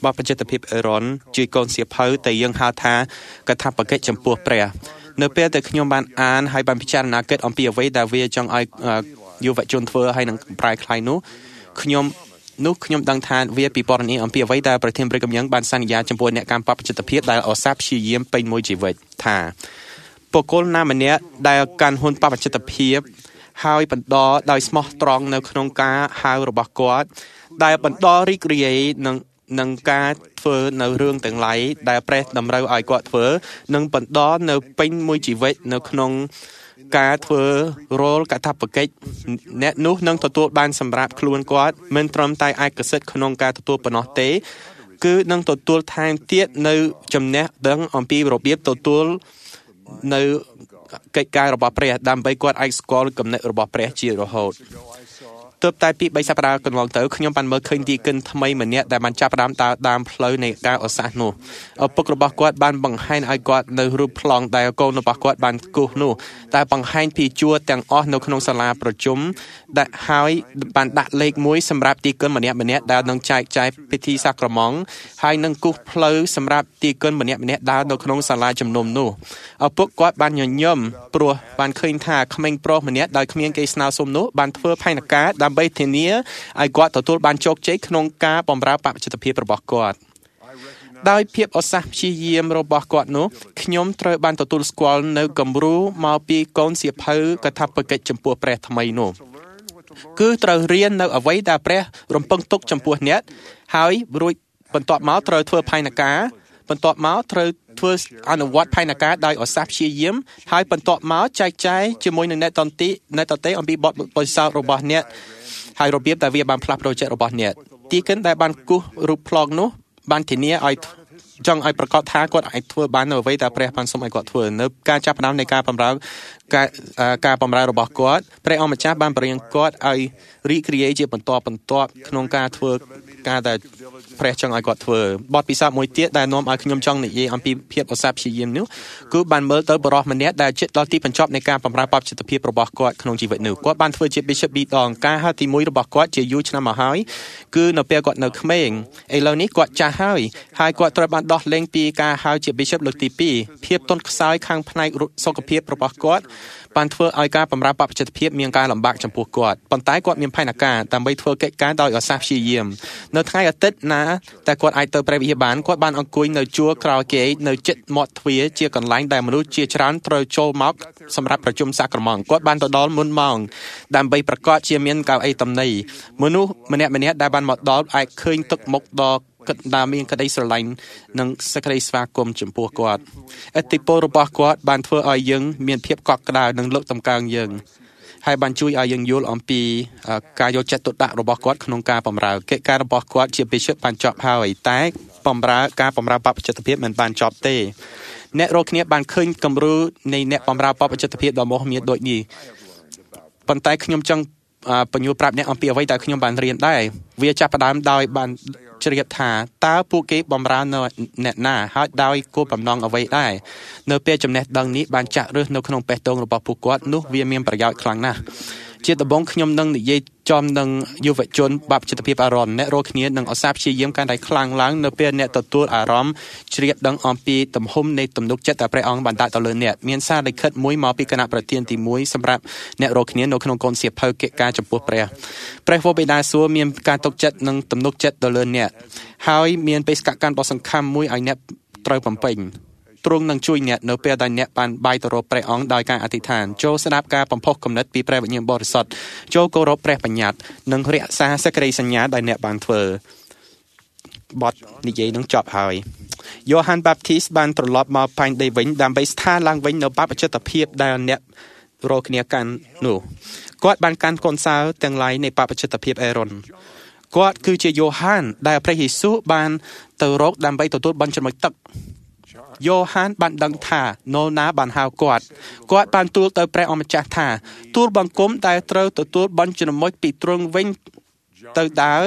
បបចិត្តភាពអេរ៉ុនជួយកូនសៀវភៅតែយើងហៅថាកថាបកិច្ចចំពោះព្រះនៅពេលដែលខ្ញុំបានអានហើយបានពិចារណាគិតអំពីអ្វីដែលវាចង់ឲ្យយុវជនធ្វើហើយនឹងប្រែក្លាយនោះខ្ញុំនោះខ្ញុំដឹងថាវាពិពណ៌នាអំពីអ្វីដែលប្រធានព្រះគំញឹងបានសន្យាចំពោះអ្នកកម្មបបចិត្តភាពដែលអសាព្យាយាមពេញមួយជីវិតថាបុគ្គលណាម្នាក់ដែលកាន់ហ៊ុនបបចិត្តភាពហើយបន្តដោយស្មោះត្រង់នៅក្នុងការហៅរបស់គាត់ដែលបន្តរីករាយនឹងនឹងការធ្វើនៅរឿងទាំងឡាយដែលព្រះតម្រូវឲ្យគាត់ធ្វើនឹងបន្តនៅពេញមួយជីវិតនៅក្នុងការធ្វើរ៉ូលកថាបកិច្ចអ្នកនោះនឹងទទួលបានសម្រាប់ខ្លួនគាត់មិនត្រឹមតែឯកសិទ្ធិក្នុងការទទួលប៉ុណ្ណោះទេគឺនឹងទទួលថែមទៀតនៅចំណេះដឹងអំពីរបៀបទទួលនៅកិច្ចការរបស់ព្រះដើម្បីគាត់អាចស្គាល់គំនិតរបស់ព្រះជារហូតទើបតែពីបីសប្តាហ៍កន្លងទៅខ្ញុំបានមើលឃើញទីកិនថ្មីម្នាក់ដែលបានចាប់ផ្ដើមដើរតាមផ្លូវនៃការអសាសនោះឪពុករបស់គាត់បានបង្ហាញឲ្យគាត់នៅរូបប្លង់ដែលកូនរបស់គាត់បានគូសនោះតែបង្ហាញពីជួរទាំងអស់នៅក្នុងសាលាប្រជុំដែលហើយបានដាក់លេខមួយសម្រាប់ទីកិនម្នាក់ម្នាក់ដែលនឹងចែកចាយពិធីសាក្រមង្គហើយនឹងគូសផ្លូវសម្រាប់ទីកិនម្នាក់ម្នាក់ដើរនៅក្នុងសាលាជំនុំនោះឪពុកគាត់បានញញឹមព្រោះបានឃើញថាក្មេងប្រុសម្នាក់ដោយគ្មានគេស្នើសុំនោះបានធ្វើផែនការដើម្បីធានាឲ្យគាត់ទទួលបានជោគជ័យក្នុងការបម្រើបព្វជិតភាពរបស់គាត់ដោយភាពឧស្សាហ៍ព្យាយាមរបស់គាត់នោះខ្ញុំត្រូវបានទទួលស្គាល់នៅគំរូមកពីកូនសៀវភៅកថាបកិច្ចចំពោះព្រះថ្មីនោះគឺត្រូវរៀននៅអ្វីដែលព្រះរំពឹងទុកចំពោះអ្នកហើយរួចបន្ទាប់មកត្រូវធ្វើផែនការបន្ទាប់មកត្រូវធ្វើអនុវត្តផែនការដោយឧស្សាហ៍ព្យាយាមហើយបន្ទាប់មកចែកចាយជាមួយនឹងអ្នកតន្តិអ្នកតន្តិអំពីបទពិសោធន៍របស់អ្នកហើយរបៀបដែលវាបានផ្លាស់ប្ដូរចិត្តរបស់អ្នកទីកិនដែលបានគូសរូបប្លង់នោះបានធានាឲ្យចង់ឲ្យប្រកាសថាគាត់អាចធ្វើបាននៅអ្វីដែលព្រះបានសូមឲ្យគាត់ធ្វើនៅការចាប់ផ្ដើមនៃការបម្រើការការបម្រើរបស់គាត់ព្រះអង្គម្ចាស់បានបរៀងគាត់ឲ្យរីករាយជាបន្តបន្ទាប់ក្នុងការធ្វើការដែលព្រះចង់ឲ្យគាត់ធ្វើបទពិសោធន៍មួយទៀតដែលនាំឲ្យខ្ញុំចង់និយាយអំពីភាពឧស្សាហ៍ព្យាយាមនោះគឺបានមើលទៅបរិសម្នាក់ដែលជិតដល់ទីបញ្ចប់នៃការបម្រើបព្វជិតភាពរបស់គាត់ក្នុងជីវិតនោះគាត់បានធ្វើជា Bishop ពីរដងការហៅទីមួយរបស់គាត់ជាយូរឆ្នាំមកហើយគឺនៅពេលគាត់នៅក្មេងឥឡូវនេះគាត់ចាស់ហើយហើយគាត់ត្រូវបានដោះលែងពីការហៅជា Bishop លើកទីពីរភាពទន់ខ្សោយខាងផ្នែកសុខភាពរបស់គាត់បានធ្វើឲ្យការបម្រើបព្វជិតភាពមានការលំបាកចំពោះគាត់ប៉ុន្តែគាត់មានផែនការដើម្បីធ្វើកិច្ចការដោយឧស្សាហ៍ព្យាយាមនៅថ្ងៃអាទិត្យណាតែគាត់អាចទៅព្រះវិហារបានគាត់បានអង្គុយនៅជួរក្រោយគេនៅជិតមាត់ទ្វារជាកន្លែងដែលមនុស្សជាច្រើនត្រូវចូលមកសម្រាប់ប្រជុំសាក្រមង្គគាត់បានទៅដល់មុនម៉ោងដើម្បីប្រកាសជាមានកៅអីតំណីមនុស្សម្នាក់ម្នាក់ដែលបានមកដល់អាចឃើញទឹកមុខដ៏គិតថាមានក្តីស្រឡាញ់និងសេចក្តីស្វាគមន៍ចំពោះគាត់ឥទ្ធិពលរបស់គាត់បានធ្វើឲ្យយើងមានភាពកក់ក្ដៅនិងលើកតម្កើងយើងហើយបានជួយឲ្យយើងយល់អំពីការយកចិត្តទុកដាក់របស់គាត់ក្នុងការបម្រើកិច្ចការរបស់គាត់ជា Bishop បានចប់ហើយតែបម្រើការបម្រើបព្វជិតភាពមិនបានចប់ទេអ្នករាល់គ្នាបានឃើញគំរូនៃអ្នកបម្រើបព្វជិតភាពដ៏មហិមាដូចនេះប៉ុន្តែខ្ញុំចង់បញ្យល់ប្រាប់អ្នកអំពីអ្វីដែលខ្ញុំបានរៀនដែរវាចាប់ផ្ដើមដោយបានជ្រាបថាតើពួកគេបម្រើនៅអ្នកណាហើយដោយគោលបំណងអ្វីដែរនៅពេលចំណេះដឹងនេះបានចាក់ឫសនៅក្នុងបេះដូងរបស់ពួកគាត់នោះវាមានប្រយោជន៍ខ្លាំងណាស់ជាដំបូងខ្ញុំនឹងនិយាយចំនឹងយុវជនបព្វជិតភាពអារម្មណ៍អ្នករាល់គ្នានឹងឧស្សាហ៍ព្យាយាមកាន់តែខ្លាំងឡើងនៅពេលអ្នកទទួលអារម្មណ៍ជ្រាបដឹងអំពីទំហំនៃទំនុកចិត្តដែលព្រះអង្គបានដាក់ទៅលើអ្នកមានសារលិខិតមួយមកពីគណៈប្រធានទីមួយសម្រាប់អ្នករាល់គ្នានៅក្នុងកូនសៀវភៅកិច្ចការចំពោះព្រះព្រះវរបិតាសួរមានការទុកចិត្តនិងទំនុកចិត្តទៅលើអ្នកហើយមានបេសកកម្មដ៏សំខាន់មួយឲ្យអ្នកត្រូវបំពេញទ្រង់នឹងជួយអ្នកនៅពេលដែលអ្នកបានបាយទៅរកព្រះអង្គដោយការអធិដ្ឋានចូលស្ដាប់ការបំផុសគំនិតពីព្រះវិញ្ញាណបរិសុទ្ធចូលគោរពព្រះបញ្ញត្តិនិងរក្សាសេចក្តីសញ្ញាដែលអ្នកបានធ្វើបទនិយាយនឹងចប់ហើយយ៉ូហានបាបទីសបានត្រឡប់មកផែនដីវិញដើម្បីស្ថានឡើងវិញនៅបព្វជិតភាពដែលអ្នករកគ្នាកាន់នោះគាត់បានកាន់កូនសៅទាំងឡាយនៃបព្វជិតភាពអេរ៉ុនគាត់គឺជាយ៉ូហានដែលព្រះយេស៊ូវបានទៅរកដើម្បីទទួលបន់ជ្រមុជទឹកយ៉ូហានបានដឹងថាណូណាបានហៅគាត់គាត់បានទូលទៅព្រះអម្ចាស់ថាទូលបង្គំដែលត្រូវទទួលបន់ជ្រមុជពីទ្រង់វិញទៅដើរ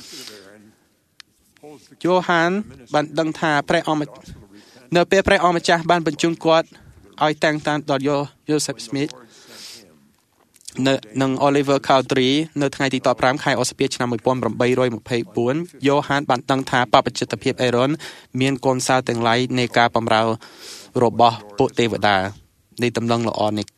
យ៉ូហានបានដឹងថាព្រះអម្ចាស់នៅពេលព្រះអម្ចាស់បានបញ្ជូនគាត់ឲ្យតាំងតាំងដល់យូសេបស្មីតនៅនឹង Oliver Cowdery នៅថ្ងៃទីដប់ប្រាំខែឧសភាឆ្នាំmột nghìn bảy trăm hai mươi tưយ៉ូហានបានដឹងថាបព្វជិតភាពអេរ៉ុនមានកូនសៅទាំងឡាយនៃការបម្រើរបស់ពួកទេវតានៃតំណងល្អនេះ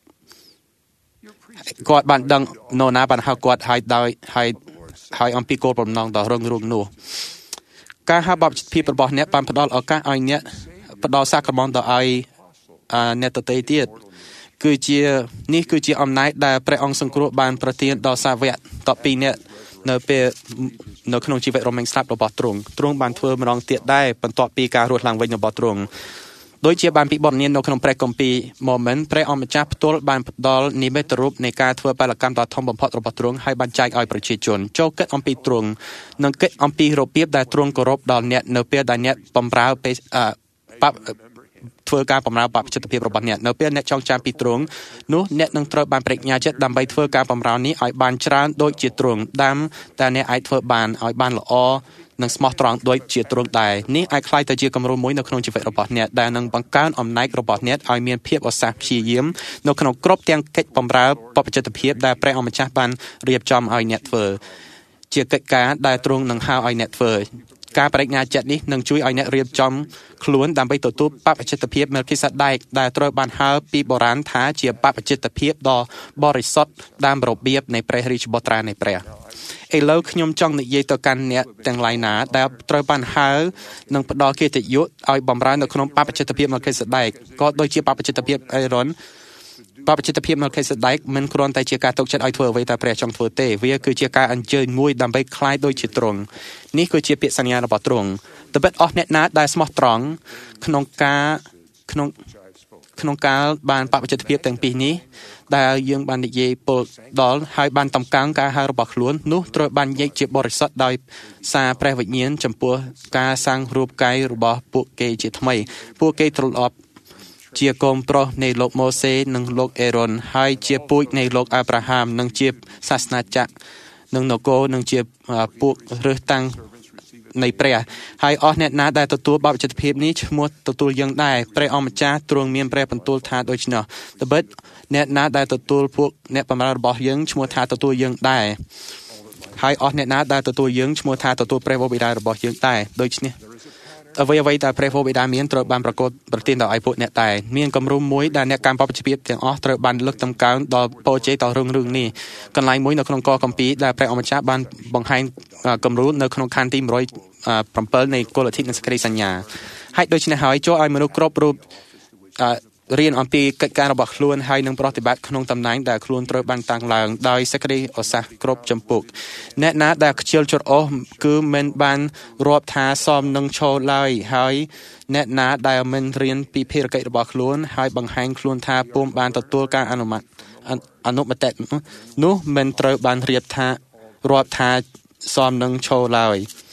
គាត់បានដឹងនរណាបានហៅគាត់ឲ្យដោយឲ្យឲ្យអំពីគោលបំណងដ៏រឹងរូសនោះការហៅបព្វជិតភាពរបស់អ្នកបានផ្ដល់ឱកាសឲ្យអ្នកផ្ដល់សាក្រមន្តទៅឲ្យអ្នកដទៃទៀតគឺជានេះគឺជាអំណាចដែលព្រះអង្គសង្គ្រោះបានប្រទានដល់សាវកតពីអ្នកនៅពេលនៅក្នុងជីវិតរមែងស្លាប់របស់ទ្រង់ទ្រង់បានធ្វើម្ដងទៀតដែរបន្ទាប់ពីការរស់ឡើងវិញរបស់ទ្រង់ដូចជាបានពិបត្តិនានៅក្នុងព្រះគម្ពីរ Moment ព្រះអង្គម្ចាស់ផ្ទាល់បានផ្ដល់និមិត្តរូបនៃការធ្វើពលកម្មដ៏ធំបំផុតរបស់ទ្រង់ហើយបានចែកឲ្យប្រជាជនចូលគិតអំពីទ្រង់និងគិតអំពីរបៀបដែលទ្រង់គោរពដល់អ្នកនៅពេលដែលអ្នកបម្រើពេលបធ្វើការបម្រើបព្វជិតភាពរបស់អ្នកនៅពេលអ្នកចងចាំពីទ្រង់នោះអ្នកនឹងត្រូវបានប្រាជ្ញាចិត្តដើម្បីធ្វើការបម្រើនេះឲ្យបានច្រើនដូចជាទ្រង់ដាំតែអ្នកអាចធ្វើបានឲ្យបានល្អនិងស្មោះត្រង់ដូចជាទ្រង់ដែរនេះអាចคล้ายទៅជាគំរូមួយនៅក្នុងជីវិតរបស់អ្នកដែលនឹងបង្កើនអំណាចរបស់អ្នកឲ្យមានភាពឧស្សាហ៍ព្យាយាមនៅក្នុងគ្រប់ទាំងកិច្ចបម្រើបព្វជិតភាពដែលព្រះអង្គម្ចាស់បានរៀបចំឲ្យអ្នកធ្វើជាកិច្ចការដែលទ្រង់នឹងហៅឲ្យអ្នកធ្វើការបដិញ្ញាចិត្តនេះនឹងជួយឲ្យអ្នករៀបចំខ្លួនដើម្បីទទួលបព្វជិតភាពមេលគីសេដេកដែលត្រូវបានហៅពីបុរាណថាជាបព្វជិតភាពដ៏បរិសុទ្ធតាមរបៀបនៃព្រះរាជបុត្រានៃព្រះឥឡូវខ្ញុំចង់និយាយទៅកាន់អ្នកទាំងឡាយណាដែលត្រូវបានហៅនិងផ្ដល់កិត្តិយសឲ្យបម្រើនៅក្នុងបព្វជិតភាពមេលគីសេដេកក៏ដូចជាបព្វជិតភាពអេរ៉ុនបព្វជិតភាពមេលគីសេដេកមិនគ្រាន់តែជាការទុកចិត្តឲ្យធ្វើអ្វីតែព្រះចង់ធ្វើទេវាគឺជាការអញ្ជើញមួយដើម្បីคล้ายដូចជាទ្រង់នេះគឺជាពាក្យសន្យារបស់ទ្រង់ត្បិតអស់អ្នកណាដែលស្មោះត្រង់ក្នុងការក្នុងក្នុងការបានបព្វជិតភាពទាំងពីរនេះដែលយើងបាននិយាយពលដល់ហើយបានតំកាំងការហៅរបស់ខ្លួននោះត្រូវបានញែកជាបរិសុទ្ធដោយសារព្រះវិញ្ញាណចំពោះការសាងរូបកាយរបស់ពួកគេជាថ្មីពួកគេត្រឡប់ជាកូនប្រុសនៃលោកម៉ូសេនិងលោកអេរ៉ុនហើយជាពូជនៃលោកអាប់រ៉ាហាមនិងជាសាសនាចក្រនិងនគរនិងជាពួករើសតាំងនៃព្រះហើយអស់អ្នកណាដែលទទួលបព្វជិតភាពនេះឈ្មោះទទួលយើងដែរព្រះអង្គម្ចាស់ទ្រង់មានព្រះបន្ទូលថាដូច្នោះត្បិតអ្នកណាដែលទទួលពួកអ្នកបម្រើរបស់យើងឈ្មោះថាទទួលយើងដែរហើយអស់អ្នកណាដែលទទួលយើងឈ្មោះថាទទួលព្រះវរបិតារបស់យើងដែរដូច្នេះអ្វីអ្វីដែលព្រះវរបិតាមានត្រូវបានប្រកបប្រទានដល់ឲ្យពួកអ្នកដែរមានគំរូមួយដែលអ្នកកម្មបព្វជិតភាពទាំងអស់ត្រូវបានលើកតម្កើងដល់ពរជ័យដល់រឿងរឿងនេះកន្លែងមួយនៅក្នុងកគម្ពីរដែលព្រះអង្គម្ចាស់បានបង្ហាញគំរូនៅក្នុងខណ្ឌទីmột trăm bảyនៃគោលលទ្ធិនិងសេចក្តីសញ្ញាហើយដូច្នេះហើយចូលឲ្យមនុស្សគ្រប់រូបរៀនអំពីកិច្ចការរបស់ខ្លួនហើយនឹងប្រតិបត្តិក្នុងតំណែងដែលខ្លួនត្រូវបានតាំងឡើងដោយសេចក្តីឧស្សាហ៍គ្រប់ចម្ពោះអ្នកណាដែលខ្ជិលច្រអូសគឺមិនបានរាប់ថាសមនឹងឈរឡើយហើយអ្នកណាដែលមិនរៀនពីភារកិច្ចរបស់ខ្លួនហើយបង្ហាញខ្លួនថាពុំបានទទួលការអនុម័តអនុមតិនោះមិនត្រូវបានរៀបថារាប់ថាសមនឹងឈរឡើ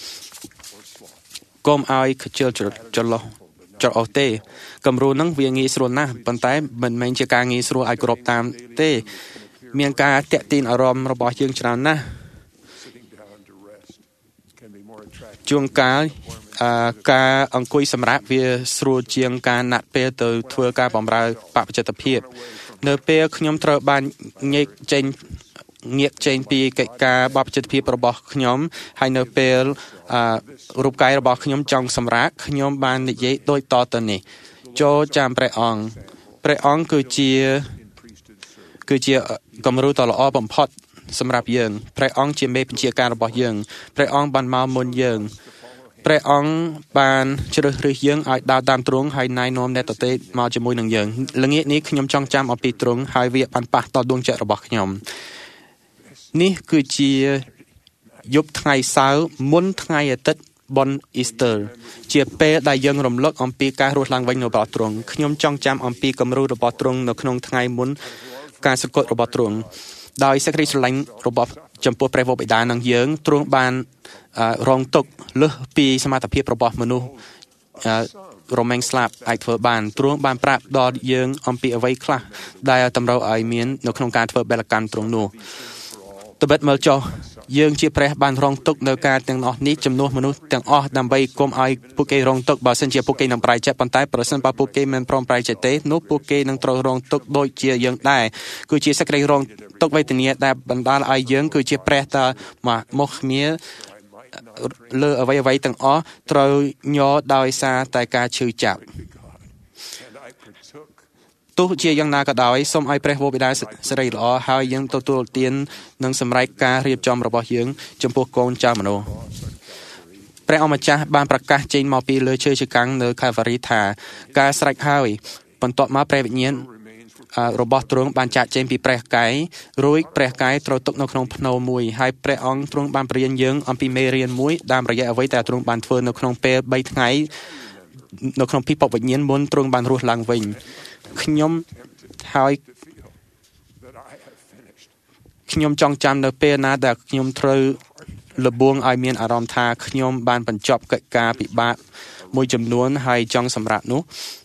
យកុំឲ្យខ្ជិលច្រឡោះចរអស់ទេគំរូនឹងវាងាយស្រួលណាស់ប៉ុន្តែមិនមែនជាការងាយស្រួលឲ្យគ្រប់តាមទេមានការតាក់ទាញអារម្មណ៍របស់យើងច្រើនណាស់ជួនកាលការអង្គុយសម្រាប់វាស្រួលជាងការណាត់ពេលទៅធ្វើការបម្រើបព្វជិតភាពនៅពេលខ្ញុំត្រូវបានញែកចេញងាកចេញពីកិច្ចការបព្វជិតភាពរបស់ខ្ញុំហើយនៅពេលរូបកាយរបស់ខ្ញុំចង់សម្រាកខ្ញុំបាននិយាយដូចតទៅនេះចូលចាំព្រះអង្គព្រះអង្គគឺជាគឺជាគំរូដ៏ល្អបំផុតសម្រាប់យើងព្រះអង្គជាមេបញ្ជាការរបស់យើងព្រះអង្គបានមកមុនយើងព្រះអង្គបានជ្រើសរើសយើងឲ្យដើរតាមទ្រង់ហើយណែនាំអ្នកដទៃមកជាមួយនឹងយើងល្ងាចនេះខ្ញុំចង់ចាំអំពីទ្រង់ហើយវាបានប៉ះដល់ដួងចិត្តរបស់ខ្ញុំនេះគឺជាយប់ថ្ងៃសៅរ៍មុនថ្ងៃអាទិត្យបុណ្យអ៊ីស្ទ័រជាពេលដែលយើងរំលឹកអំពីការរស់ឡើងវិញរបស់ទ្រង់ខ្ញុំចង់ចាំអំពីគំរូរបស់ទ្រង់នៅក្នុងថ្ងៃមុនការសង្កត់របស់ទ្រង់ដោយសេចក្តីស្រឡាញ់របស់ចំពោះព្រះវរបិតានិងយើងទ្រង់បានរងទុក្ខលើសពីសមត្ថភាពរបស់មនុស្សរមែងស្លាប់អាចធ្វើបានទ្រង់បានប្រាប់ដល់យើងអំពីអ្វីខ្លះដែលតម្រូវឲ្យមាននៅក្នុងការធ្វើបេលកម្មទ្រង់នោះត្បិតមើលចុះយើងជាព្រះបានរងទុកនៅការទាំងអស់នេះចំនួនមនុស្សទាំងអស់ដើម្បីគុំឲ្យពួកគេរងទុកបើសិនជាពួកគេនឹងប្រែចិត្តប៉ុន្តែប្រសិនបើពួកគេមិនព្រមប្រែចិត្តទេនោះពួកគេនឹងត្រូវរងទុកដូចជាយើងដែរគឺជាសេចក្តីរងទុកវេទនាដែលបណ្ដាលឲ្យយើងគឺជាព្រះតើមកគ្នាលើអ្វីអ្វីទាំងអស់ត្រូវញ័រដោយសារតែការឈឺចាប់ទោះជាយ៉ាងណាក៏ដោយសូមឲ្យព្រះវរបិតាសិរីល្អហើយយើងទទួលទាននិងសម្រេចការរៀបចំរបស់យើងចំពោះកូនចៅមនុស្សព្រះអម្ចាស់បានប្រកាសចេញមកពីលើឈើចកាំងនៅខាវ៉ារីថាការស្រេចហើយបន្ទាប់មកព្រះវិញ្ញាណរបស់ទ្រង់បានចាក់ចេញពីព្រះកាយរួចព្រះកាយត្រូវទុកនៅក្នុងភ្នោមួយហើយព្រះអង្គទ្រង់បានប្រៀនយើងអំពីមេរៀនមួយតាមរយៈអ្វីដែលទ្រង់បានធ្វើនៅក្នុងពេលបីថ្ងៃនៅក្នុងពិភពវិញ្ញាណមុនទ្រង់បានរស់ឡើងវិញខ្ញុំហើយខ្ញុំចង់ចាំនៅពេលណាដែលខ្ញុំត្រូវលបួងឲ្យមានអារម្មណ៍ថាខ្ញុំបានបញ្ចប់កិច្ចការពិបាកមួយចំនួនហើយចង់សម្រាប់នោះ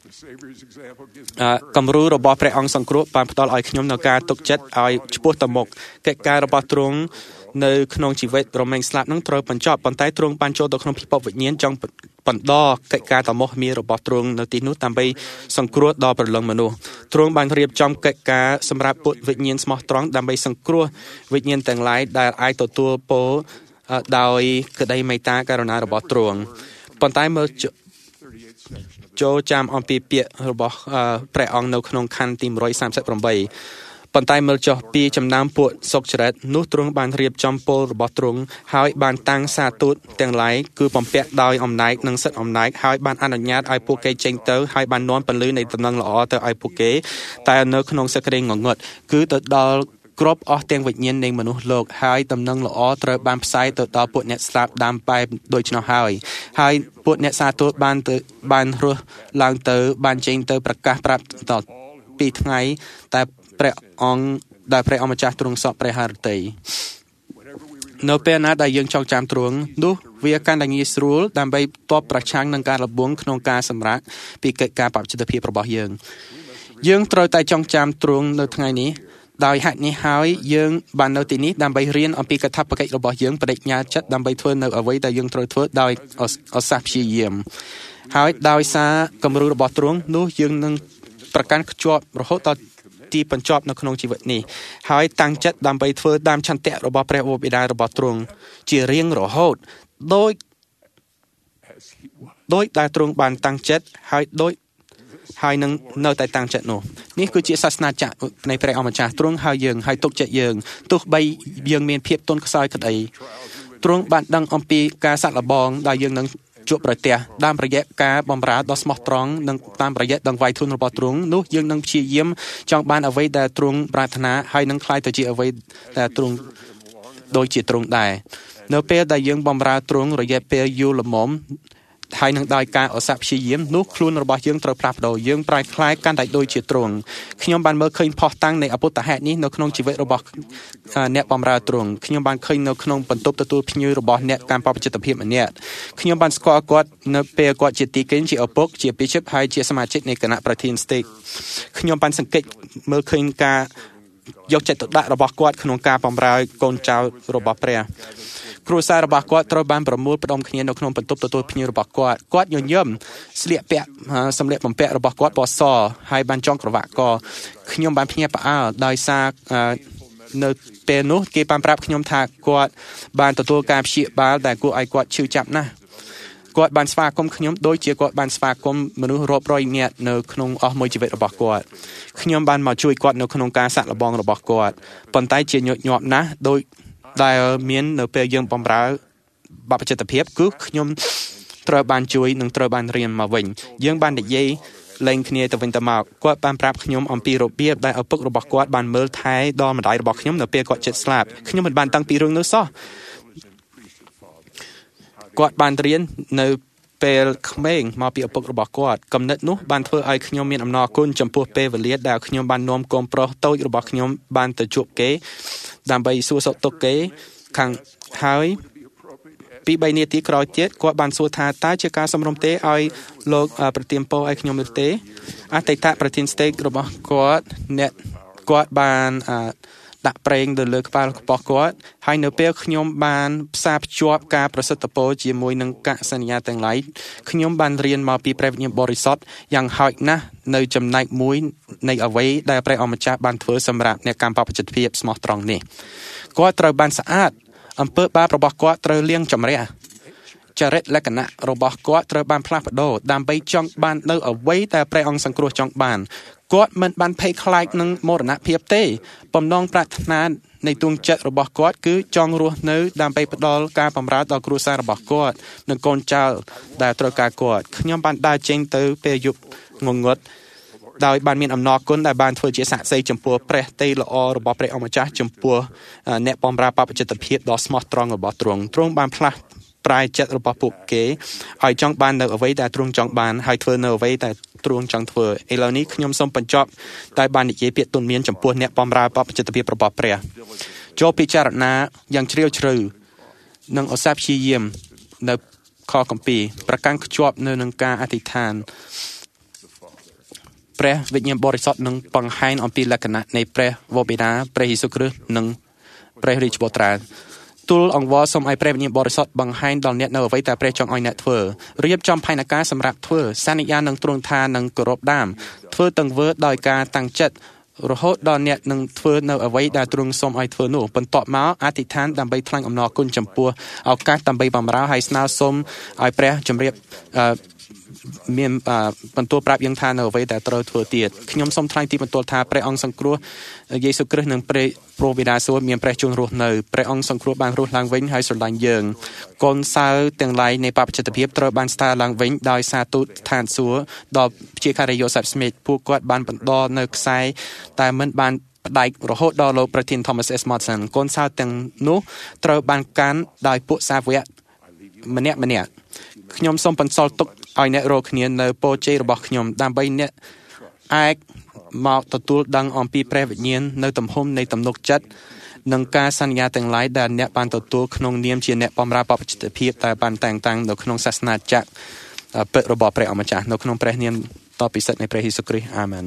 គំរូរបស់ព្រះអង្គសង្គ្រោះបានផ្ដល់ឲ្យខ្ញុំនៅការទុកចិត្តឲ្យឆ្ពោះទៅមុខកិច្ចការរបស់ទ្រង់នៅក្នុងជីវិតរមែងស្លាប់នឹងត្រូវបញ្ចប់ប៉ុន្តែទ្រង់បានចូលទៅក្នុងពិភពវិញ្ញាណចង់បន្តកិច្ចការតមោះមារបស់ទ្រង់នៅទីនោះដើម្បីសង្គ្រោះដល់ព្រលឹងមនុស្សទ្រង់បានរៀបចំកិច្ចការសម្រាប់ពុទ្ធវិញ្ញាណស្មោះត្រង់ដើម្បីសង្គ្រោះវិញ្ញាណទាំងឡាយដែលអាចទទួលពរដោយក្តីមេត្តាករុណារបស់ទ្រង់ប៉ុន្តែមើលចូលចាំអំពីពាក្យរបស់ព្រះអង្គនៅក្នុងខណ្ឌទីone hundred thirty-eightប៉ុន្តែមើលចុះពីចំណាំពួកសុកចរិតនោះទ្រង់បានរៀបចំពលរបស់ទ្រង់ហើយបានតាំងសាទូតទាំងឡាយគឺបំពាក់ដោយអំណាចនិងសិទ្ធិអំណាចហើយបានអនុញ្ញាតឲ្យពួកគេចេញទៅហើយបាននាំពន្លឺនៃដំណឹងល្អទៅឲ្យពួកគេតែនៅក្នុងសេចក្តីងងឹតគឺទៅដល់គ្រប់អស់ទាំងវិញ្ញាណនៃមនុស្សលោកហើយដំណឹងល្អត្រូវបានផ្សាយទៅដល់ពួកអ្នកស្លាប់ដើមបែបដូច្នោះហើយហើយពួកអ្នកសាទូតបានទៅបានរស់ឡើងទៅបានចេញទៅប្រកាសប្រាប់ដល់ពីថ្ងៃតែព្រះអង្គដែលព្រះអម្ចាស់ទ្រង់សពព្រះハរតីនៅពេលណាដែលយើងចងចាំទ្រង់នោះវាកាន់តែងាយស្រួលដើម្បីតបប្រឆាំងនឹងការលបងក្នុងការសម្រាកពីកិច្ចការបព្វជិតភាពរបស់យើងយើងត្រូវតែចងចាំទ្រង់នៅថ្ងៃនេះដោយហេតុនេះហើយយើងបាននៅទីនេះដើម្បីរៀនអំពីកាតព្វកិច្ចរបស់យើងបដិញ្ញាចិត្តដើម្បីធ្វើនៅអ្វីដែលយើងត្រូវធ្វើដោយអសាព្យាយាមហើយដោយសារគំរូរបស់ទ្រង់នោះយើងនឹងប្រកាន់ខ្ជាប់រហូតដល់ទីបញ្ចប់នៅក្នុងជីវិតនេះហើយតាំងចិត្តដើម្បីធ្វើតាមឆន្ទៈរបស់ព្រះវរបិតារបស់ទ្រង់ជារៀងរហូតដោយដោយដែលទ្រង់បានតាំងចិត្តហើយដោយហើយនឹងនៅតែតាំងចិត្តនោះនេះគឺជាសាសនាចក្រនៃព្រះអម្ចាស់ទ្រង់ហើយយើងហើយទុកចិត្តយើងទោះបីយើងមានភាពទន់ខ្សោយក្តីទ្រង់បានដឹងអំពីការសាក់លបងដែលយើងនឹងជួបប្រទះតាមរយៈការបម្រើដ៏ស្មោះត្រង់និងតាមរយៈដង្វាយធូនរបស់ទ្រង់នោះយើងនឹងព្យាយាមចង់បានអ្វីដែលទ្រង់ប្រាថ្នាហើយនឹងខ្លាយទៅជាអ្វីដែលទ្រង់ដូចជាទ្រង់ដែរនៅពេលដែលយើងបម្រើទ្រង់រយៈពេលយូរល្មមហើយនឹងដោយការអសព្យាយាមនោះខ្លួនរបស់យើងត្រូវផ្លាស់ប្ដូរយើងប្រែក្លាយកាន់តែដូចជាទ្រង់ខ្ញុំបានមើលឃើញផុសតាំងនៃអពុទ្ធហេតុនេះនៅក្នុងជីវិតរបស់អ្នកបម្រើទ្រង់ខ្ញុំបានឃើញនៅក្នុងបន្ទប់ទទួលភ្ញៀវរបស់អ្នកកម្មបព្វជិតភាពម្នាក់ខ្ញុំបានស្គាល់គាត់នៅពេលគាត់ជាទីកិនជាឪពុកជាប៊ីឈឹបហើយជាសមាជិកនៃគណៈប្រធានស្តេកខ្ញុំបានសង្កេតមើលឃើញការយកចិត្តទុកដាក់របស់គាត់ក្នុងការបម្រើកូនចៅរបស់ព្រះគ្រួសាររបស់គាត់ត្រូវបានប្រមូលផ្ដុំគ្នានៅក្នុងបន្ទប់ទទួលភ្ញៀវរបស់គាត់គាត់ញញឹមស្លៀកពាក់សម្លៀកបំពាក់របស់គាត់ពណ៌សហើយបានចងក្រវាក់កខ្ញុំបានភ្ញាក់ផ្អើលដោយសារនៅពេលនោះគេបានប្រាប់ខ្ញុំថាគាត់បានទទួលការព្យាបាលដែលគួរឲ្យគាត់ឈឺចាប់ណាស់គាត់បានស្វាគមន៍ខ្ញុំដូចជាគាត់បានស្វាគមន៍មនុស្សរាប់រយនាក់នៅក្នុងអស់មួយជីវិតរបស់គាត់ខ្ញុំបានមកជួយគាត់នៅក្នុងការសាក់លបងរបស់គាត់ប៉ុន្តែជាញឹកញាប់ណាស់ដោយដែលមាននៅពេលយើងបម្រើបព្វជិតភាពគឺខ្ញុំត្រូវបានជួយនិងត្រូវបានរៀនមកវិញយើងបាននិយាយលែងគ្នាទៅវិញទៅមកគាត់បានប្រាប់ខ្ញុំអំពីរបៀបដែលឪពុករបស់គាត់បានមើលថែដល់ម្ដាយរបស់ខ្ញុំនៅពេលគាត់ជិតស្លាប់ខ្ញុំមិនបានតាំងពីរឿងនោះសោះគាត់បានរៀននៅពេលក្មេងមកពីឪពុករបស់គាត់គំនិតនោះបានធ្វើឲ្យខ្ញុំមានអំណរគុណចំពោះពេលវេលាដែលខ្ញុំបាននាំកូនប្រុសតូចរបស់ខ្ញុំបានទៅជួបគេដើម្បីសួរសុខទុក្ខគេខាងហើយពីបីនាទីក្រោយទៀតគាត់បានសួរថាតើជាការសំរុំទេឲ្យលោកប្រទានពរឲ្យខ្ញុំឬទេអតីតប្រធានស្តេករបស់គាត់អ្នកគាត់បានដាក់ប្រេងទៅលើក្បាលរបស់គាត់ហើយនៅពេលខ្ញុំបានផ្សារភ្ជាប់ការប្រសិទ្ធពរជាមួយនឹងកសន្យាទាំងឡាយខ្ញុំបានរៀនមកពីព្រះវិញ្ញាណបរិសុទ្ធយ៉ាងហោចណាស់នៅចំណែកមួយនៃអ្វីដែលព្រះអម្ចាស់បានធ្វើសម្រាប់អ្នកកម្មបព្វជិតភាពស្មោះត្រង់នេះគាត់ត្រូវបានស្អាតអំពើបាបរបស់គាត់ត្រូវលាងជម្រះចរិតលក្ខណៈរបស់គាត់ត្រូវបានផ្លាស់ប្ដូរដើម្បីចង់បាននៅអ្វីដែលព្រះអង្គសង្គ្រោះចង់បានគាត់មិនបានភ័យខ្លាចនឹងមរណភាពទេបំណងប្រាថ្នានៃទងចិត្តរបស់គាត់គឺចង់រស់នៅដើម្បីផ្ដល់ការបម្រើដល់គ្រួសាររបស់គាត់និងកូនចៅដែលត្រូវការគាត់ខ្ញុំបានដើរចេញទៅពេលយប់ងងឹតដោយបានមានអំណរគុណដែលបានធ្វើជាសាក្សីចំពោះព្រះទ័យល្អរបស់ព្រះអម្ចាស់ចំពោះអ្នកបម្រើបព្វជិតភាពដ៏ស្មោះត្រង់របស់ទ្រង់ទ្រង់បានផ្លាស់ប្រែចិត្តរបស់ពួកគេឲ្យចង់បាននៅអ្វីដែលទ្រង់ចង់បានហើយធ្វើនៅអ្វីដែលទ្រង់ចង់ធ្វើឥឡូវនេះខ្ញុំសូមបញ្ចប់ដោយបាននិយាយពាក្យទូន្មានចំពោះអ្នកបម្រើបព្វជិតភាពរបស់ព្រះចូលពិចារណាយ៉ាងជ្រាលជ្រៅនិងឧស្សាហ៍ព្យាយាមនៅខគម្ពីរប្រកាន់ខ្ជាប់នៅនឹងការអធិដ្ឋានព្រះវិញ្ញាណបរិសុទ្ធនឹងបង្ហាញអំពីលក្ខណៈនៃព្រះវរបិតាព្រះយេស៊ូវគ្រីស្ទនិងព្រះរាជបុត្រាទូលអង្វរសូមឲ្យព្រះវិញ្ញាណបរិសុទ្ធបង្ហាញដល់អ្នកនៅអ្វីដែលព្រះចង់ឲ្យអ្នកធ្វើរៀបចំផែនការសម្រាប់ធ្វើសន្យានឹងទ្រង់ថានឹងគោរពតាមធ្វើទាំងធ្វើដោយការតាំងចិត្តរហូតដល់អ្នកនឹងធ្វើនៅអ្វីដែលទ្រង់សូមឲ្យធ្វើនោះបន្ទាប់មកអធិដ្ឋានដើម្បីថ្លែងអំណរគុណចំពោះឱកាសដើម្បីបម្រើហើយស្នើសុំឲ្យព្រះជម្រាបមានបន្ទូលប្រាប់យើងថានៅអ្វីដែលត្រូវធ្វើទៀតខ្ញុំសូមថ្លែងទីបន្ទាល់ថាព្រះអង្គសង្គ្រោះយេស៊ូវគ្រីស្ទនិងព្រះព្រោះបិតាសួគ៌មានព្រះជន្មរស់នៅព្រះអង្គសង្គ្រោះបានរស់ឡើងវិញហើយស្រឡាញ់យើងកូនសៅទាំងឡាយនៃបព្វជិតភាពត្រូវបានស្ទើរឡើងវិញដោយសារទូតឋានសួគ៌ដល់ជាការិយោសេបស្មិតពួកគាត់បានបន្តនៅខ្សែតែមិនបានផ្ដាច់រហូតដល់លោកប្រធាន Thomas S. Monson កូនសៅទាំងនោះត្រូវបានកាន់ដោយពួកសាវកម្នាក់ម្នាក់ខ្ញុំសូមបន្សល់ទុកឲ្យអ្នករកគ្នានៅពរជ័យរបស់ខ្ញុំដើម្បីអ្នកអាចមកទទួលដឹងអំពីព្រះវិញ្ញាណនៅទំហំនៃទំនុកចិត្តនិងការសន្យាទាំងឡាយដែលអ្នកបានទទួលក្នុងនាមជាអ្នកបម្រើបព្វជិតភាពដែលបានតែងតាំងនៅក្នុងសាសនាចក្រពិតរបស់ព្រះអម្ចាស់នៅក្នុងព្រះនាមដ៏ពិសិដ្ឋនៃព្រះយេស៊ូវគ្រីស្ទអាមែន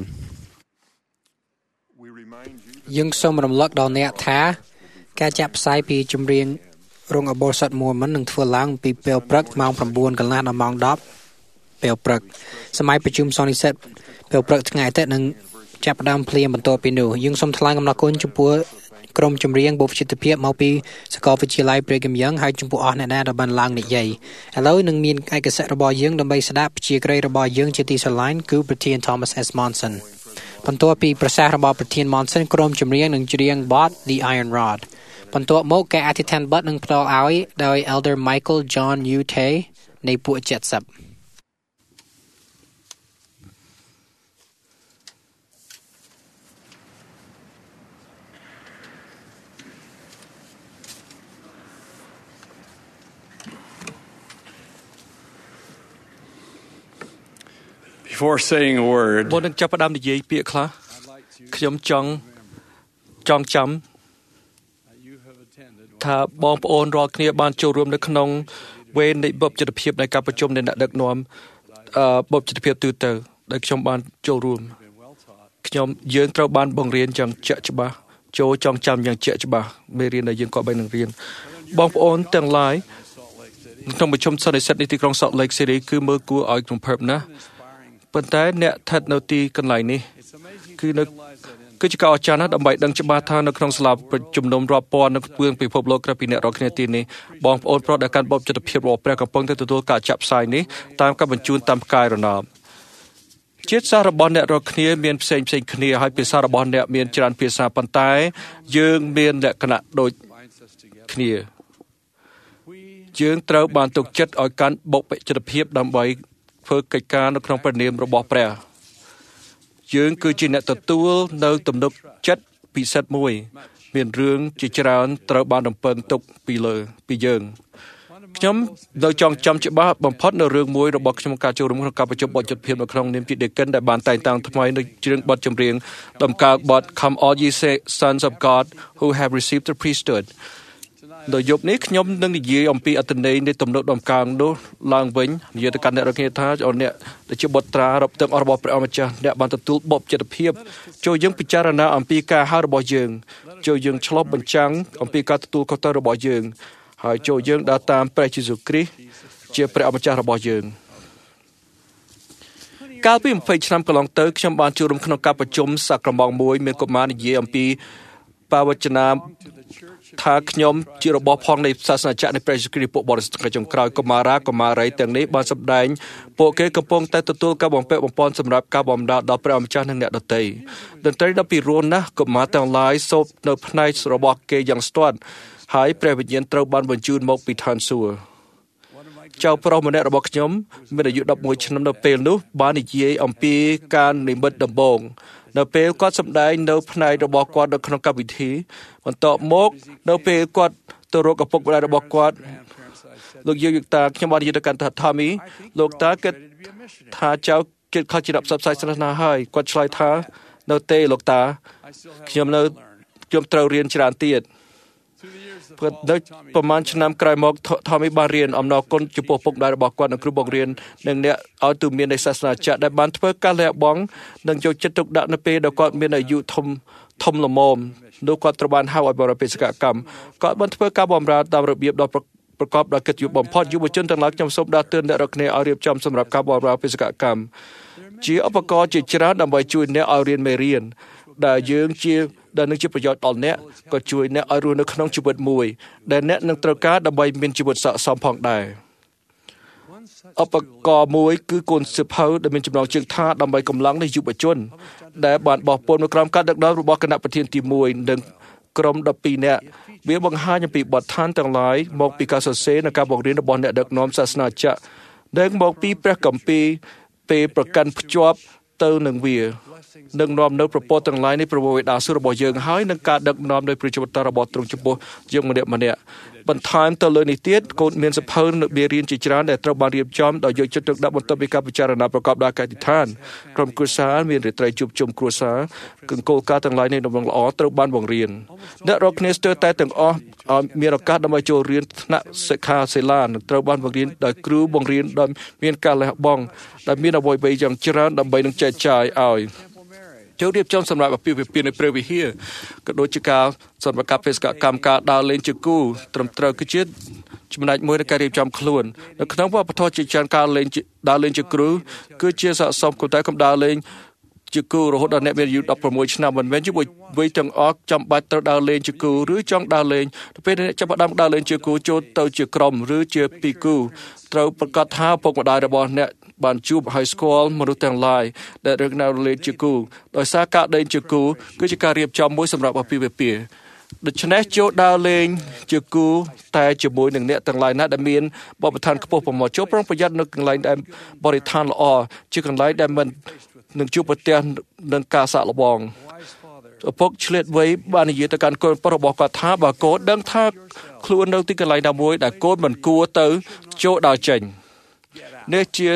យើងសូមរំលឹកដល់អ្នកថាការចាក់ផ្សាយពីចម្រៀងរោងអបអរសិទ្ធមួយមិននឹងធ្វើឡើងពីពេលព្រឹកម៉ោង៩កន្លះដល់ម៉ោងដប់ពេលព្រឹកសម័យប្រជុំសន្និសីទពេលព្រឹកថ្ងៃអាទិត្យនឹងចាប់ផ្ដើមភ្លាមបន្ទាប់ពីនោះយើងសូមថ្លែងអំណរគុណចំពោះក្រុមចម្រៀងបុព្វជិតភាពមកពីសាកលវិទ្យាល័យព្រះគំយើងហើយចំពោះអស់អ្នកដែលបានឡើងនិយាយឥឡូវនឹងមានឯកសិទ្ធិរបស់យើងដើម្បីស្ដាប់ជាក្រីរបស់យើងជាទីស្រឡាញ់គឺប្រធាន Thomas S. Monson បន្ទាប់ពីប្រសាសន៍របស់ប្រធាន Monson ក្រុមចម្រៀងនឹងច្រៀងបទ The Iron Rod បន្ទាប់មកការអធិដ្ឋានបទនឹងផ្ដល់ឲ្យដោយ Elder Michael John Ute នៃពួកเจ็ดสิบ Before saying a word មុននឹងចាប់ផ្ដើមនិយាយពាក្យខ្លះខ្ញុំចង់ចងចាំថាបងប្អូនរាល់គ្នាបានចូលរួមនៅក្នុងវេននៃបុព្វជិតភាពនៃការប្រជុំនៃអ្នកដឹកនាំអឺបុព្វជិតភាពទូទៅដែលខ្ញុំបានចូលរួមខ្ញុំយើងត្រូវបានបង្រៀនយ៉ាងជាក់ច្បាស់ចូលចងចាំយ៉ាងជាក់ច្បាស់មេរៀនដែលយើងក៏បាននឹងរៀនបងប្អូនទាំងឡាយក្នុងប្រជុំសន្និសីទនៃទីក្រុង Salt Lake City គឺមើលគួរឲ្យរំភើបណាស់ប៉ុន្តែអ្នកស្ថិតនៅទីកន្លែងនេះគឺនៅគឺជាការអស្ចារ្យណាស់ដើម្បីដឹងច្បាស់ថានៅក្នុងសាលាប្រជុំនុំរាប់ពាន់នៅក្នុងពិភពលោកក្រៅពីអ្នករាល់គ្នាទីនេះបងប្អូនប្រុសដែលកាន់បុព្វជិតភាពរបស់ព្រះកំពុងតែទទួលការចាក់ផ្សាយនេះតាមការបញ្ជូនតាមផ្កាយរណបជាតិសាសន៍របស់អ្នករាល់គ្នាមានផ្សេងផ្សេងគ្នាហើយភាសារបស់អ្នកមានច្រើនភាសាប៉ុន្តែយើងមានលក្ខណៈដូចគ្នាយើងត្រូវបានទុកចិត្តឲ្យកាន់បុព្វជិតភាពដើម្បីធ្វើកិច្ចការនៅក្នុងព្រះនាមរបស់ព្រះយើងគឺជាអ្នកទទួលនៅទំនុកចិត្តពិសិដ្ឋមួយមានរឿងជាច្រើនត្រូវបានរំពឹងទុកពីលើពីយើងខ្ញុំនៅចង់ចាំច្បាស់បំផុតនៅរឿងមួយរបស់ខ្ញុំការចូលរួមក្នុងការប្រជុំបុព្វជិតភាពនៅក្នុងនាមជា Deacon ដែលបានតែងតាំងថ្មីនៅជ្រឿងបទចម្រៀងដំកើបទ Come all ye sons of God who have received the priesthood ដោយយប់នេះខ្ញុំនឹងនិយាយអំពីអត្ថន័យនៃទំនុកដំកើងនោះឡើងវិញនិយាយទៅកាន់អ្នករកគ្នាថាអូអ្នកដែលជាបុត្រារົບទឹករបស់ព្រះអម្ចាស់អ្នកបានទទួលបបចិត្តភាពចូលយើងពិចារណាអំពីការហៅរបស់យើងចូលយើងឆ្លុះបញ្ចាំងអំពីការទទួលខុសត្រូវរបស់យើងហើយចូលយើងដើរតាមព្រះយេស៊ូវគ្រីស្ទជាព្រះអម្ចាស់របស់យើងកាលពីยี่สิบឆ្នាំកន្លងទៅខ្ញុំបានចូលរួមក្នុងការប្រជុំសាក្រមងមួយមានកុមារនិយាយអំពីបាវចនាថាខ្ញុំជារបស់ផងនៃសាសនាចក្រនៃព្រះយេស៊ូវគ្រីស្ទពួកបរិសុទ្ធចុងក្រោយកុមារាកុមារីទាំងនេះបានសម្ដែងពួកគេកំពុងតែទទួលការបំពាក់បំពន់សម្រាប់ការបម្រើដល់ព្រះអម្ចាស់និងអ្នកដទៃតន្ត្រីដ៏ពិរោះណាស់កុមារទាំងឡាយសូបនៅផ្នែករបស់គេយ៉ាងស្ទាត់ហើយព្រះវិញ្ញាណត្រូវបានបញ្ជូនមកពីឋានសួគ៌ចៅប្រុសម្នាក់របស់ខ្ញុំមានអាយុelevenឆ្នាំនៅពេលនោះបាននិយាយអំពីការនិមិត្តដំបូងនៅពេលគាត់សម្ដែងនៅផ្នែករបស់គាត់នៅក្នុងកម្មវិធីបន្ទាប់មកនៅពេលគាត់ទៅរកឪពុកម្ដាយរបស់គាត់លោកយាយតាខ្ញុំបាននិយាយទៅកាន់ថា Tommy លោកតាគិតថាចៅគិតខុសជាអ្នកផ្សព្វផ្សាយសាសនាហើយគាត់ឆ្លើយថានៅទេលោកតាខ្ញុំនៅខ្ញុំត្រូវរៀនច្រើនទៀតព្រោះនៅប្រហែលឆ្នាំក្រោយមក Tommy បានរៀនអំណរគុណចំពោះពុកម្ដាយរបស់គាត់និងគ្រូបង្រៀននិងអ្នកឲ្យទូមាននៃសាសនាចក្រដែលបានធ្វើការលះបង់និងយកចិត្តទុកដាក់នៅពេលដែលគាត់មានអាយុធំធំល្មមនោះគាត់ត្រូវបានហៅឲ្យបរិបេសកកម្មគាត់បានធ្វើការបម្រើតាមរបៀបដ៏ប្រកបដោយកិត្តិយសបំផុតយុវជនទាំងឡាយខ្ញុំសូមដាស់តឿនអ្នករាល់គ្នាឲ្យរៀបចំសម្រាប់ការបម្រើបេសកកម្មជាឧបករណ៍ជាច្រើនដើម្បីជួយអ្នកឲ្យរៀនមេរៀនដែលយើងជាដែលនឹងជាប្រយោជន៍ដល់អ្នកក៏ជួយអ្នកឲ្យរស់នៅក្នុងជីវិតមួយដែលអ្នកនឹងត្រូវការដើម្បីមានជីវិតស័ក្តិសមផងដែរឧបករណ៍មួយគឺគុណសិភៅដែលមានចំណងជើងថាដើម្បីកម្លាំងនៃយុវជនដែលបានបោះពុននៅក្រោមការដឹកនាំរបស់គណៈប្រធានទីoneនិងក្រុមtwelveនាក់វាបង្ហាញអំពីបទដ្ឋានទាំងឡាយមកពីការសរសេរនិងការបង្រៀនរបស់អ្នកដឹកនាំសាសនាចក្រដែលមកពីព្រះគម្ពីរពេលប្រកាន់ភ្ជាប់ទៅនឹងវានឹងនាំនៅប្រពោទាំងឡាយនៃព្រះវេដាសួគ៌របស់យើងហើយនឹងការដឹកនាំដោយព្រះជីវិតរបស់ទ្រង់ចំពោះយើងម្នាក់ម្នាក់បន្ថែមទៅលើនេះទៀតកូនមានសភៅនៅមេរៀនជាច្រើនដែលត្រូវបានរៀបចំដោយយកចិត្តទុកដាក់បន្ទាប់ពីការពិចារណាប្រកបដោយកាយដ្ឋានក្រុមគ្រួសារមានរាត្រីជួបជុំគ្រួសារគោលការណ៍ទាំងឡាយនៃដំណឹងល្អត្រូវបានបង្រៀនអ្នករាល់គ្នាស្ទើរតែទាំងអស់មានឱកាសដើម្បីចូលរៀនថ្នាក់សិក្ខាសាលានិងត្រូវបានបង្រៀនដោយគ្រូបង្រៀនដោយមានការលះបង់ដែលមានអ្វីៗយ៉ាងច្រើនដើម្បីនឹងចែកចាយឲ្យចូលរៀបចំសម្រាប់អាពាហ៍ពិពាហ៍នៅព្រះវិហារក៏ដូចជាការសម្រាប់ការបេសកកម្មការដើរលេងជាគូត្រឹមត្រូវគឺជាចំណែកមួយនៃការរៀបចំខ្លួននៅក្នុងវប្បធម៌ជាច្រើនការលេងដើរលេងជាគ្រូគឺជាស័ក្តិសមគួរតែកំដើរលេងជាគូរហូតដល់អ្នកមានអាយុsixteenឆ្នាំមិនមែនជាវ័យទាំងអស់ចាំបាច់ត្រូវដើរលេងជាគូឬចង់ដើរលេងទៅពេលអ្នកចាប់ផ្ដើមដើរលេងជាគូចូលទៅជាក្រុមឬជាពីរគូត្រូវប្រកាសថាពុកម្ដាយរបស់អ្នកបានជួបហើយស្គាល់មនុស្សទាំងឡាយដែលរកនៅលេងជាគូដោយសារការដេញជាគូគឺជាការរៀបចំមួយសម្រាប់អាពាហ៍ពិពាហ៍ដូច្នេះចូលដើរលេងជាគូតែជាមួយនឹងអ្នកទាំងឡាយណាដែលមានបបឋានខ្ពស់ប្រមាណចូលប្រុងប្រយ័ត្ននៅកន្លែងដែលបរិស្ថានល្អជាកន្លែងដែលមិននឹងជួបប្រទះនឹងការសាកល្បងឪពុកឆ្លៀតវៃបាននិយាយទៅកាន់កូនប្រុសរបស់គាត់ថាបើកូនដឹងថាខ្លួននៅទីកន្លែងណាមួយដែលកូនមិនគួរទៅចូលដើរចេញនេះជា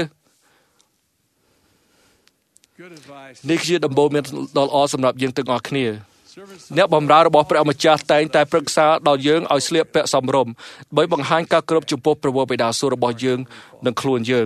នេះជាដំបូន្មានដ៏ល្អសម្រាប់យើងទាំងអស់គ្នាអ្នកបម្រើរបស់ព្រះម្ចាស់តែងតែប្រឹក្សាដល់យើងឲ្យស្លៀកពាក់សមរម្យដើម្បីបង្ហាញការគោរពចំពោះព្រះបិតាសួគ៌របស់យើងនិងខ្លួនយើង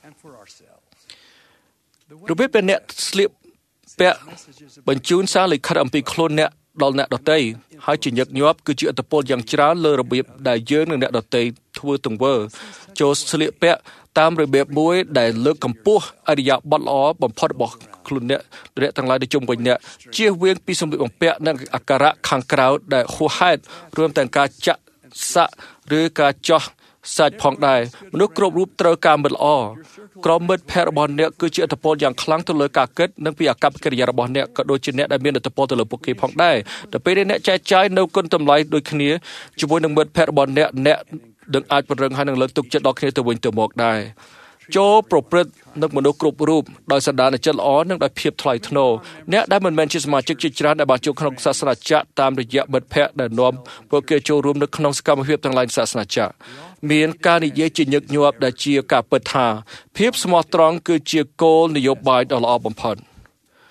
របៀបអ្នកស្លៀកពាក់បញ្ជូនសារលិខិតអំពីខ្លួនអ្នកដល់អ្នកដទៃហើយជាញឹកញាប់គឺជាឥទ្ធិពលយ៉ាងច្រើនលើរបៀបដែលយើងនិងអ្នកដទៃធ្វើទង្វើចូលស្លៀកពាក់តាមរបៀបមួយដែលលើកកម្ពស់អរិយាប័ត្រល្អបំផុតរបស់ខ្លួនអ្នកអ្នកទាំងឡាយដែលជុំវិញអ្នកជៀសវាងពីសម្លៀកបំពាក់និងអាការៈខាងក្រៅដែលហួសហេតុរួមទាំងការចាក់សាក់ឬការចោះសាច់ផងដែរមនុស្សគ្រប់រូបត្រូវការមិត្តល្អក្រុមមិត្តភ័ក្តិរបស់អ្នកគឺជាឥទ្ធិពលយ៉ាងខ្លាំងទៅលើការគិតនិងពីអាកប្បកិរិយារបស់អ្នកក៏ដូចជាអ្នកដែលមានឥទ្ធិពលទៅលើពួកគេផងដែរដល់ពេលអ្នកចែកចាយនៅគុណតម្លៃដូចគ្នាជាមួយនឹងមិត្តភ័ក្តិរបស់អ្នកអ្នកនឹងអាចពង្រឹងហើយនឹងលើកទឹកចិត្តដល់គ្នាទៅវិញទៅមកដែរចូលប្រព្រឹត្តនឹងមនុស្សគ្រប់រូបដោយសន្តានចិត្តល្អនិងដោយភាពថ្លៃថ្នូរអ្នកដែលមិនមែនជាសមាជិកជាច្រើនដែលបានចូលក្នុងសាសនាចក្រតាមរយៈមិត្តភ័ក្តិដែលនាំពួកគេចូលរួមនៅក្នុងសកម្មភាពទាំងឡាយសាសនាចក្រមានការនិយាយជាញឹកញាប់ដែលជាការពិតថាភាពស្មោះត្រង់គឺជាគោលនយោបាយដ៏ល្អបំផុត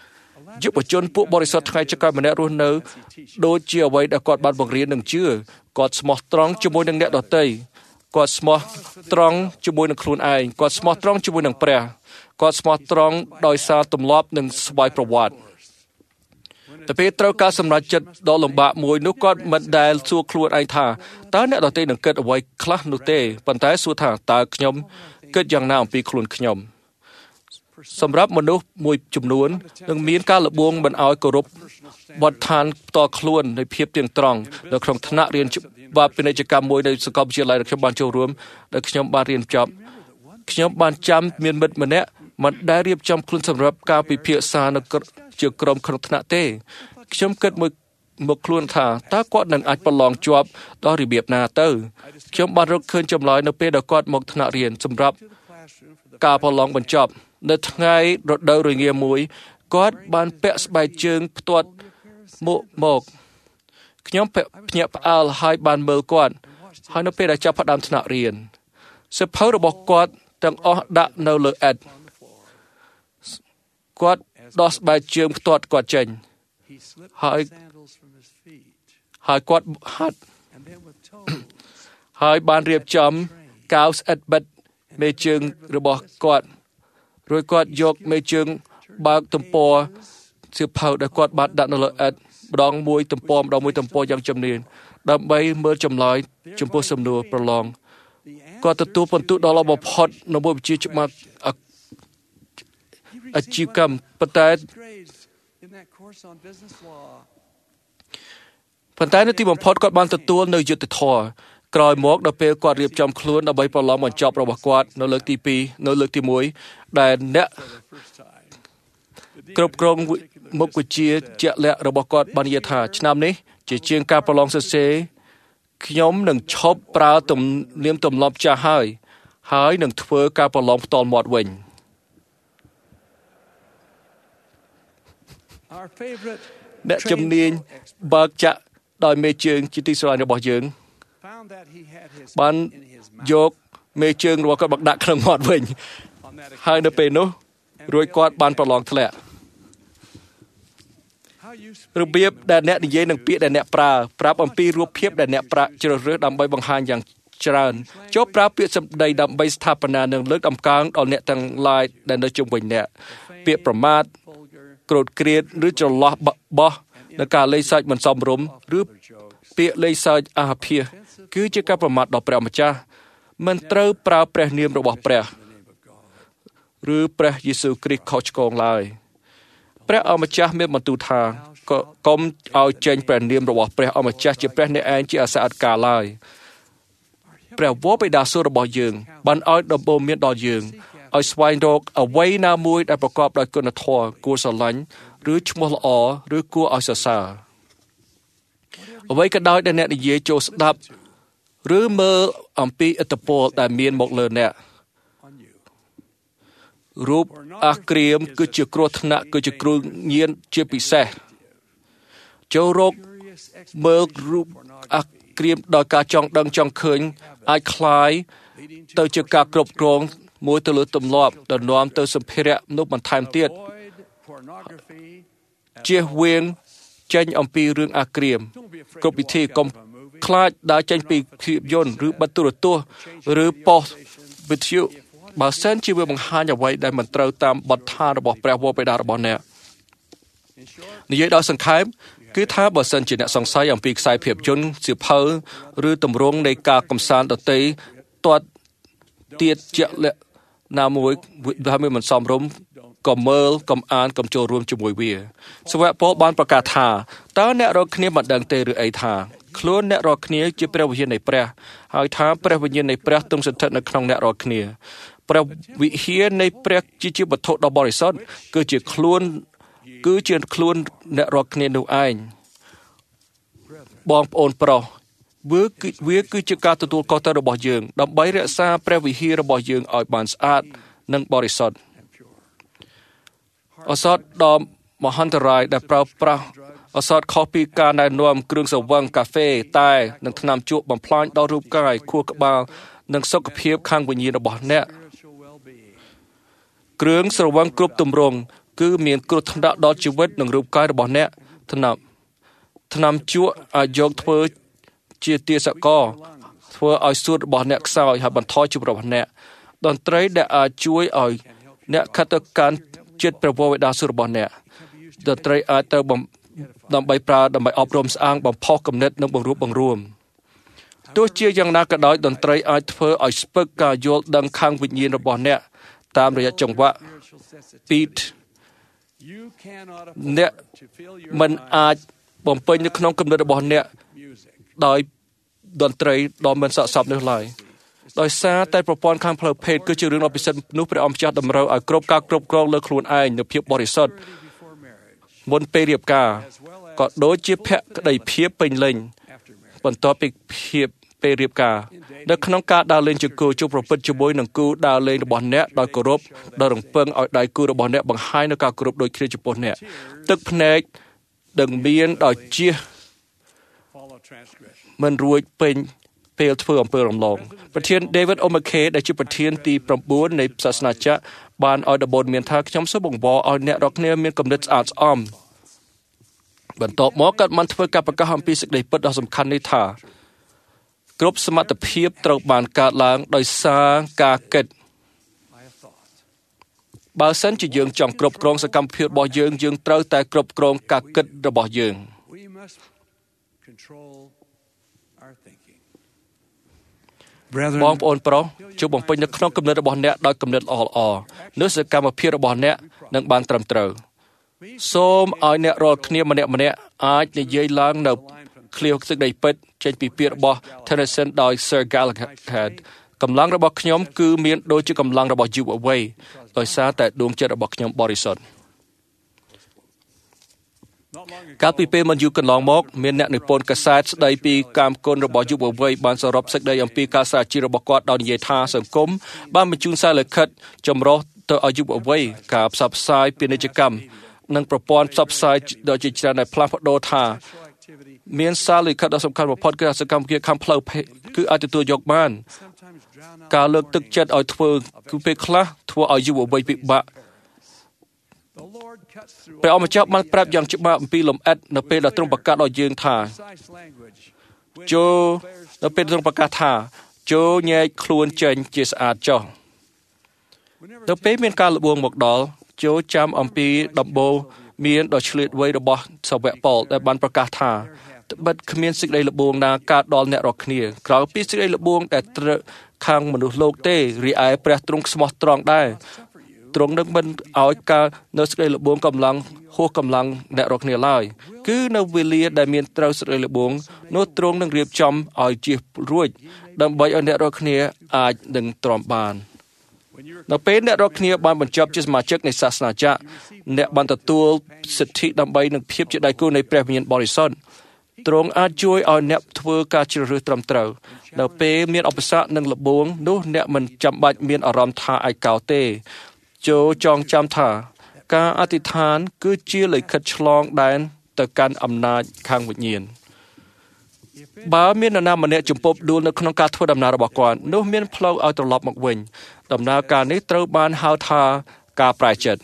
យុវជនពួកបរិសុទ្ធថ្ងៃចក្រម្នាក់រស់នៅដូចជាអ្វីដែលគាត់បានបង្រៀននិងជឿគាត់ស្មោះត្រង់ជាមួយនឹងអ្នកដទៃគាត់ស្មោះត្រង់ជាមួយនឹងខ្លួនឯងគាត់ស្មោះត្រង់ជាមួយនឹងព្រះគាត់ស្មោះត្រង់ដោយសារទម្លាប់និងស្វ័យប្រវត្តិតែពេលត្រូវការសម្រេចចិត្តដ៏លំបាកមួយនោះគាត់មិនដែលសួរខ្លួនឯងថាតើអ្នកដទៃនឹងគិតអ្វីខ្លះនោះទេប៉ុន្តែសួរថាតើខ្ញុំគិតយ៉ាងណាអំពីខ្លួនខ្ញុំសម្រាប់មនុស្សមួយចំនួននឹងមានការលបងមិនឲ្យគោរពបទដ្ឋានផ្ទាល់ខ្លួននៃភាពទៀងត្រង់នៅក្នុងថ្នាក់រៀនច្បាប់ពាណិជ្ជកម្មមួយនៅសាកលវិទ្យាល័យដែលខ្ញុំបានចូលរួមដែលខ្ញុំបានរៀនចប់ខ្ញុំបានចាំមានមិត្តម្នាក់មិនដែលរៀបចំខ្លួនសម្រាប់ការពិភាក្សានៅជាក្រុមក្នុងថ្នាក់ទេខ្ញុំគិតមួយមកខ្លួនថាតើគាត់នឹងអាចប្រឡងជាប់ដល់របៀបណាទៅខ្ញុំបានរកឃើញចម្លើយនៅពេលដែលគាត់មកថ្នាក់រៀនសម្រាប់ការប្រឡងបញ្ចប់នៅថ្ងៃរដូវរងាមួយគាត់បានពាក់ស្បែកជើងផ្ទាត់មកមកខ្ញុំភ្ញាក់ផ្អើលហើយបានមើលគាត់ហើយនៅពេលដែលចាប់ផ្ដើមថ្នាក់រៀនសៀវភៅរបស់គាត់ទាំងអស់ដាក់នៅលើអិតគាត់ដោះស្បែកជើងផ្ទាត់គាត់ចេញហើយហើយគាត់ហាត់ហើយបានរៀបចំកៅស្អិតបិទមេជើងរបស់គាត់រួចគាត់យកមេជើងបើកទំព័រសៀវភៅដែលគាត់បានដាក់នៅលើអិតម្ដងមួយទំព័រម្ដងមួយទំព័រយ៉ាងជំនាញដើម្បីមើលចម្លើយចំពោះសំណួរប្រឡងគាត់ទទួលពិន្ទុដ៏ល្អបំផុតនៅមួយវិជ្ជាច្បាប់អាជីវកម្មប៉ុន្តែប៉ុន្តែនៅទីបំផុតគាត់បានទទួលនៅយុត្តិធម៌ក្រោយមកដល់ពេលគាត់រៀបចំខ្លួនដើម្បីប្រឡងបញ្ចប់របស់គាត់នៅលើកទីពីរនៅលើកទីមួយដែលអ្នកគ្រប់គ្រងមុខវិជ្ជាជាក់លាក់របស់គាត់បាននិយាយថាឆ្នាំនេះជាជាងការប្រឡងសរសេរខ្ញុំនឹងឈប់ប្រើទំនៀមទម្លាប់ចាស់ហើយហើយនឹងធ្វើការប្រឡងផ្ទាល់មាត់វិញអ្នកជំនាញបើកចាក់ដោយមេជើងជាទីស្រឡាញ់របស់យើងបានយកមេជើងរបស់គាត់មកដាក់ក្នុងមាត់វិញហើយនៅពេលនោះរួចគាត់បានប្រឡងធ្លាក់របៀបដែលអ្នកនិយាយនឹងពាក្យដែលអ្នកប្រើប្រាប់អំពីរូបភាពដែលអ្នកប្រាក់ជ្រើសរើសដើម្បីបង្ហាញយ៉ាងច្រើនចូលប្រើពាក្យសម្ដីដើម្បីស្ថាបនានិងលើកតម្កើងដល់អ្នកទាំងឡាយដែលនៅជុំវិញអ្នកពាក្យប្រមាថក្រោតក្រៀតឬច្រឡោះបោះនៅការលេងសើចមិនសមរម្យឬពាក្យលេងសើចអាភាសគឺជាការប្រមាថដល់ព្រះម្ចាស់មិនត្រូវប្រើព្រះនាមរបស់ព្រះឬព្រះយេស៊ូវគ្រីស្ទខុសឆ្គងឡើយព្រះអម្ចាស់មានបន្ទូលថាកុំឲ្យចេញព្រះនាមរបស់ព្រះអម្ចាស់ជាព្រះអ្នកឯងជាអសអត្តកាលឡើយព្រះវរបិតាសួគ៌របស់យើងបានឲ្យដំបូន្មានដល់យើងឲ្យស្វែងរកអ្វីណាមួយដែលប្រកបដោយគុណធម៌គួរស្រឡាញ់ឬឈ្មោះល្អឬគួរឲ្យសរសើរអ្វីក៏ដោយដែលអ្នកនិយាយចូលស្ដាប់ឬមើលអំពីឥទ្ធិពលដែលមានមកលើអ្នករូបអាក្រៀមគឺជាគ្រោះថ្នាក់គឺជាគ្រូញៀនជាពិសេសចូលរកមើលរូបអាក្រៀមដោយការចង់ដឹងចង់ឃើញអាចคล้ายទៅជាការគ្រប់គ្រងមួយទៅលើទម្លាប់ដែលនាំទៅសម្ភារៈនោះបន្ថែមទៀតជៀសវាងចេញអំពីរឿងអាក្រៀមគ្រប់វិធីកុំខ្លាចដើរចេញពីភាពយន្តឬបទទូរទស្សន៍ឬប៉ុស្តិ៍វិទ្យុបើសិនជាវាបង្ហាញអ្វីដែលមិនត្រូវតាមបទដ្ឋានរបស់ព្រះវរបិតារបស់អ្នកនិយាយដោយសង្ខេបគឺថាបើសិនជាអ្នកសង្ស័យអំពីខ្សែភាពយន្តសៀវភៅឬទម្រង់នៃការកំសាន្តដទៃទាត់ទៀតជាក់លាក់ណាមួយដែលមិនសមរម្យក៏មើលកុំអានកុំចូលរួមជាមួយវាសាវកពលបានប្រកាសថាតើអ្នករកគ្នាមិនដឹងទេឬអីថាខ្លួនអ្នករកគ្នាជាព្រះវិញ្ញាណនៃព្រះហើយថាព្រះវិញ្ញាណនៃព្រះទ្រង់ស្ថិតនៅក្នុងអ្នករកគ្នាព្រះវិហារនៃព្រះជាជាវត្ថុដ៏បរិសុទ្ធគឺជាខ្លួនគឺជាខ្លួនអ្នករកគ្នានោះឯងបងប្អូនប្រុសវាគឺវាគឺជាការទទួលខុសត្រូវរបស់យើងដើម្បីរក្សាព្រះវិហាររបស់យើងឲ្យបានស្អាតនិងបរិសុទ្ធឱសថដ៏មហន្តរាយដែលប្រើប្រាស់ឱសថខុសពីការណែនាំគ្រឿងស្រវឹងកាហ្វេតែនិងថ្នាំជក់បំផ្លាញដល់រូបកាយខួរក្បាលនិងសុខភាពខាងវិញ្ញាណរបស់អ្នកគ្រឿងស្រវឹងគ្រប់ទម្រង់គឺមានគ្រោះថ្នាក់ដល់ជីវិតនិងរូបកាយរបស់អ្នកថ្នាំថ្នាំជក់អាចយកធ្វើជាទាសករធ្វើឲ្យសួតរបស់អ្នកខ្សោយហើយបន្ថយជីវិតរបស់អ្នកតន្ត្រីដែលអាចជួយឲ្យអ្នកខិតទៅកាន់ចិត្តព្រះវរបិតាសួតរបស់អ្នកតន្ត្រីអាចទៅដើម្បីប្រើដើម្បីអប់រំស្អាងបំផុសគំនិតនិងបង្រួបបង្រួមទោះជាយ៉ាងណាក៏ដោយតន្ត្រីអាចធ្វើឲ្យស្ពឹកការយល់ដឹងខាងវិញ្ញាណរបស់អ្នកតាមរយៈចង្វាក់ beat អ្នកមិនអាចបំពេញនៅក្នុងគំនិតរបស់អ្នកដោយតន្ត្រីដ៏មិនស័ក្តិសមនេះឡើយដោយសារតែប្រព័ន្ធខាងផ្លូវភេទគឺជារឿងដ៏ពិសិដ្ឋនោះព្រះអង្គម្ចាស់តម្រូវឲ្យគ្រប់ការគ្រប់គ្រងលើខ្លួនឯងនៅភាពបរិសុទ្ធមុនពេលរៀបការក៏ដូចជាភក្តីភាពពេញលេញបន្ទាប់ពីភាពពេលរៀបការនៅក្នុងការដើរលេងជាគូជួបប្រពន្ធជាមួយនឹងគូដើរលេងរបស់អ្នកដោយគោរពដោយរំពឹងឲ្យដៃគូរបស់អ្នកបង្ហាញនូវការគោរពដូចគ្នាចំពោះអ្នកទឹកភ្នែកដឹងមានដោយជៀសមិនរួចពេញពេលធ្វើអំពើរំលងប្រធាន David O'Mackey ដែលជាប្រធានទី៩នៃសាសនាចក្របានឲ្យដំបូន្មានថាខ្ញុំសូមបង្វល់ឲ្យអ្នករាល់គ្នាមានគំនិតស្អាតស្អំបន្ទាប់មកគាត់បានធ្វើការប្រកាសអំពីសេចក្តីពិតដ៏សំខាន់នេះថាគ្រប់សមត្ថភាពត្រូវបានកើតឡើងដោយសារការគិតបើសិនជាយើងចង់គ្រប់គ្រងសកម្មភាពរបស់យើងយើងត្រូវតែគ្រប់គ្រងការគិតរបស់យើងបងប្អូនប្រុសជួយបំពេញនៅក្នុងគំនិតរបស់អ្នកដោយគំនិតល្អៗនោះសកម្មភាពរបស់អ្នកនឹងបានត្រឹមត្រូវសូមឲ្យអ្នករាល់គ្នាម្នាក់ម្នាក់អាចនិយាយឡើងនៅឃ្លាសេចក្តីពិតចេញពីពាក្យរបស់ Tennyson ដោយ Sir Galahad កម្លាំងរបស់ខ្ញុំគឺមានដូចជាកម្លាំងរបស់យុវវ័យដោយសារតែដួងចិត្តរបស់ខ្ញុំបរិសុទ្ធកាលពីពេលមិនយូរកន្លងមកមានអ្នកនិពន្ធកាសែតស្ដីពីកាមគុណរបស់យុវវ័យបានសរុបសេចក្តីអំពីការសាជារបស់គាត់ដោយនិយាយថាសង្គមបានបញ្ជូនសារលិខិតចម្រុះទៅឲ្យយុវវ័យការផ្សព្វផ្សាយពាណិជ្ជកម្មនិងប្រព័ន្ធផ្សព្វផ្សាយដ៏ជាច្រើនដែលផ្លាស់ប្ដូរថាមានសារលិខិតដ៏សំខាន់បំផុតគឺសកម្មភាពខាងផ្លូវភេទគឺអាចទទួលយកបានការលើកទឹកចិត្តឲ្យធ្វើគឺពេលខ្លះធ្វើឲ្យយុវវ័យពិបាកព្រះអង្គម្ចាស់បានប្រាប់យ៉ាងច្បាស់អំពីលំអិតនៅពេលដែលទ្រង់ប្រកាសដល់យើងថាចូលនៅពេលទ្រង់ប្រកាសថាចូលញែកខ្លួនចេញជាស្អាតចុះនៅពេលមានការលបួងមកដល់ចូលចាំអំពីដំបូលមានដ៏ឆ្លៀតវៃរបស់សាវកប៉ូលដែលបានប្រកាសថាត្បិតគ្មានសេចក្តីលបួងណាកើតដល់អ្នករាល់គ្នាក្រៅពីសេចក្តីលបួងដែលត្រូវខាងមនុស្សលោកទេរីឯព្រះទ្រង់ស្មោះត្រង់ដែរទ្រង់នឹងមិនឲ្យការនៅសេចក្តីលបួងកម្លាំងហួសកម្លាំងអ្នករាល់គ្នាឡើយគឺនៅវេលាដែលមានត្រូវសេចក្តីលបួងនោះទ្រង់នឹងរៀបចំឲ្យជៀសរួចដើម្បីឲ្យអ្នករាល់គ្នាអាចនឹងទ្រាំបាននៅពេលអ្នករាល់គ្នាបានបញ្ចប់ជាសមាជិកនៃសាសនាចក្រអ្នកបានទទួលសិទ្ធិដើម្បីនឹងភាពជាដៃគូនៃព្រះវិញ្ញាណបរិសុទ្ធទ្រង់អាចជួយឲ្យអ្នកធ្វើការជ្រើសរើសត្រឹមត្រូវនៅពេលមានឧបសគ្គនិងលបួងនោះអ្នកមិនចាំបាច់មានអារម្មណ៍ថាឯកោទេចូលចងចាំថាការអធិដ្ឋានគឺជាលិខិតឆ្លងដែនទៅកាន់អំណាចខាងវិញ្ញាណបើមាននរណាម្នាក់ចំពប់ដួលនៅក្នុងការធ្វើដំណើររបស់គាត់នោះមានផ្លូវឲ្យត្រឡប់មកវិញដំណើរការនេះត្រូវបានហៅថាការប្រែចិត្ត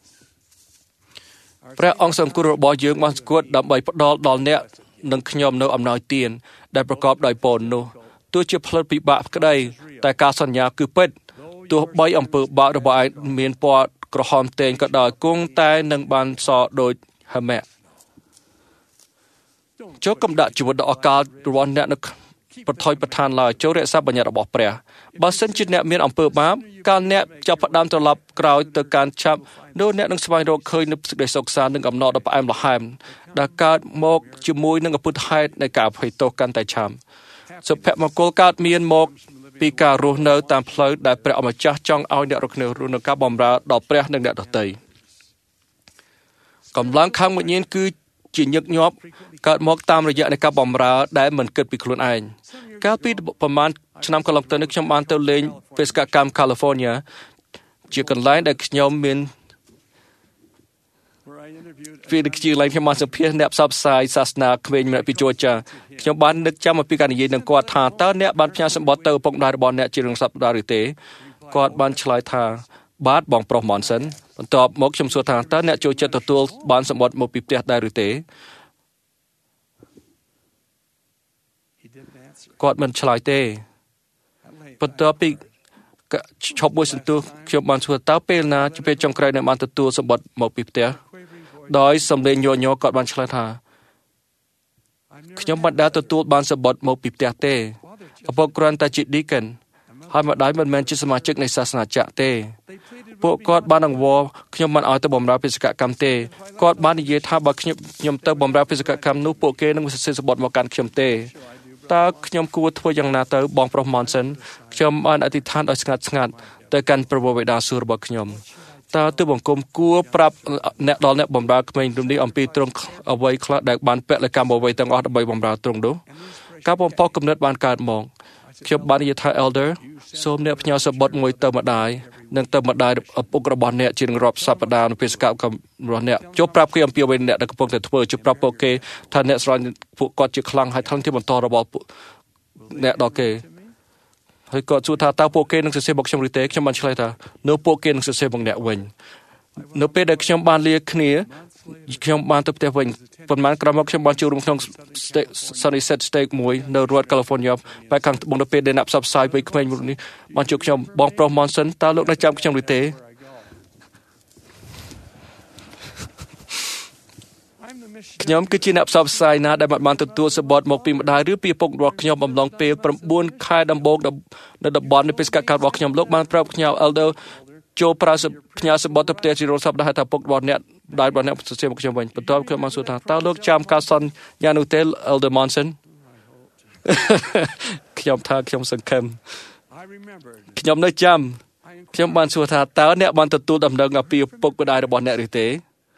ព្រះអង្គសង្គ្រោះរបស់យើងបានស្គួតដើម្បីផ្ដល់ដល់អ្នកនិងខ្ញុំនៅអំណោយទានដែលប្រកបដោយពរនោះទោះជាផ្លិតពិបាកក្តីតែការសន្យាគឺពិតទោះបីអំពើបាបរបស់ឯងមានពណ៌ក្រហមតេងក៏ដោយគង់តែនឹងបានសដូចហមៈចូលកំដាក់ជីវិតដ៏អកាលរបស់អ្នកនៅបថុយប្រឋានឡើយចូលរក្សាបញ្ញត្តិរបស់ព្រះបើសិនជាអ្នកមានអំពើបាបកាលអ្នកចាប់ផ្ដើមត្រឡប់ក្រោយទៅការឆាប់នោះអ្នកនឹងស្វែងរកឃើញនូវសេចក្តីសុខសាន្តនិងអំណរដ៏ផ្អែមល្ហែមដែលកើតមកជាមួយនឹងអពុទ្ធហេតុនៃការអភ័យទោសកាន់តែឆាប់សុភមង្គលកើតមានមកពីការរស់នៅតាមផ្លូវដែលព្រះអម្ចាស់ចង់ឲ្យអ្នករស់នៅរស់នៅការបម្រើដល់ព្រះនិងអ្នកដទៃកម្លាំងខាងវិញ្ញាណគឺជាញឹកញាប់កើតមកតាមរយៈនៃការបម្រើដែលមិនគិតពីខ្លួនឯងកាលពីប្រហែលឆ្នាំកន្លងទៅនេះខ្ញុំបានទៅលេងបេសកកម្ម California ជាកន្លែងដែលខ្ញុំមានពេលជាកន្លែងខ្ញុំបានសម្ភាសអ្នកផ្សព្វផ្សាយសាសនាក្មេងម្នាក់ពី Georgia ខ្ញុំបាននឹកចាំអំពីការនិយាយនឹងគាត់ថាតើអ្នកបានផ្ញើសម្បត្តិទៅឪពុកម្ដាយរបស់អ្នកជារឿងសប្តាហ៍ឬទេគាត់បានឆ្លើយថាបាទបងប្រុស Monson បន្ទាប់មកខ្ញុំសួរថាតើអ្នកចូលចិត្តទទួលបានសម្បត្តិមកពីផ្ទះដែរឬទេគាត់មិនឆ្លើយទេបន្ទាប់ពីឈប់មួយសន្ទុះខ្ញុំបានសួរតើពេលណាជាពេលចុងក្រោយនៅបានទទួលសម្បត្តិមកពីផ្ទះដោយសំឡេងញ័រញ័រគាត់បានឆ្លើយថាខ្ញុំមិនដែលទទួលបានសម្បត្តិមកពីផ្ទះទេឪពុកគ្រាន់តែជា deacon ហើយម្ដាយមិនមែនជាសមាជិកនៃសាសនាចក្រទេពួកគាត់បានអង្វរខ្ញុំមិនឲ្យទៅបម្រើបេសកកម្មទេគាត់បាននិយាយថាបើខ្ញុំខ្ញុំទៅបម្រើបេសកកម្មនោះពួកគេនឹងសរសេរសម្បត្តិមកកាន់ខ្ញុំទេតើខ្ញុំគួរធ្វើយ៉ាងណាទៅបងប្រុស Monson ខ្ញុំបានអធិដ្ឋានដោយស្ងាត់ស្ងាត់ទៅកាន់ព្រះវេដាសួររបស់ខ្ញុំតើទិបង្គំគួរប្រាប់អ្នកដល់អ្នកបម្រើក្មេងជំនាញអំពីទ្រង់អ្វីខ្លះដែលបានពលកម្មអ្វីទាំងអស់ដើម្បីបម្រើទ្រង់នោះការបំផុសគំនិតបានកើតមកខ្ញុំបាននិយាយថា Elder សូមអ្នកផ្ញើសម្បត្តិមួយទៅម្ដាយនិងទៅម្ដាយឪពុករបស់អ្នកជារៀងរាប់សប្តាហ៍នៅពេលសកម្មរបស់អ្នកចូលប្រាប់គេអំពីអ្វីអ្នកដែលកំពុងតែធ្វើជួយប្រាប់ពួកគេថាអ្នកស្រឡាញ់ពួកគាត់ជាខ្លាំងហើយថ្លឹងជាបន្តរបស់អ្នកដល់គេហើយគាត់សួរថាតើពួកគេនឹងសរសេរមកខ្ញុំឬទេខ្ញុំបានឆ្លើយថានៅពួកគេនឹងសរសេរមកអ្នកវិញនៅពេលដែលខ្ញុំបានលាគ្នាខ្ញុំបានទៅផ្ទះវិញប៉ុន្មានក្រោយមកខ្ញុំបានចូលរួមក្នុង Sunset Steak មួយនៅរដ្ឋ California បែរខាងត្បូងនៅពេលដែលអ្នកផ្សព្វផ្សាយវ័យក្មេងមួយនេះបានជួបខ្ញុំបងប្រុស Monson តើលោកនៅចាំខ្ញុំឬទេខ្ញុំគឺជាអ្នកផ្សព្វផ្សាយណាដែលបានទទួលសម្បត្តិមកពីម្ដាយឬពីឪពុករបស់ខ្ញុំអំឡុងពេល9ខែដំបូងនៅតំបន់នៃបេសកកម្មរបស់ខ្ញុំលោកបានប្រាប់ខ្ញុំ Elder ចូលប្រើផ្ញើសម្បត្តិទៅផ្ទះជារោគសប្តាហ៍ថាពុករបស់អ្នកដៃរបស់អ្នកសរសេរមកខ្ញុំវិញបន្ទាប់ខ្ញុំបានសួរថាតើលោកចាំការសន្យានោះទេ Elder Monson ខ្ញុំថាខ្ញុំសង្ឃឹមខ្ញុំនៅចាំខ្ញុំបានសួរថាតើអ្នកបានទទួលដំណឹងអំពីពុកម្ដាយរបស់អ្នកឬទេ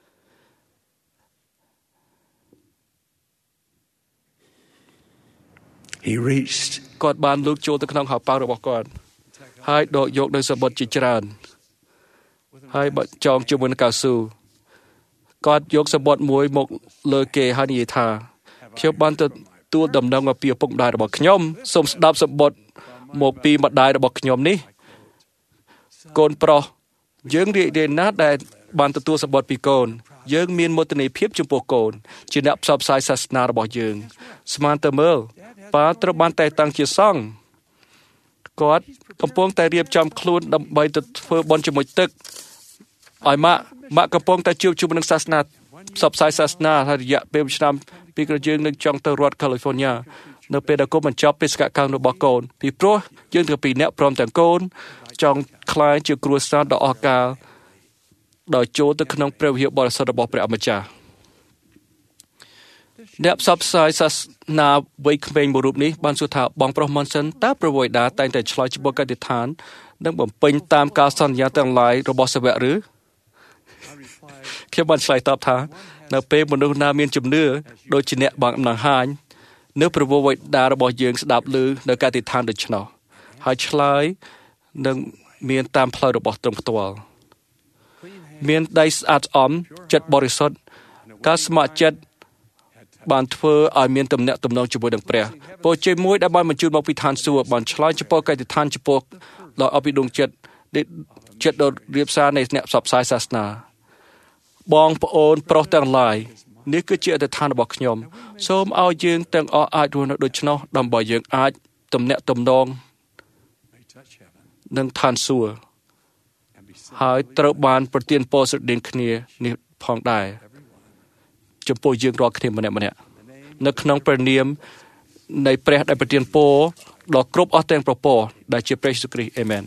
He reached គាត់បានលូកចូលទៅក្នុងហោប៉ៅរបស់គាត់ហើយដកយកនៅសម្បត្តិជាច្រើនហើយបើចងជាមួយនឹងកៅស៊ូគាត់យកសម្បត្តិមួយមកលើគេហើយនិយាយថាខ្ញុំបានទទួលដំណឹងអំពីឪពុកម្ដាយរបស់ខ្ញុំសូមស្ដាប់សម្បត្តិមកពីម្ដាយរបស់ខ្ញុំនេះកូនប្រុសយើងរីករាយណាស់ដែលបានទទួលសម្បត្តិពីកូនយើងមានមោទនភាពចំពោះកូនជាអ្នកផ្សព្វផ្សាយសាសនារបស់យើងស្មានទៅមើលប៉ាត្រូវបានតែតាំងជាសង្ឃគាត់កំពុងតែរៀបចំខ្លួនដើម្បីទៅធ្វើបុណ្យជាមួយទឹកឲ្យម៉ាក់ម៉ាក់កំពុងតែជួបជុំនឹងសាសនាផ្សព្វផ្សាយសាសនាហើយរយៈពេលឆ្នាំពីក្រយើងនឹងចង់ទៅរដ្ឋ California នៅពេលដែលកូនបញ្ចប់បេសកកម្មរបស់កូនពីព្រោះយើងទាំងពីរអ្នកព្រមទាំងកូនចង់ក្លាយជាគ្រួសារដ៏អស្ចារ្យដោយចូលទៅក្នុងព្រះវិហារបរិសុទ្ធរបស់ព្រះអម្ចាស់អ្នកផ្សព្វផ្សាយសាសនាវ័យក្មេងមួយរូបនេះបានសួរថាបងប្រុស Monson តើព្រះវេដាតែងតែឆ្លើយចំពោះកតិដ្ឋាននិងបំពេញតាមការសន្យាទាំងឡាយរបស់សាវកឬខ្ញុំបានឆ្លើយតបថានៅពេលមនុស្សណាមានជំនឿដូចជាអ្នកបានបង្ហាញនៅព្រះវេដារបស់យើងស្ដាប់ឮនៅកតិដ្ឋានដូច្នោះហើយឆ្លើយនឹងមានតាមផ្លូវរបស់ទ្រង់ផ្ទាល់មានដៃស្អាតស្អំចិត្តបរិសុទ្ធការស្ម័គ្រចិត្តបានធ្វើឲ្យមានទំនាក់ទំនងជាមួយនឹងព្រះពរជ័យមួយដែលបានបញ្ជូនមកពីឋានសួគ៌បានឆ្លើយចំពោះកតិដ្ឋានចំពោះដល់អបិដងចិត្តចិត្តដ៏រៀបសារនៃអ្នកផ្សព្វផ្សាយសាសនាបងប្អូនប្រុសទាំងឡាយនេះគឺជាអធិដ្ឋានរបស់ខ្ញុំសូមឲ្យយើងទាំងអស់អាចរស់នៅដូច្នោះដើម្បីយើងអាចទំនាក់ទំនងនឹងឋានសួគ៌ហើយត្រូវបានប្រទានពរស្រដៀងគ្នានេះផងដែរចំពោះយើងរាល់គ្នាម្នាក់ម្នាក់នៅក្នុងព្រះនាមនៃព្រះដែលប្រទានពរដល់គ្រប់អស់ទាំងប្រពរដែលជាព្រះយេស៊ូវគ្រីស្ទអាមែន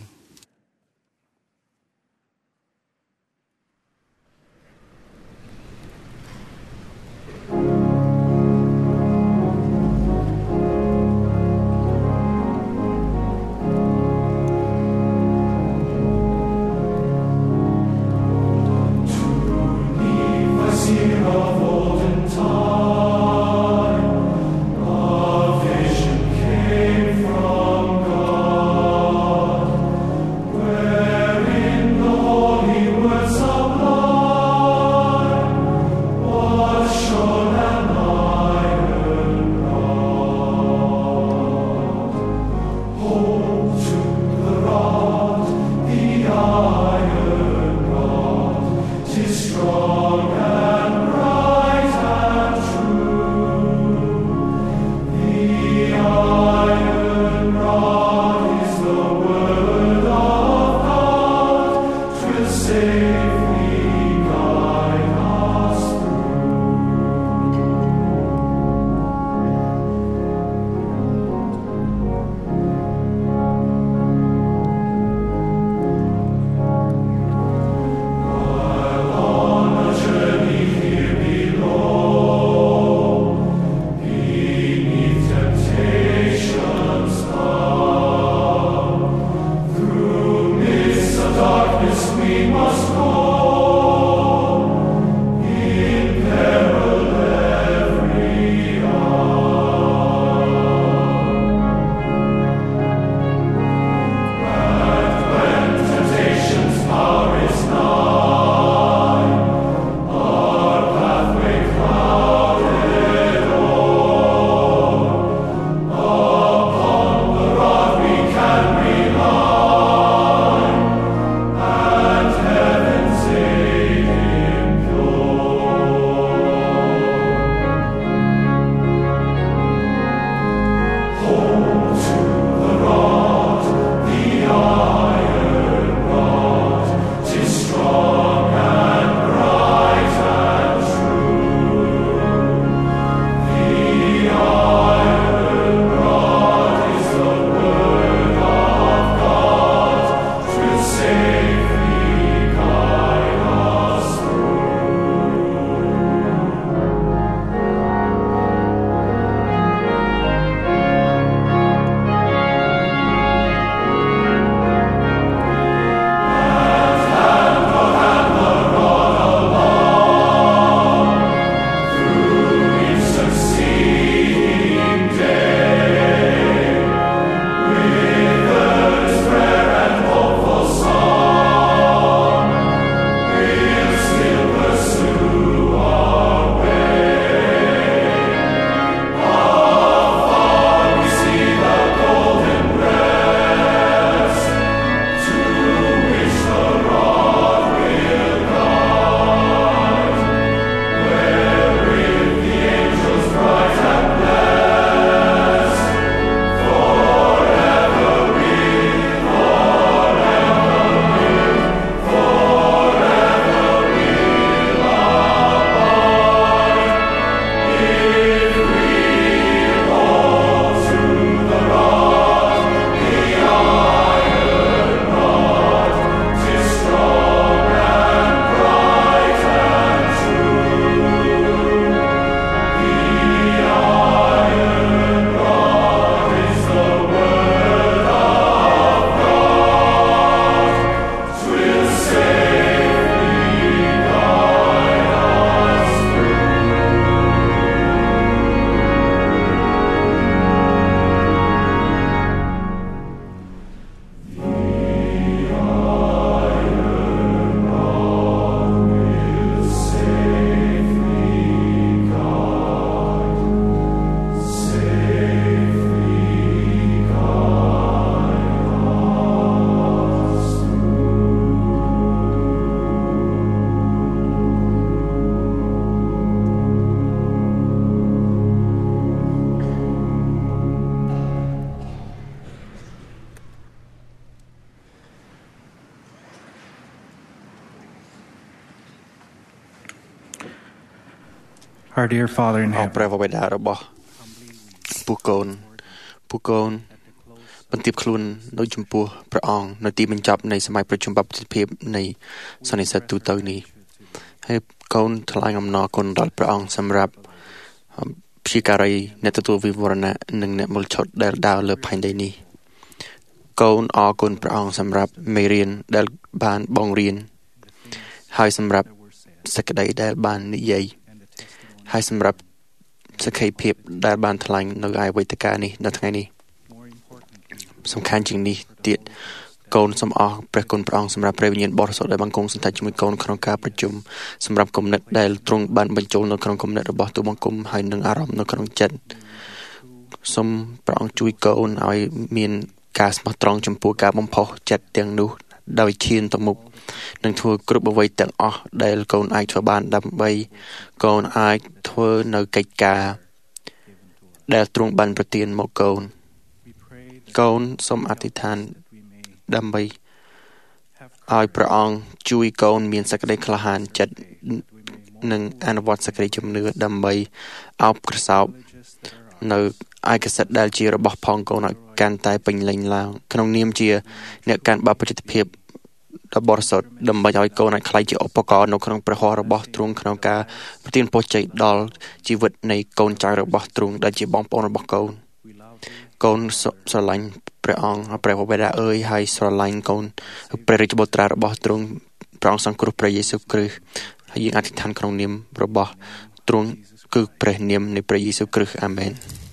Our dear Father in អរ heaven, ព្រះបិតារបស់ពួកកូនពួកកូនបន្ទាបខ្លួននៅចំពោះព្រះអង្គនៅទីបញ្ចប់នៃសម័យប្រជុំបព្វជិតភាពនៃសន្និសីទទូទៅនេះហើយកូនថ្លែងអំណរគុណដល់ព្រះអង្គសម្រាប់ព្យាការីអ្នកទទួលវិវរណៈនិងអ្នកមូលឈុតដែលដើរលើផែនដីនេះកូនអរគុណព្រះអង្គសម្រាប់មេរៀនដែលបានបងរៀនហើយសម្រាប់សេចក្តីដែលបាននិយាយហើយសម្រាប់សក្ខីភាពដែលបានថ្លែងនៅឯវេទិកានេះនៅថ្ងៃនេះសំខាន់ជាងនេះទៀតកូនសូមអរព្រះគុណព្រះអង្គសម្រាប់ព្រះវិញ្ញាណបរិសុទ្ធដែលបានគង់សន្តិជាមួយកូនក្នុងការប្រជុំសម្រាប់គំនិតដែលទ្រង់បានបញ្ចូលនៅក្នុងគំនិតរបស់ទូបង្គំហើយនឹងអារម្មណ៍នៅក្នុងចិត្តសូមព្រះអង្គជួយកូនឲ្យមានការស្មោះត្រង់ចំពោះការបំផុសចិត្តទាំងនោះដោយឈានទៅមុខនឹងធ្វើគ្រប់អ្វីទាំងអស់ដែលកូនអាចធ្វើបានដើម្បីកូនអាចធ្វើនៅកិច្ចការដែលទ្រង់បានប្រទានមកកូនកូនសូមអធិដ្ឋានដើម្បីឲ្យព្រះអង្គជួយកូនមានសេចក្តីក្លាហានចិត្តនិងអនុវត្តសេចក្តីជំនឿដើម្បីអោបក្រសោបនៅឯកសិទ្ធិដែលជារបស់ផងកូនឲ្យកាន់តែពេញលេញឡើងក្នុងនាមជាអ្នកកាន់បាបប្រតិភិបដ៏បរិសុទ្ធដើម្បីឲ្យកូនអាចក្លាយជាឧបករណ៍នៅក្នុងព្រះហស្ថរបស់ទ្រង់ក្នុងការប្រទានពរជ័យដល់ជីវិតនៃកូនចៅរបស់ទ្រង់ដែលជាបងប្អូនរបស់កូនកូនស្រឡាញ់ព្រះអង្គព្រះបិតាអើយហើយស្រឡាញ់កូនព្រះរាជបុត្រារបស់ទ្រង់ព្រះអង្គសង្គ្រោះព្រះយេស៊ូវគ្រីស្ទហើយយើងអធិដ្ឋានក្នុងនាមរបស់ទ្រង់គឺព្រះនាមនៃព្រះយេស៊ូវគ្រីស្ទអាមែន